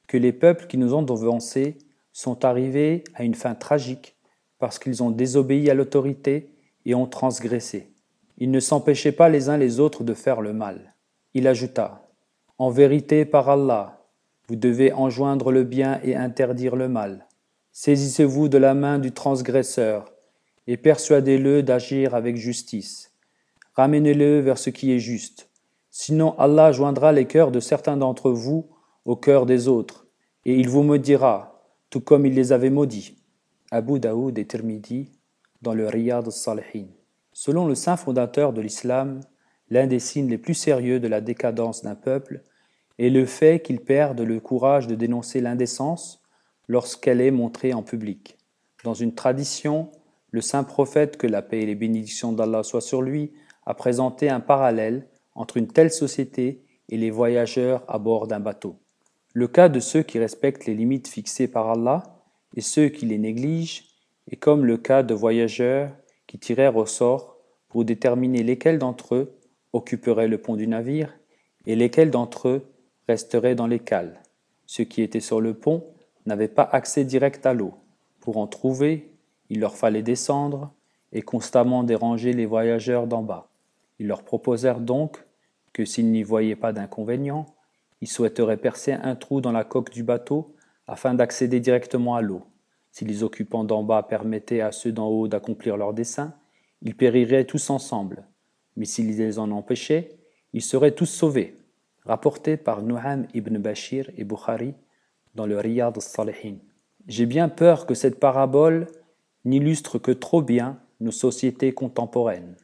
A: que les peuples qui nous ont devancés sont arrivés à une fin tragique parce qu'ils ont désobéi à l'autorité et ont transgressé. Ils ne s'empêchaient pas les uns les autres de faire le mal. Il ajouta : « En vérité, par Allah, vous devez enjoindre le bien et interdire le mal. Saisissez-vous de la main du transgresseur et persuadez-le d'agir avec justice. Ramenez-le vers ce qui est juste. Sinon Allah joindra les cœurs de certains d'entre vous au cœur des autres, et il vous maudira, tout comme il les avait maudits. » Abu Daoud et Tirmidhi dans le Riyad al-Salihin. Selon le saint fondateur de l'islam, l'un des signes les plus sérieux de la décadence d'un peuple est le fait qu'il perde le courage de dénoncer l'indécence lorsqu'elle est montrée en public. Dans une tradition, le saint prophète, que la paix et les bénédictions d'Allah soient sur lui, a présenté un parallèle entre une telle société et les voyageurs à bord d'un bateau. Le cas de ceux qui respectent les limites fixées par Allah et ceux qui les négligent est comme le cas de voyageurs qui tirèrent au sort pour déterminer lesquels d'entre eux occuperaient le pont du navire et lesquels d'entre eux resteraient dans les cales. Ceux qui étaient sur le pont n'avaient pas accès direct à l'eau. Pour en trouver, il leur fallait descendre et constamment déranger les voyageurs d'en bas. Ils leur proposèrent donc que s'ils n'y voyaient pas d'inconvénient, ils souhaiteraient percer un trou dans la coque du bateau afin d'accéder directement à l'eau. Si les occupants d'en bas permettaient à ceux d'en haut d'accomplir leur dessein, ils périraient tous ensemble. Mais s'ils les en empêchaient, ils seraient tous sauvés. Rapporté par Nu'aym ibn Bashir et Bukhari dans le Riyad al-Salihin. J'ai bien peur que cette parabole n'illustre que trop bien nos sociétés contemporaines.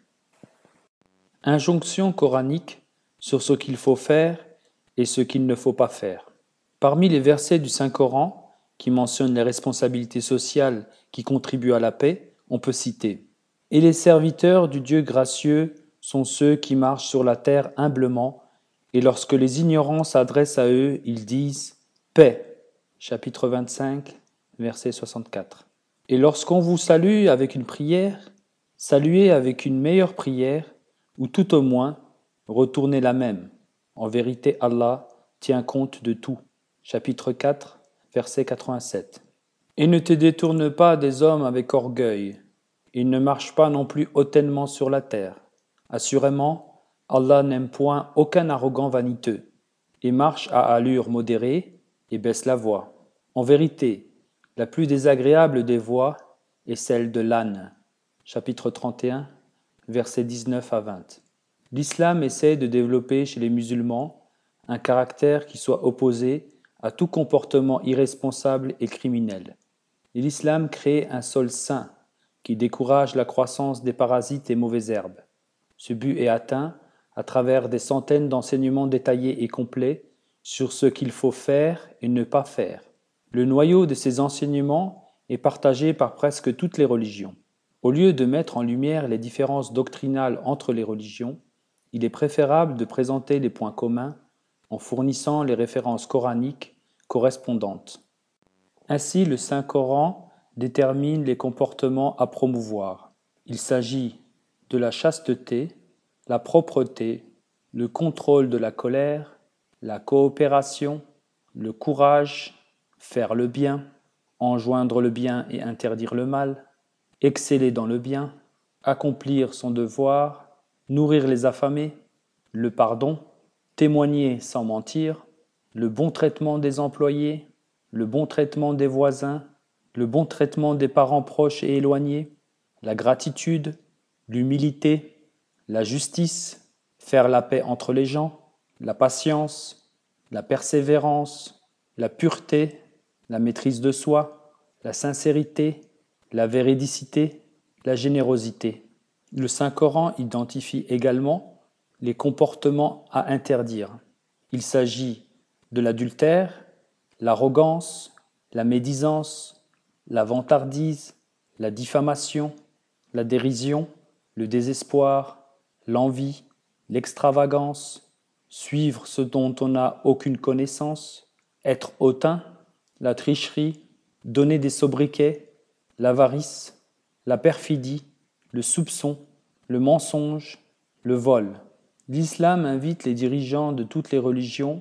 A: Injonction coranique sur ce qu'il faut faire et ce qu'il ne faut pas faire. Parmi les versets du Saint-Coran qui mentionnent les responsabilités sociales qui contribuent à la paix, on peut citer : « Et les serviteurs du Dieu gracieux sont ceux qui marchent sur la terre humblement, et lorsque les ignorants s'adressent à eux, ils disent « Paix ». Chapitre 25, verset 64. Et lorsqu'on vous salue avec une prière, saluez avec une meilleure prière, ou tout au moins, retournez la même. En vérité, Allah tient compte de tout. Chapitre 4, verset 87. Et ne te détourne pas des hommes avec orgueil. Ils ne marchent pas non plus hautainement sur la terre. Assurément, Allah n'aime point aucun arrogant vaniteux, et marche à allure modérée et baisse la voix. En vérité, la plus désagréable des voix est celle de l'âne. Chapitre 31, versets 19 à 20. L'islam essaie de développer chez les musulmans un caractère qui soit opposé à tout comportement irresponsable et criminel. L'islam crée un sol sain qui décourage la croissance des parasites et mauvaises herbes. Ce but est atteint à travers des centaines d'enseignements détaillés et complets sur ce qu'il faut faire et ne pas faire. Le noyau de ces enseignements est partagé par presque toutes les religions. Au lieu de mettre en lumière les différences doctrinales entre les religions, il est préférable de présenter les points communs en fournissant les références coraniques correspondantes. Ainsi, le Saint-Coran détermine les comportements à promouvoir. Il s'agit de la chasteté, la propreté, le contrôle de la colère, la coopération, le courage, faire le bien, enjoindre le bien et interdire le mal, exceller dans le bien, accomplir son devoir, nourrir les affamés, le pardon, témoigner sans mentir, le bon traitement des employés, le bon traitement des voisins, le bon traitement des parents proches et éloignés, la gratitude, l'humilité, la justice, faire la paix entre les gens, la patience, la persévérance, la pureté, la maîtrise de soi, la sincérité, la véridicité, la générosité. Le Saint-Coran identifie également les comportements à interdire. Il s'agit de l'adultère, l'arrogance, la médisance, la vantardise, la diffamation, la dérision, le désespoir, l'envie, l'extravagance, suivre ce dont on n'a aucune connaissance, être hautain, la tricherie, donner des sobriquets, l'avarice, la perfidie, le soupçon, le mensonge, le vol. L'islam invite les dirigeants de toutes les religions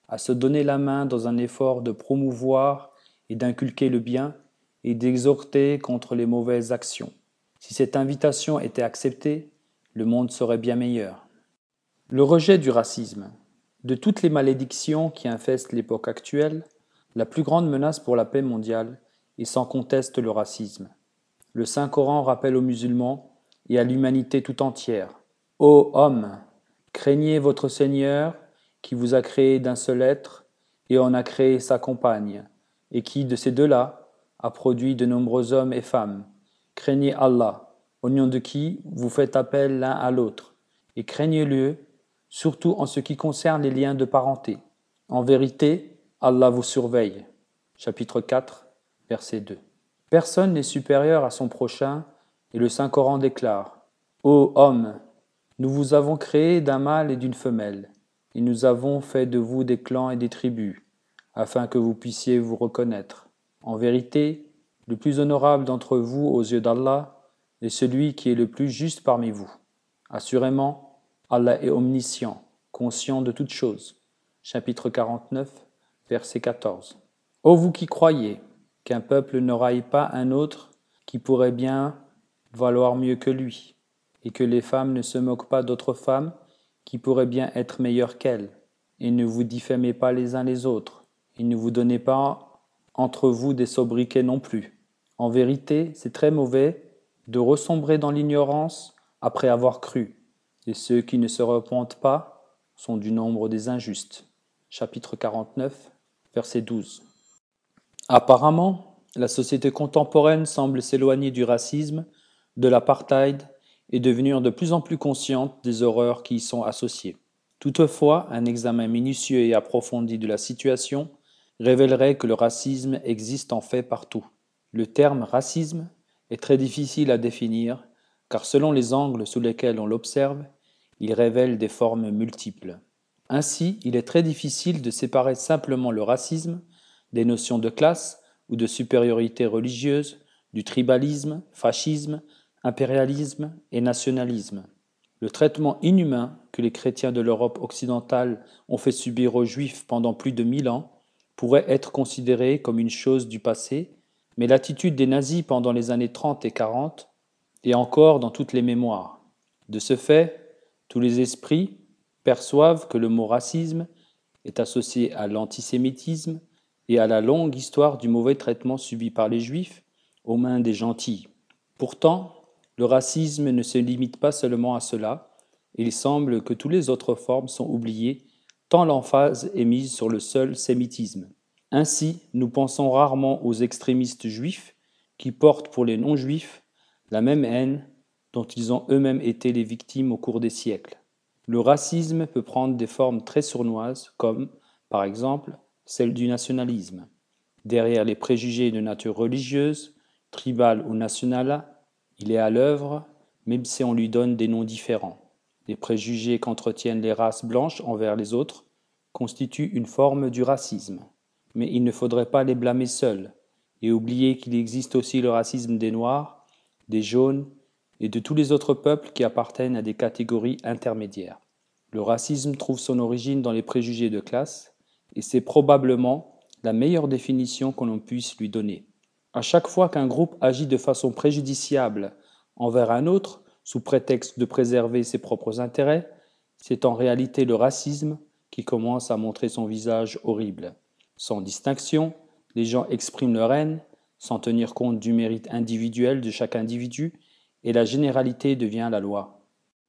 A: à se donner la main dans un effort de promouvoir et d'inculquer le bien et d'exhorter contre les mauvaises actions. Si cette invitation était acceptée, le monde serait bien meilleur. Le rejet du racisme. De toutes les malédictions qui infestent l'époque actuelle, la plus grande menace pour la paix mondiale est sans conteste le racisme. Le Saint-Coran rappelle aux musulmans et à l'humanité tout entière: Ô hommes, craignez votre Seigneur qui vous a créé d'un seul être et en a créé sa compagne, et qui, de ces deux-là, a produit de nombreux hommes et femmes. Craignez Allah, au nom de qui vous faites appel l'un à l'autre, et craignez-le, surtout en ce qui concerne les liens de parenté. En vérité, Allah vous surveille. Chapitre 4, verset 2. Personne n'est supérieur à son prochain, et le Saint-Coran déclare: Ô hommes, nous vous avons créé d'un mâle et d'une femelle, et nous avons fait de vous des clans et des tribus, afin que vous puissiez vous reconnaître. En vérité, le plus honorable d'entre vous aux yeux d'Allah est celui qui est le plus juste parmi vous. Assurément, Allah est omniscient, conscient de toutes choses. Chapitre 49, verset 14. Ô vous qui croyez, qu'un peuple ne raille pas un autre qui pourrait bien valoir mieux que lui, et que les femmes ne se moquent pas d'autres femmes qui pourraient bien être meilleures qu'elles, et ne vous diffamez pas les uns les autres, et ne vous donnez pas entre vous des sobriquets non plus. En vérité, c'est très mauvais de ressombrer dans l'ignorance après avoir cru, et ceux qui ne se repentent pas sont du nombre des injustes. Chapitre 49, verset 12. Apparemment, la société contemporaine semble s'éloigner du racisme, de l'apartheid et devenir de plus en plus consciente des horreurs qui y sont associées. Toutefois, un examen minutieux et approfondi de la situation révélerait que le racisme existe en fait partout. Le terme racisme est très difficile à définir, car selon les angles sous lesquels on l'observe, il révèle des formes multiples. Ainsi, il est très difficile de séparer simplement le racisme des notions de classe ou de supériorité religieuse, du tribalisme, fascisme, impérialisme et nationalisme. Le traitement inhumain que les chrétiens de l'Europe occidentale ont fait subir aux Juifs pendant plus de 1000 ans pourrait être considéré comme une chose du passé, mais l'attitude des nazis pendant les années 30 et 40 est encore dans toutes les mémoires. De ce fait, tous les esprits perçoivent que le mot racisme est associé à l'antisémitisme et à la longue histoire du mauvais traitement subi par les Juifs aux mains des gentils. Pourtant, le racisme ne se limite pas seulement à cela, et il semble que toutes les autres formes sont oubliées, tant l'emphase est mise sur le seul sémitisme. Ainsi, nous pensons rarement aux extrémistes juifs qui portent pour les non-juifs la même haine dont ils ont eux-mêmes été les victimes au cours des siècles. Le racisme peut prendre des formes très sournoises, comme, par exemple, celle du nationalisme. Derrière les préjugés de nature religieuse, tribale ou nationale, il est à l'œuvre, même si on lui donne des noms différents. Les préjugés qu'entretiennent les races blanches envers les autres constituent une forme du racisme. Mais il ne faudrait pas les blâmer seuls, et oublier qu'il existe aussi le racisme des Noirs, des Jaunes et de tous les autres peuples qui appartiennent à des catégories intermédiaires. Le racisme trouve son origine dans les préjugés de classe, et c'est probablement la meilleure définition que l'on puisse lui donner. À chaque fois qu'un groupe agit de façon préjudiciable envers un autre, sous prétexte de préserver ses propres intérêts, c'est en réalité le racisme qui commence à montrer son visage horrible. Sans distinction, les gens expriment leur haine, sans tenir compte du mérite individuel de chaque individu, et la généralité devient la loi.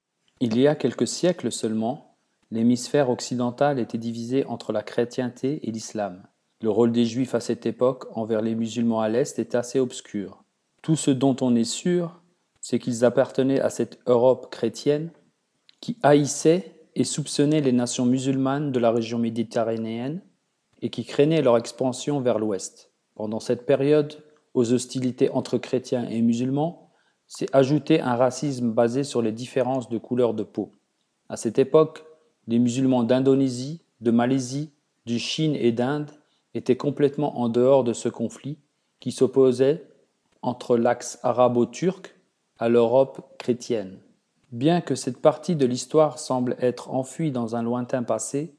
A: Il y a quelques siècles seulement, l'hémisphère occidental était divisé entre la chrétienté et l'islam. Le rôle des Juifs à cette époque envers les musulmans à l'Est est assez obscur. Tout ce dont on est sûr, c'est qu'ils appartenaient à cette Europe chrétienne qui haïssait et soupçonnait les nations musulmanes de la région méditerranéenne et qui craignait leur expansion vers l'Ouest. Pendant cette période, aux hostilités entre chrétiens et musulmans, s'est ajouté un racisme basé sur les différences de couleur de peau. À cette époque, les musulmans d'Indonésie, de Malaisie, de Chine et d'Inde étaient complètement en dehors de ce conflit qui s'opposait entre l'axe arabo-turc à l'Europe chrétienne. Bien que cette partie de l'histoire semble être enfuie dans un lointain passé,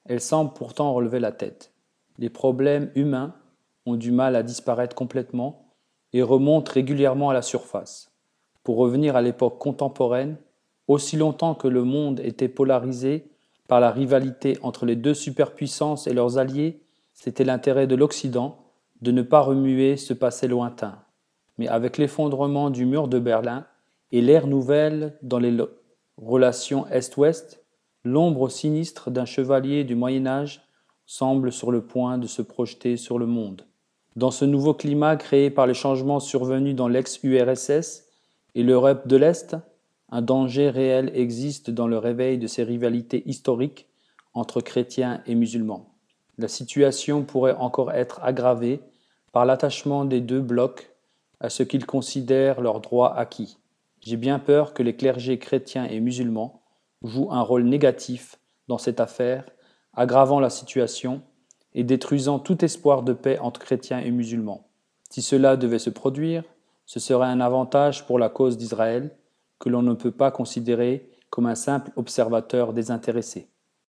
A: Elle semble pourtant relever la tête. Les problèmes humains ont du mal à disparaître complètement et remontent régulièrement à la surface. Pour revenir à l'époque contemporaine, aussi longtemps que le monde était polarisé par la rivalité entre les deux superpuissances et leurs alliés, c'était l'intérêt de l'Occident de ne pas remuer ce passé lointain. Mais avec l'effondrement du mur de Berlin et l'ère nouvelle dans les relations Est-Ouest, l'ombre sinistre d'un chevalier du Moyen Âge semble sur le point de se projeter sur le monde. Dans ce nouveau climat créé par les changements survenus dans l'ex-URSS et l'Europe de l'Est, un danger réel existe dans le réveil de ces rivalités historiques entre chrétiens et musulmans. La situation pourrait encore être aggravée par l'attachement des deux blocs à ce qu'ils considèrent leurs droits acquis. J'ai bien peur que les clergés chrétiens et musulmans jouent un rôle négatif dans cette affaire, aggravant la situation et détruisant tout espoir de paix entre chrétiens et musulmans. Si cela devait se produire, ce serait un avantage pour la cause d'Israël que l'on ne peut pas considérer comme un simple observateur désintéressé.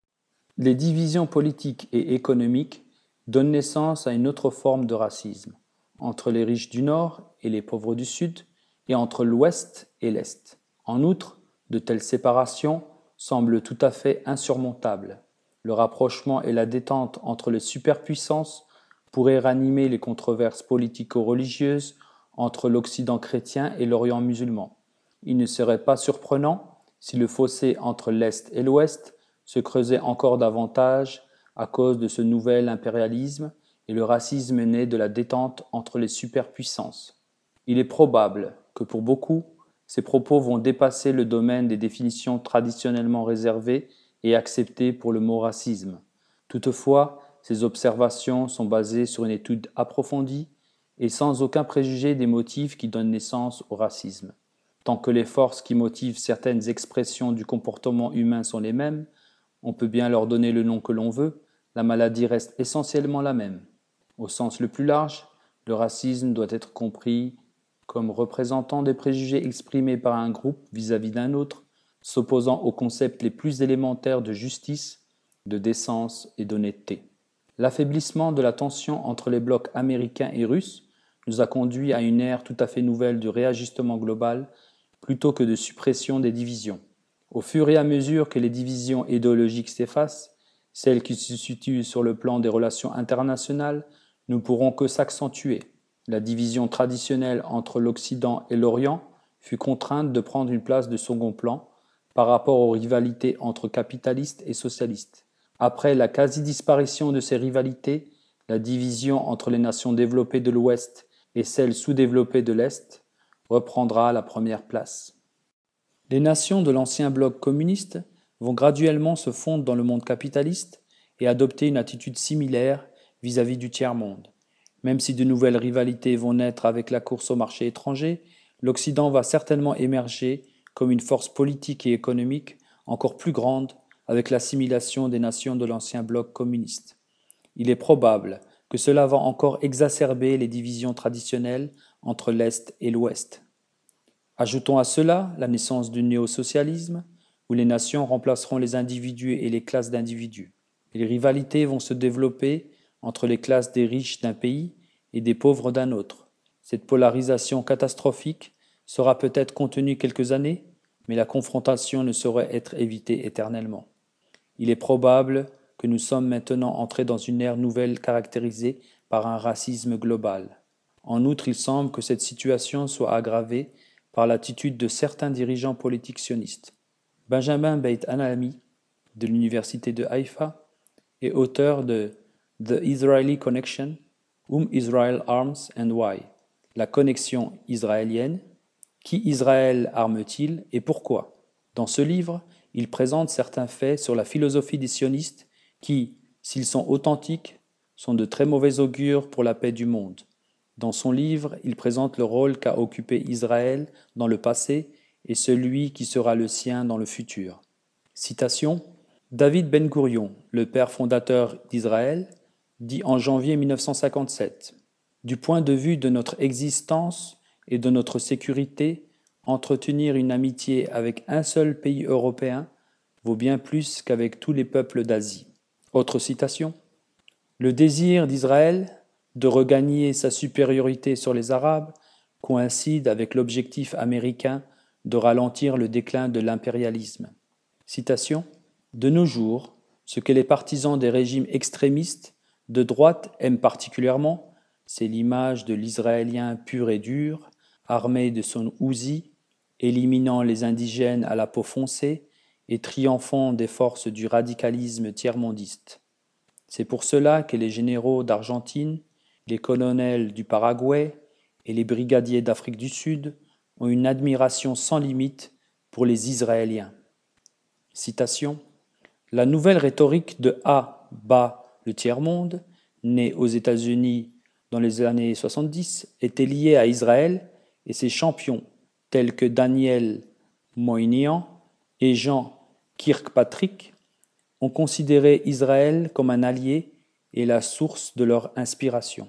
A: Les divisions politiques et économiques donnent naissance à une autre forme de racisme, entre les riches du Nord et les pauvres du Sud, et entre l'Ouest et l'Est. En outre, de telles séparations semblent tout à fait insurmontables. Le rapprochement et la détente entre les superpuissances pourraient ranimer les controverses politico-religieuses entre l'Occident chrétien et l'Orient musulman. Il ne serait pas surprenant si le fossé entre l'Est et l'Ouest se creusait encore davantage à cause de ce nouvel impérialisme et le racisme né de la détente entre les superpuissances. Il est probable que pour beaucoup, ces propos vont dépasser le domaine des définitions traditionnellement réservées et acceptées pour le mot racisme. Toutefois, ces observations sont basées sur une étude approfondie et sans aucun préjugé des motifs qui donnent naissance au racisme. Tant que les forces qui motivent certaines expressions du comportement humain sont les mêmes, on peut bien leur donner le nom que l'on veut, la maladie reste essentiellement la même. Au sens le plus large, le racisme doit être compris comme représentant des préjugés exprimés par un groupe vis-à-vis d'un autre, s'opposant aux concepts les plus élémentaires de justice, de décence et d'honnêteté. L'affaiblissement de la tension entre les blocs américains et russes nous a conduit à une ère tout à fait nouvelle de réajustement global plutôt que de suppression des divisions. Au fur et à mesure que les divisions idéologiques s'effacent, celles qui se situent sur le plan des relations internationales ne pourront que s'accentuer. La division traditionnelle entre l'Occident et l'Orient fut contrainte de prendre une place de second plan par rapport aux rivalités entre capitalistes et socialistes. Après la quasi-disparition de ces rivalités, la division entre les nations développées de l'Ouest et celles sous-développées de l'Est reprendra la première place. Les nations de l'ancien bloc communiste vont graduellement se fondre dans le monde capitaliste et adopter une attitude similaire vis-à-vis du tiers-monde. Même si de nouvelles rivalités vont naître avec la course au marché étranger, l'Occident va certainement émerger comme une force politique et économique encore plus grande avec l'assimilation des nations de l'ancien bloc communiste. Il est probable que cela va encore exacerber les divisions traditionnelles entre l'Est et l'Ouest. Ajoutons à cela la naissance du néo-socialisme, où les nations remplaceront les individus et les classes d'individus. Et les rivalités vont se développer entre les classes des riches d'un pays et des pauvres d'un autre. Cette polarisation catastrophique sera peut-être contenue quelques années, mais la confrontation ne saurait être évitée éternellement. Il est probable que nous sommes maintenant entrés dans une ère nouvelle caractérisée par un racisme global. En outre, il semble que cette situation soit aggravée par l'attitude de certains dirigeants politiques sionistes. Benjamin Beit Hanami, de l'université de Haïfa, est auteur de The Israeli Connection, Whom Israel Arms and Why, la connexion israélienne, qui Israël arme-t-il et pourquoi? Dans ce livre, il présente certains faits sur la philosophie des sionistes qui, s'ils sont authentiques, sont de très mauvais augure pour la paix du monde. Dans son livre, il présente le rôle qu'a occupé Israël dans le passé et celui qui sera le sien dans le futur. Citation: David Ben-Gourion, le père fondateur d'Israël, dit en janvier 1957 : « Du point de vue de notre existence et de notre sécurité, entretenir une amitié avec un seul pays européen vaut bien plus qu'avec tous les peuples d'Asie. Autre citation. Le désir d'Israël de regagner sa supériorité sur les Arabes coïncide avec l'objectif américain de ralentir le déclin de l'impérialisme. Citation. De nos jours, ce que les partisans des régimes extrémistes de droite aiment particulièrement, c'est l'image de l'Israélien pur et dur, armé de son Uzi, éliminant les indigènes à la peau foncée et triomphant des forces du radicalisme tiers-mondiste. C'est pour cela que les généraux d'Argentine, les colonels du Paraguay et les brigadiers d'Afrique du Sud ont une admiration sans limite pour les Israéliens. Citation. La nouvelle rhétorique de A bat le tiers-monde, née aux États-Unis dans les années 70, était liée à Israël et ses champions tels que Daniel Moynihan et Jean Kirkpatrick ont considéré Israël comme un allié et la source de leur inspiration.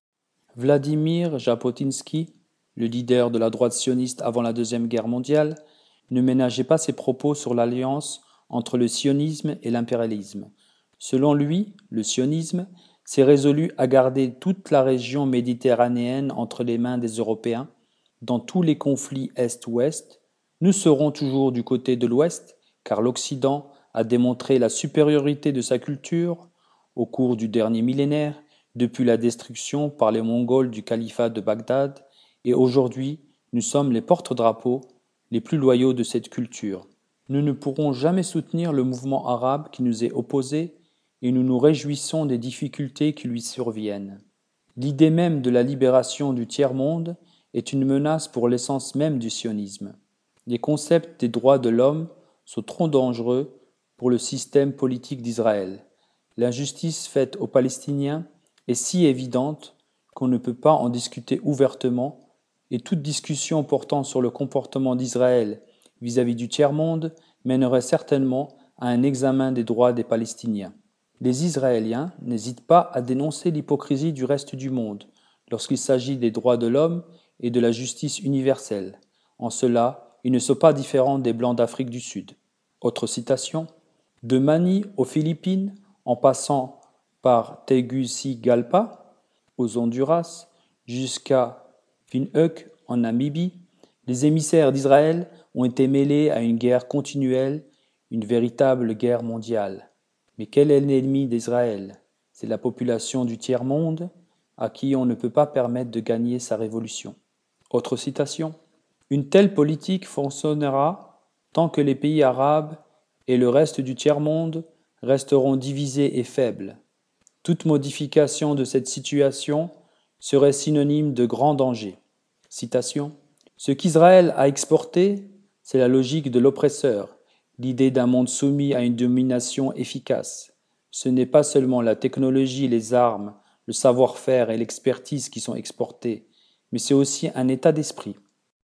A: Vladimir Jabotinsky, le leader de la droite sioniste avant la Deuxième Guerre mondiale, ne ménageait pas ses propos sur l'alliance entre le sionisme et l'impérialisme. Selon lui, le sionisme s'est résolu à garder toute la région méditerranéenne entre les mains des Européens. Dans tous les conflits Est-Ouest, nous serons toujours du côté de l'Ouest, car l'Occident a démontré la supériorité de sa culture au cours du dernier millénaire, depuis la destruction par les Mongols du califat de Bagdad, et aujourd'hui, nous sommes les porte-drapeaux les plus loyaux de cette culture. Nous ne pourrons jamais soutenir le mouvement arabe qui nous est opposé et nous nous réjouissons des difficultés qui lui surviennent. L'idée même de la libération du tiers-monde est une menace pour l'essence même du sionisme. Les concepts des droits de l'homme sont trop dangereux pour le système politique d'Israël. L'injustice faite aux Palestiniens est si évidente qu'on ne peut pas en discuter ouvertement, et toute discussion portant sur le comportement d'Israël vis-à-vis du tiers-monde mènerait certainement à un examen des droits des Palestiniens. Les Israéliens n'hésitent pas à dénoncer l'hypocrisie du reste du monde lorsqu'il s'agit des droits de l'homme et de la justice universelle. En cela, ils ne sont pas différents des Blancs d'Afrique du Sud. Autre citation. De Manille aux Philippines, en passant par Tegucigalpa, aux Honduras, jusqu'à Windhoek en Namibie, les émissaires d'Israël ont été mêlés à une guerre continuelle, une véritable guerre mondiale. Mais quel est l'ennemi d'Israël? C'est la population du tiers-monde à qui on ne peut pas permettre de gagner sa révolution. Autre citation. Une telle politique fonctionnera tant que les pays arabes et le reste du tiers-monde resteront divisés et faibles. Toute modification de cette situation serait synonyme de grand danger. Citation. Ce qu'Israël a exporté, c'est la logique de l'oppresseur, l'idée d'un monde soumis à une domination efficace. Ce n'est pas seulement la technologie, les armes, le savoir-faire et l'expertise qui sont exportés, mais c'est aussi un état d'esprit.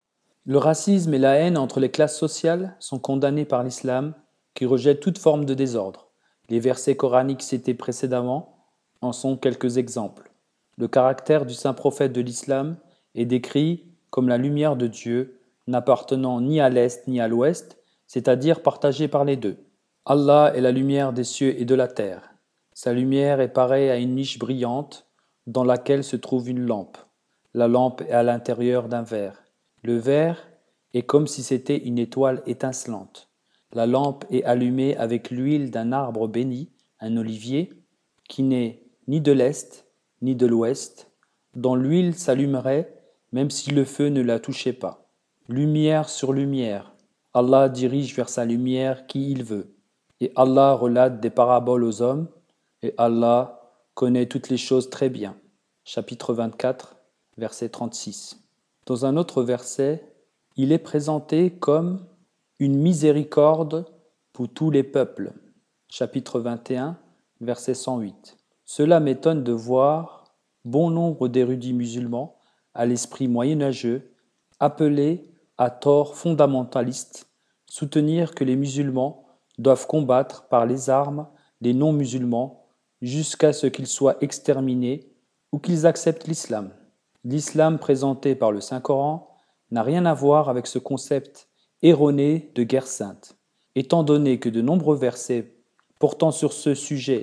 A: Le racisme et la haine entre les classes sociales sont condamnés par l'islam, qui rejette toute forme de désordre. Les versets coraniques cités précédemment en sont quelques exemples. Le caractère du saint prophète de l'islam est décrit comme la lumière de Dieu, n'appartenant ni à l'Est ni à l'Ouest, c'est-à-dire partagée par les deux. Allah est la lumière des cieux et de la terre. Sa lumière est pareille à une niche brillante dans laquelle se trouve une lampe. La lampe est à l'intérieur d'un verre. Le verre est comme si c'était une étoile étincelante. La lampe est allumée avec l'huile d'un arbre béni, un olivier, qui n'est ni de l'Est ni de l'Ouest, dont l'huile s'allumerait même si le feu ne la touchait pas. Lumière sur lumière, Allah dirige vers sa lumière qui il veut. Et Allah relate des paraboles aux hommes, et Allah connaît toutes les choses très bien. Chapitre 24, verset 36. Dans un autre verset, il est présenté comme une miséricorde pour tous les peuples. Chapitre 21, verset 108. Cela m'étonne de voir bon nombre d'érudits musulmans à l'esprit moyenâgeux, appelés à tort fondamentalistes, soutenir que les musulmans doivent combattre par les armes les non-musulmans jusqu'à ce qu'ils soient exterminés ou qu'ils acceptent l'islam. L'islam présenté par le Saint-Coran n'a rien à voir avec ce concept erroné de guerre sainte, étant donné que de nombreux versets portant sur ce sujet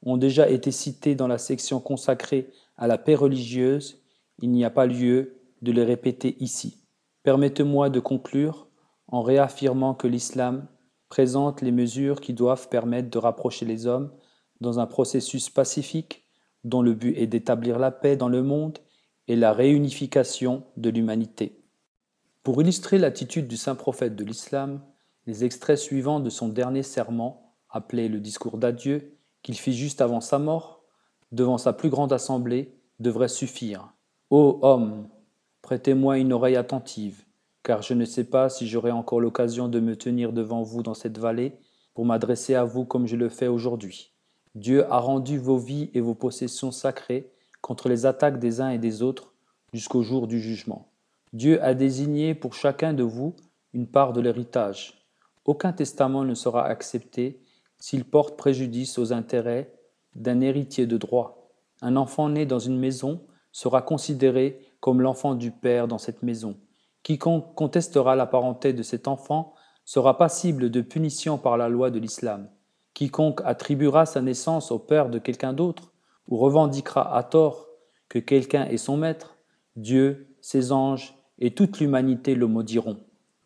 A: ont déjà été cités dans la section consacrée à la paix religieuse, il n'y a pas lieu de les répéter ici. Permettez-moi de conclure en réaffirmant que l'islam présente les mesures qui doivent permettre de rapprocher les hommes dans un processus pacifique dont le but est d'établir la paix dans le monde et la réunification de l'humanité. Pour illustrer l'attitude du saint prophète de l'islam, les extraits suivants de son dernier serment, appelé le discours d'adieu, qu'il fit juste avant sa mort, devant sa plus grande assemblée, devraient suffire. Ô homme, prêtez-moi une oreille attentive, car je ne sais pas si j'aurai encore l'occasion de me tenir devant vous dans cette vallée pour m'adresser à vous comme je le fais aujourd'hui. Dieu a rendu vos vies et vos possessions sacrées contre les attaques des uns et des autres jusqu'au jour du jugement. Dieu a désigné pour chacun de vous une part de l'héritage. Aucun testament ne sera accepté s'il porte préjudice aux intérêts d'un héritier de droit. Un enfant né dans une maison sera considéré comme l'enfant du père dans cette maison. Quiconque contestera la parenté de cet enfant sera passible de punition par la loi de l'islam. Quiconque attribuera sa naissance au père de quelqu'un d'autre ou revendiquera à tort que quelqu'un est son maître, Dieu, ses anges et toute l'humanité le maudiront.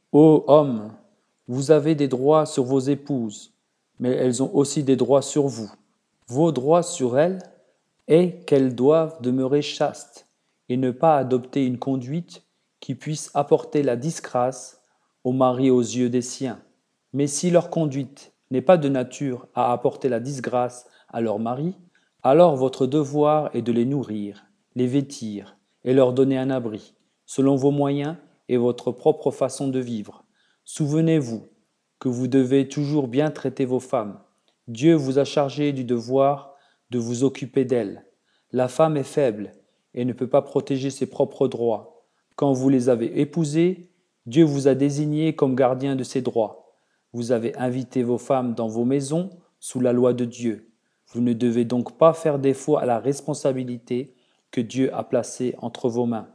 A: Ô homme, vous avez des droits sur vos épouses, mais elles ont aussi des droits sur vous. Vos droits sur elles est qu'elles doivent demeurer chastes et ne pas adopter une conduite qui puisse apporter la disgrâce au mari aux yeux des siens. Mais si leur conduite n'est pas de nature à apporter la disgrâce à leur mari, alors votre devoir est de les nourrir, les vêtir et leur donner un abri, selon vos moyens et votre propre façon de vivre. Souvenez-vous que vous devez toujours bien traiter vos femmes. Dieu vous a chargé du devoir de vous occuper d'elles. La femme est faible et ne peut pas protéger ses propres droits. Quand vous les avez épousées, Dieu vous a désigné comme gardien de ses droits. Vous avez invité vos femmes dans vos maisons sous la loi de Dieu. Vous ne devez donc pas faire défaut à la responsabilité que Dieu a placée entre vos mains.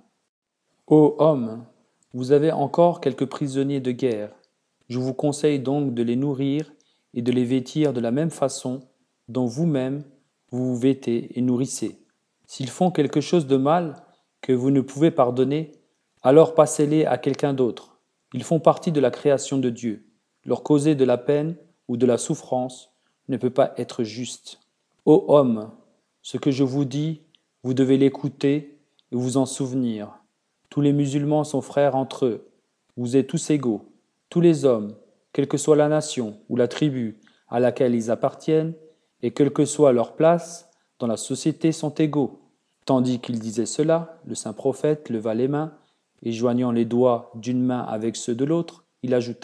A: Ô homme, vous avez encore quelques prisonniers de guerre. Je vous conseille donc de les nourrir et de les vêtir de la même façon dont vous-même vous vous vêtez et nourrissez. S'ils font quelque chose de mal que vous ne pouvez pardonner, alors passez-les à quelqu'un d'autre. Ils font partie de la création de Dieu. Leur causer de la peine ou de la souffrance ne peut pas être juste. Ô homme, ce que je vous dis, vous devez l'écouter et vous en souvenir. Tous les musulmans sont frères entre eux. Vous êtes tous égaux. Tous les hommes, quelle que soit la nation ou la tribu à laquelle ils appartiennent, et quelle que soit leur place dans la société, sont égaux. Tandis qu'il disait cela, le saint prophète leva les mains, et joignant les doigts d'une main avec ceux de l'autre, il ajouta :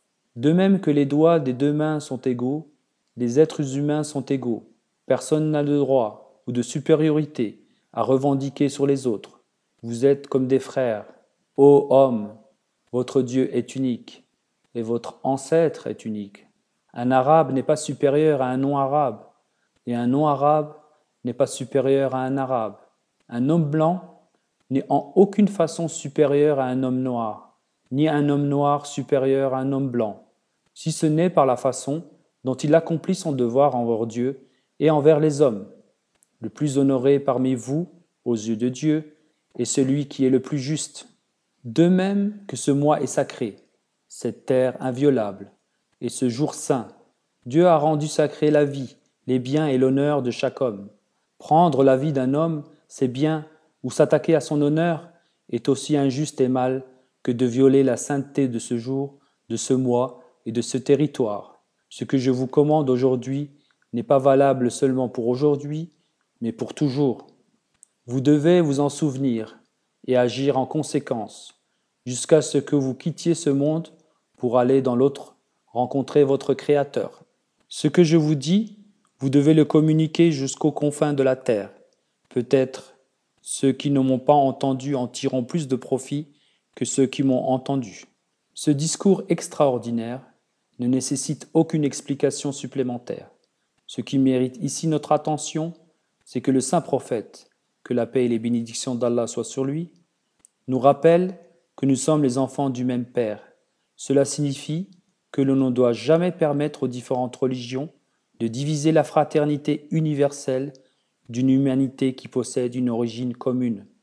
A: de même que les doigts des deux mains sont égaux, les êtres humains sont égaux. Personne n'a de droit ou de supériorité à revendiquer sur les autres. Vous êtes comme des frères. Ô homme, votre Dieu est unique, et votre ancêtre est unique. Un arabe n'est pas supérieur à un non-arabe, et un non-arabe n'est pas supérieur à un arabe. Un homme blanc n'est en aucune façon supérieur à un homme noir, ni un homme noir supérieur à un homme blanc, si ce n'est par la façon dont il accomplit son devoir envers Dieu et envers les hommes. Le plus honoré parmi vous, aux yeux de Dieu, est celui qui est le plus juste. De même que ce mois est sacré, cette terre inviolable, et ce jour saint, Dieu a rendu sacré la vie, les biens et l'honneur de chaque homme. Prendre la vie d'un homme, c'est bien, ou s'attaquer à son honneur, est aussi injuste et mal que de violer la sainteté de ce jour, de ce mois et de ce territoire. Ce que je vous commande aujourd'hui n'est pas valable seulement pour aujourd'hui, mais pour toujours. Vous devez vous en souvenir et agir en conséquence, jusqu'à ce que vous quittiez ce monde pour aller dans l'autre rencontrer votre Créateur. Ce que je vous dis, vous devez le communiquer jusqu'aux confins de la terre. Peut-être ceux qui ne m'ont pas entendu en tireront plus de profit que ceux qui m'ont entendu. Ce discours extraordinaire ne nécessite aucune explication supplémentaire. Ce qui mérite ici notre attention, c'est que le saint prophète, que la paix et les bénédictions d'Allah soient sur lui, nous rappelle que nous sommes les enfants du même Père. Cela signifie que l'on ne doit jamais permettre aux différentes religions de diviser la fraternité universelle d'une humanité qui possède une origine commune.